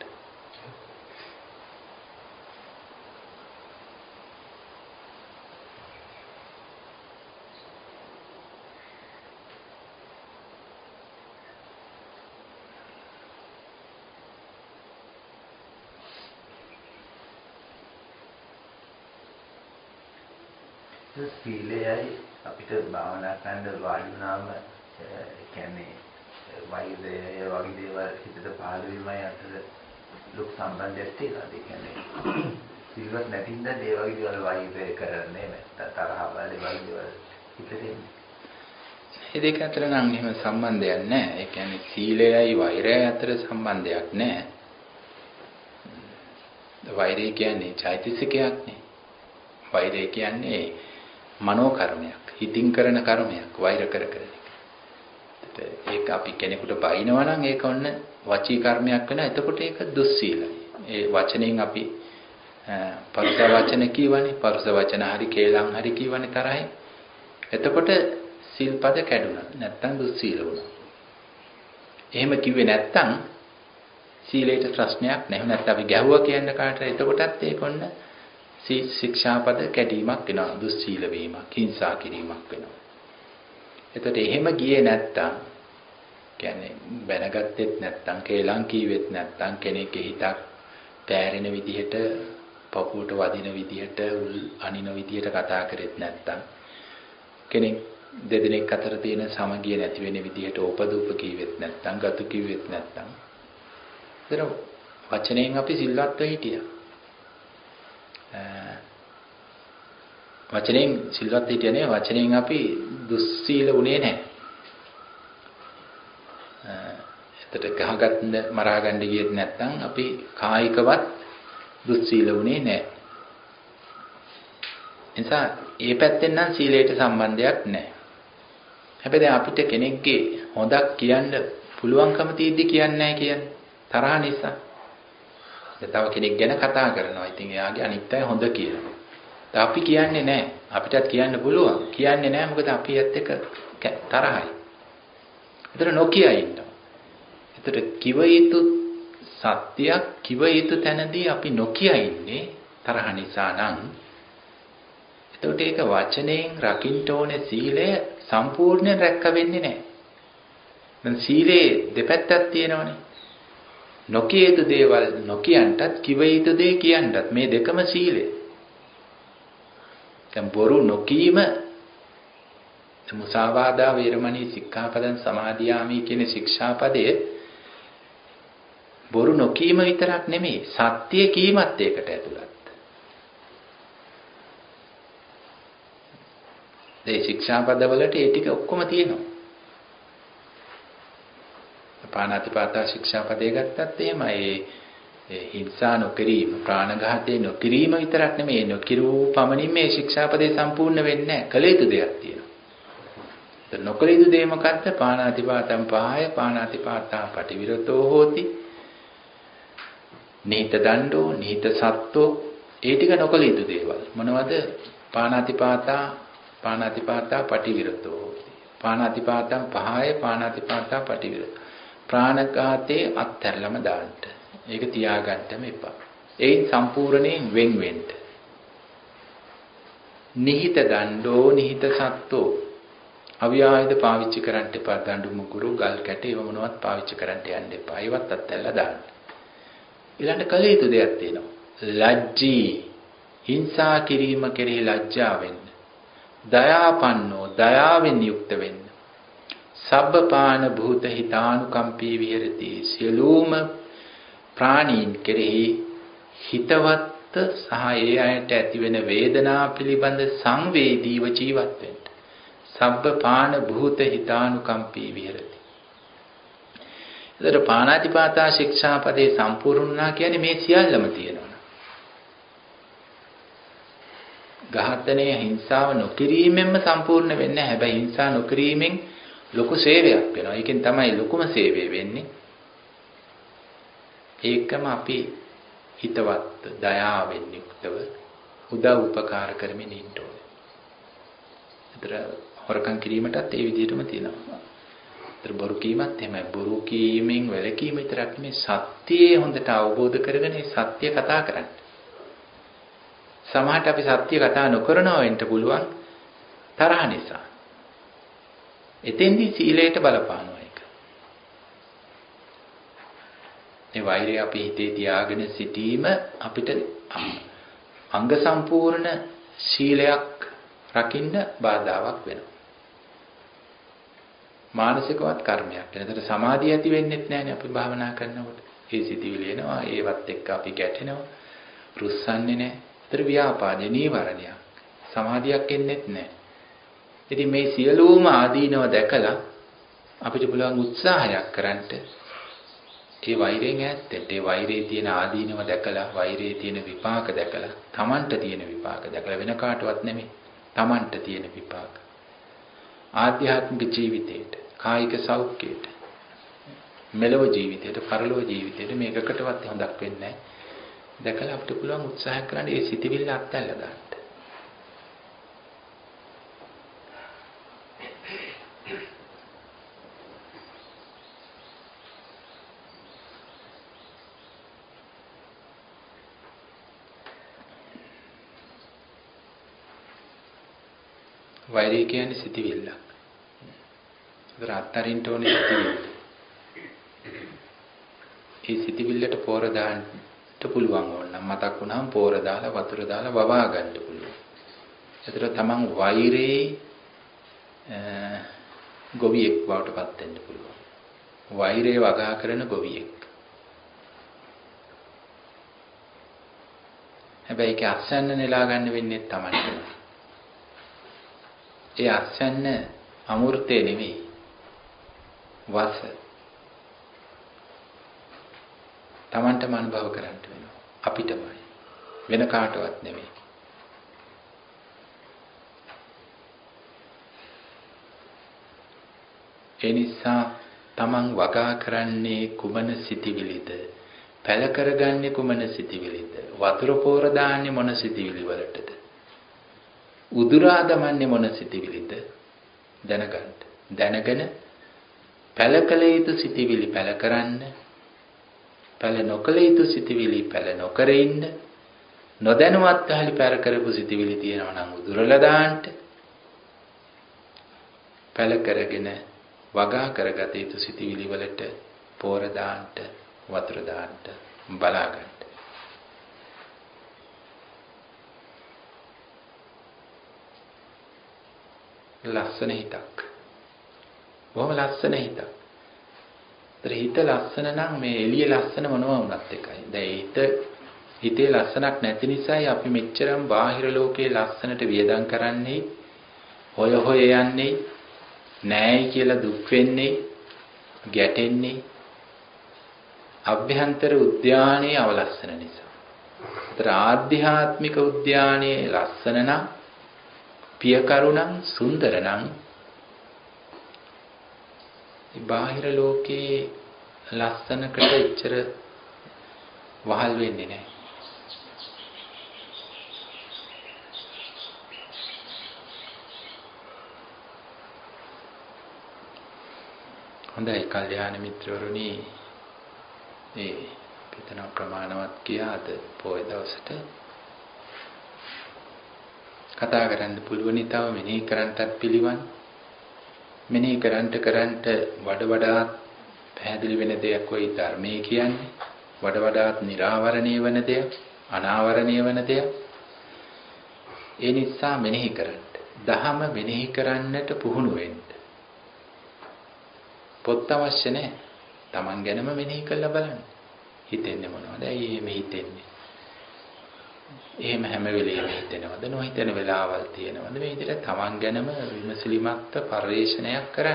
සීලයයි අපිට භාවනා කරන්න වායුනාම කියන්නේ වෛද්‍ය වගේ දේවල් හිතට පහළ වීමයි අතර ලොකු සම්බන්ධයක් තියෙනවා. ඒ කියන්නේ සීලවත් නැතිනම් ඒ වගේ දේවල් වෛද්‍ය කරන්නේ නැත්නම් තරහ වල දේවල් හිතට එන්නේ. මේ දෙක අතර නම් එහෙම සම්බන්ධයක් නැහැ. ඒ කියන්නේ සීලයයි වෛරයයි අතර සම්බන්ධයක් නැහැ. වෛරය කියන්නේ චෛතසිකයක් නේ. වෛරය කියන්නේ මනෝ කර්මයක්, හිතින් කරන කර්මයක්, වෛර කර කර එක. ඒක අපි කෙනෙකුට බයිනවා නම් ඒක ඔන්න වචී කර්මයක් වෙනවා. එතකොට ඒක දුස්සීලයි. ඒ වචනෙන් අපි පරුස වචන කියවනේ, පරුස වචන හරි කේලම් හරි කියවනේ තරහින්. එතකොට සීල්පද කැඩුනා. නැත්තම් දුස්සීල වුණා. එහෙම කිව්වේ නැත්තම් සීලයට ප්‍රශ්නයක් නැහැ. නැත්නම් අපි ගැහුවා කියන කාට එතකොටත් ඒක ඔන්න ශික්ෂාපද කැඩීමක් වෙනවා. දුස්සීල වීමක්, හිංසා කිරීමක් වෙනවා. එතකොට එහෙම ගියේ නැත්තම් කියන්නේ බැනගත්තෙත් නැත්තම් කේලම් කීවෙත් නැත්තම් කෙනෙක්ගේ හිතක් තෑරෙන විදිහට, පපුවට වදින විදිහට, උල් අනින විදිහට කතා කරෙත් නැත්තම් කෙනෙක් දෙදෙනෙක් අතර තියෙන සමගිය නැති වෙන විදිහට ඕපදූප කීවෙත් නැත්තම් ගතු කීවෙත් නැත්තම් ඒතර වචනයෙන් අපි සිල්වත්ව හිටියා. වචනයෙන් සිල්වත් හිටියනේ වචනයෙන් අපි දුස්සීල වුණේ නැහැ. එතට ගහගන්න මරා ගන්න ගියෙත් නැත්නම් අපි කායිකවත් දුස්සීල වුණේ නැහැ. නිසා ඒ පැත්තෙන් නම් සීලයට සම්බන්ධයක් නැහැ. හැබැයි දැන් අපිට කෙනෙක්ගේ හොඳක් කියන්න පුළුවන්කම තියෙද්දි කියන්නේ නැහැ කියන්නේ තරහ නිසා. තව කෙනෙක් ගැන කතා කරනවා. ඉතින් එයාගේ අනිත් අය හොඳ කියනවා. අපි කියන්නේ නැහැ. අපිටත් කියන්න පුළුවන්. කියන්නේ නැහැ මොකද අපි ඇත්ත එක තරහයි. ඒතර නොකිය ඉන්නවා. ඒතර කිව යුතු සත්‍යයක් කිව යුතු තැනදී අපි නොකිය ඉන්නේ තරහ නිසා නම් එතකොට ඒක වචනයෙන් රකින්න ඕනේ සීලය සම්පූර්ණයෙන් රැක්ක වෙන්නේ නැහැ. දැන් සීලේ දෙපැත්තක් තියෙනවනේ. නොකිය යුතු දේවල් නොකියන්ටත් කිව යුතු දේ කියන්නත් මේ දෙකම සීලය. දැන් බොරු නොකීම මුසාවාදා වේරමණී සික්ඛාපදං සමාදියාමි කියන ශික්ෂාපදයේ බොරු නොකීම විතරක් නෙමෙයි සත්‍ය කීමත් ඒකට ඇතුළත්. මේ ශික්ෂාපදවලට ඒ ටික ඔක්කොම තියෙනවා. පාණාතිපාතා ශික්ෂාපදේ ගත්තත් එහෙමයි. ඒ හිංසා නොකිරීම, ප්‍රාණඝාතය නොකිරීම විතරක් නෙමෙයි නොකිරූ පමණින් මේ ශික්ෂාපදේ සම්පූර්ණ වෙන්නේ නැහැ. කළ යුතු දෙයක් තියෙනවා. ඒ නොකළ යුතු දේ මොකද්ද? පාණාතිපාතං පහය පාණාතිපාතා පටිවිරතෝ හෝති. නීත දණ්ඩෝ, නීත සත්තෝ ඒ ටික නොකළ යුතු දේවල්. මොනවද? පාණාතිපාතා පාණාතිපාතා පටිවිරතෝ හෝති. පාණාතිපාතං පහය පාණාතිපාතා පටිවිර. ප්‍රාණඝාතේ අත්හැරලම දාන්න. ඒක තියාගන්නම එපා. ඒ සම්පූර්ණයෙන් වෙන් වෙන්න. නිහිත දණ්ඩෝ නිහිත සත්තෝ අවියායද පාවිච්චි කරන්න එපා. දඬු මුගුරු ගල් කැට ඒව මොනවත් පාවිච්චි කරන්න යන්න එපා. ඒවත් අත්හැරලා දාන්න. ඊළඟ කල යුතු දෙයක් තියෙනවා. ලැජ්ජී හිංසා කිරීම කෙරෙහි ලැජ්ජා වෙන්න. දයාපන්නෝ දයාවෙන් යුක්ත වෙන්න. සබ්බපාන භූත හිතානුකම්පී විහෙරති. සියලුම ප්‍රාණීන් කෙරෙහි හිතවත් සහ ඒ අයට ඇතිවෙන වේදනා පිළිබඳ සංවේදීව ජීවත් වෙන්න. සබ්බපාන භූත හිතානුකම්පී විහෙරති. ඒතර පාණාතිපාතා ශික්ෂාපදේ සම්පූර්ණ වුණා කියන්නේ මේ සියල්ලම තියෙනවා. ඝාතනය හිංසාව නොකිරීමෙන්ම සම්පූර්ණ වෙන්නේ නැහැ. හැබැයි හිංසා නොකිරීමෙන් ලොකු සේවයක් වෙනවා. ඒකෙන් තමයි ලොකුම සේවය වෙන්නේ. ඒකම අපි හිතවත් දයාවෙන් යුක්තව උදව් උපකාර කරමින් ඉන්න ඕනේ. ඒතර හොරකම් කිරීමටත් ඒ විදිහටම තියෙනවා. ඒතර බොරු කීමත් එහෙමයි. බොරු කීමෙන් වැළකීම විතරක් නෙමෙයි සත්‍යය හොඳට අවබෝධ කරගෙන ඒ සත්‍ය කතා කරන්න. සමහරට අපි සත්‍ය කතා නොකරනවා වෙන්න පුළුවන් තරහ නිසා. එතෙන්දී සීලයට බලපානවා ඒක. මේ වෛරය අපි හිතේ තියාගෙන සිටීම අපිට අංග සම්පූර්ණ සීලයක් රකින්න බාධාවක් වෙනවා. මානසිකවත් කර්මයක්. එතකොට සමාධිය ඇති වෙන්නෙත් නැහැනේ අපි භාවනා කරනකොට. ඒ සිතිවිලි එනවා, ඒවත් එක්ක අපි ගැටෙනවා, රුස්සන්නේ නැහැ. ඒතර ව්‍යාපාදේ නීවරණයක්. සමාධියක් එන්නෙත් නැහැ. ඉතින් මේ සියලුම ආදීනව දැකලා අපිට පුළුවන් උත්සාහයක් කරන්න ඒ වෛරයෙන් ඈත් වෙන්න. ඒ වෛරයේ තියෙන ආදීනව දැකලා, වෛරයේ තියෙන විපාක දැකලා, Tamanට තියෙන විපාක දැකලා වෙන කාටවත් නෙමෙයි. Tamanට තියෙන විපාක. ආධ්‍යාත්මික ජීවිතේට, කායික සෞඛ්‍යයට, මෙලොව ජීවිතයට, පරලොව ජීවිතයට මේකකටවත් හොඳක් වෙන්නේ නැහැ. දැකලා අපිට පුළුවන් උත්සාහ කරන්න ඒ සිතිවිල්ල අත්හැරලා දාන්න. වෛරය කියන්නේ සිතිවිල්ලක්. ඒතර අත්තරින්ට ඕනේ සිතිවිල්ල. ඒ සිතිවිල්ලට පෝර දාන්න පුළුවන් ඕනනම් මතක් වුණාම පෝර දාලා වතුර දාලා වවා ගන්න පුළුවන්. ඒතර තමන් වෛරේ ගොවියෙක් බවට පත් වෙන්න පුළුවන්. වෛරේ වගා කරන ගොවියෙක්. හැබැයි ඒක අස්සන්න නෙලා ගන්න වෙන්නේ තමන්ට. ඒ අස්සන්න අමෘතේ නෙවෙයි. වස. තමන්ටම අනුභව කරන්න වෙනවා. අපිටමයි. වෙන කාටවත් නෙවෙයි. ඒ නිසා තමන් වගා කරන්නේ කුමන සිතිවිලිද? පැල කරගන්නේ කුමන සිතිවිලිද? වතුර පෝර දාන්නේ මොන සිතිවිලි වලටද? උදුරා දමන්නේ මොන සිතිවිලිද? දැනගන්න. දැනගෙන පැල කළ යුතු සිතිවිලි පැල කරන්න. පැල නොකළ යුතු සිතිවිලි පැල නොකර ඉන්න. නොදැනුවත් හරි පැර කරපු සිතිවිලි තියෙනවා නම් උදුරලා දාන්න. පැල කරගෙන වගා කරගත යුතු සිතිවිලි වලට පෝර දාන්න, වතුර දාන්න බලා ගන්න. ලස්සන හිතක්. බොහොම ලස්සන හිතක්. ඒතර හිත ලස්සන නම් මේ එළිය ලස්සන මොනවා වුණත් එකයි. දැන් හිත හිතේ ලස්සනක් නැති නිසායි අපි මෙච්චරම් බාහිර ලෝකයේ ලස්සනට වියදම් කරන්නේ, හොය හොය යන්නේ, නෑයි කියලා දුක් වෙන්නේ, ගැටෙන්නේ. අභ්‍යන්තර උද්‍යානයේ අවලස්සන නිසා. ඒතර ආධ්‍යාත්මික උද්‍යානයේ ලස්සන නම්, පියකරුණම්, සුන්දර නම්, බාහිර ලෝකයේ ලස්සනකට එච්චර වහල් වෙන්නේ නැහැ. හොඳයි කල්යාණ මිත්‍රවරුනි ඒ පිටන ප්‍රමාණවත් කියාද පොය දවසට කතා කරන්න පුළුවනි තව මෙනෙහි කරන්නටත් පිළිවන් මෙනෙහි කරන්ට කරන්ට වඩ වඩාත් පැහැදිලි වෙන දෙයක් කොයි ධර්මයේ කියන්නේ වඩ වඩාත් निराවරණීය වෙන දෙයක් අනාවරණීය වෙන දෙයක් ඒ නිසා මෙනෙහි කරන්න දහම මෙනෙහි කරන්නට පුහුණු වෙන්න පොත් අවශ්‍ය නැහැ Taman ගැනම මෙනෙහි කරලා බලන්න හිතෙන්නේ මොනවද ඇයි එහෙම හිතෙන්නේ එහෙම හැම වෙලෙම හිතෙනවද නොහිතෙන වෙලාවල් තියෙනවද මේ විදිහට Taman ගැනම විමසිලිමත් පරිශ්‍රණයක් කරන්න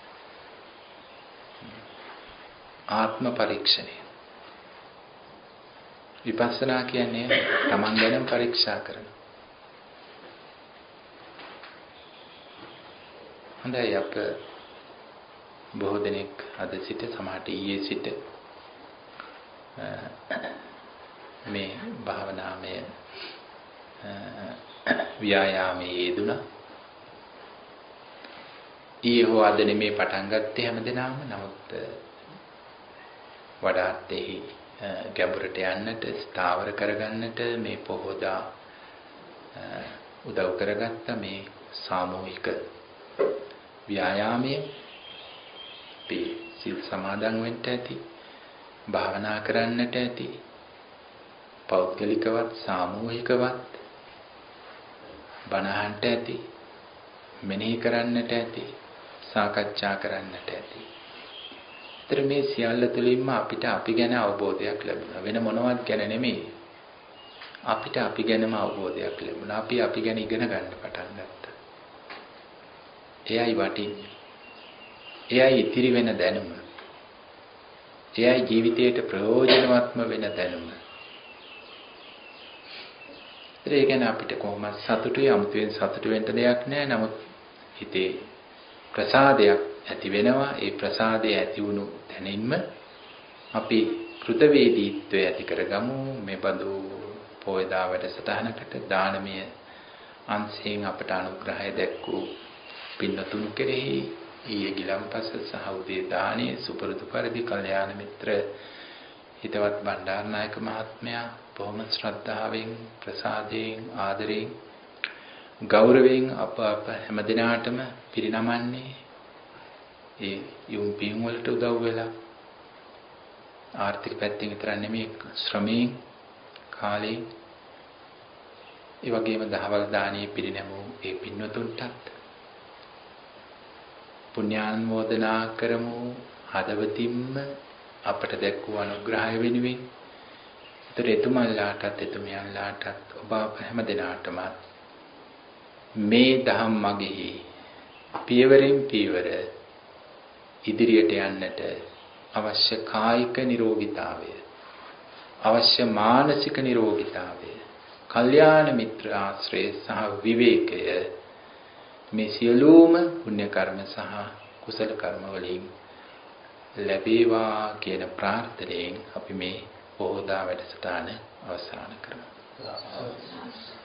ආත්ම පරීක්ෂණය විපස්සනා කියන්නේ Taman ගැනම පරීක්ෂා කරන හොඳයි අප බොහෝ දෙනෙක් අද සිට සමහරට ඊයේ සිට මේ භාවනාමය ව්‍යායාමයේ යෙදුණා. ඊයේ හෝ අද නෙමේ පටන් ගත්තේ හැමදෙනාම. නමුත් වඩාත් එහි ගැඹුරට යන්නට, ස්ථාවර කරගන්නට මේ පොහොදා උදව් කරගත්ත මේ සාමූහික ව්‍යායාමයේ අපි සිල් සමාදන් වෙන්න ඇති, භාවනා කරන්නට ඇති, පෞද්ගලිකවත් සාමූහිකවත් බණ අහන්නට ඇති, මෙනෙහි කරන්නට ඇති, සාකච්ඡා කරන්නට ඇති. ඒතර මේ සියල්ල තුළින්ම අපිට අපි ගැන අවබෝධයක් ලැබුණා. වෙන මොනවත් ගැන නෙමෙයි. අපිට අපි ගැනම අවබෝධයක් ලැබුණා. අපි අපි ගැන ඉගෙන ගන්න පටන් ගත්තා. එයයි වටින්නේ. එයයි ඉතිරි වෙන දැනුම. එයයි ජීවිතයට ප්‍රයෝජනවත්ම වෙන දැනුම. ඒ කියන්නේ අපිට කොහොමද සතුටුයි අමුතුවෙන් සතුටු වෙන්න දෙයක් නැහැ. නමුත් හිතේ ප්‍රසාදයක් ඇති වෙනවා. ඒ ප්‍රසාදය ඇති වුණු දැනින්ම අපි කෘතවේදීත්වය ඇති කරගමු. මේ බඳු පොයදා වැඩසටහනකට දානමය අංශයෙන් අපට අනුග්‍රහය දැක්වූ පින්නතුන් කෙරෙහි ඊයේ ගිලම්පස සහ උදේ දානයේ සුපුරුදු පරිදි කල්යාණ මිත්‍ර හිතවත් බණ්ඩාරනායක මහත්මයා බොහොම ශ්‍රද්ධාවෙන් ප්‍රසාදයෙන් ආදරයෙන් ගෞරවයෙන් අප අප හැම දිනාටම පිරිනමන්නේ ඒ යොම් පින් වලට උදව් වෙලා ආර්ථික පැත්තෙන් විතර නෙමෙයි ශ්‍රමයෙන් කාලයෙන් ඒ වගේම දහවල් දානයේ පිරිනැමූ ඒ පින්වතුන්ටත් පුණ්‍යානුමෝදනා කරමු හදවතින්ම අපට දැක්වූ අනුග්‍රහය වෙනුවෙන්. ඒතර එතුමන්ලාටත් එතුමියන්ලාටත් ඔබ හැම දිනාටම මේ දහම් මගෙහි පියවරෙන් පියවර ඉදිරියට යන්නට අවශ්‍ය කායික නිරෝගීතාවය, අවශ්‍ය මානසික නිරෝගීතාවය, කල්යාණ මිත්‍ර ආශ්‍රය සහ විවේකය මේ සියලුම පුණ්‍ය කර්ම සහ කුසල කර්ම වලින් ලැබේවා කියන ප්‍රාර්ථනාවෙන් අපි මේ පොහොදා වැඩසටහන අවසන් කරමු.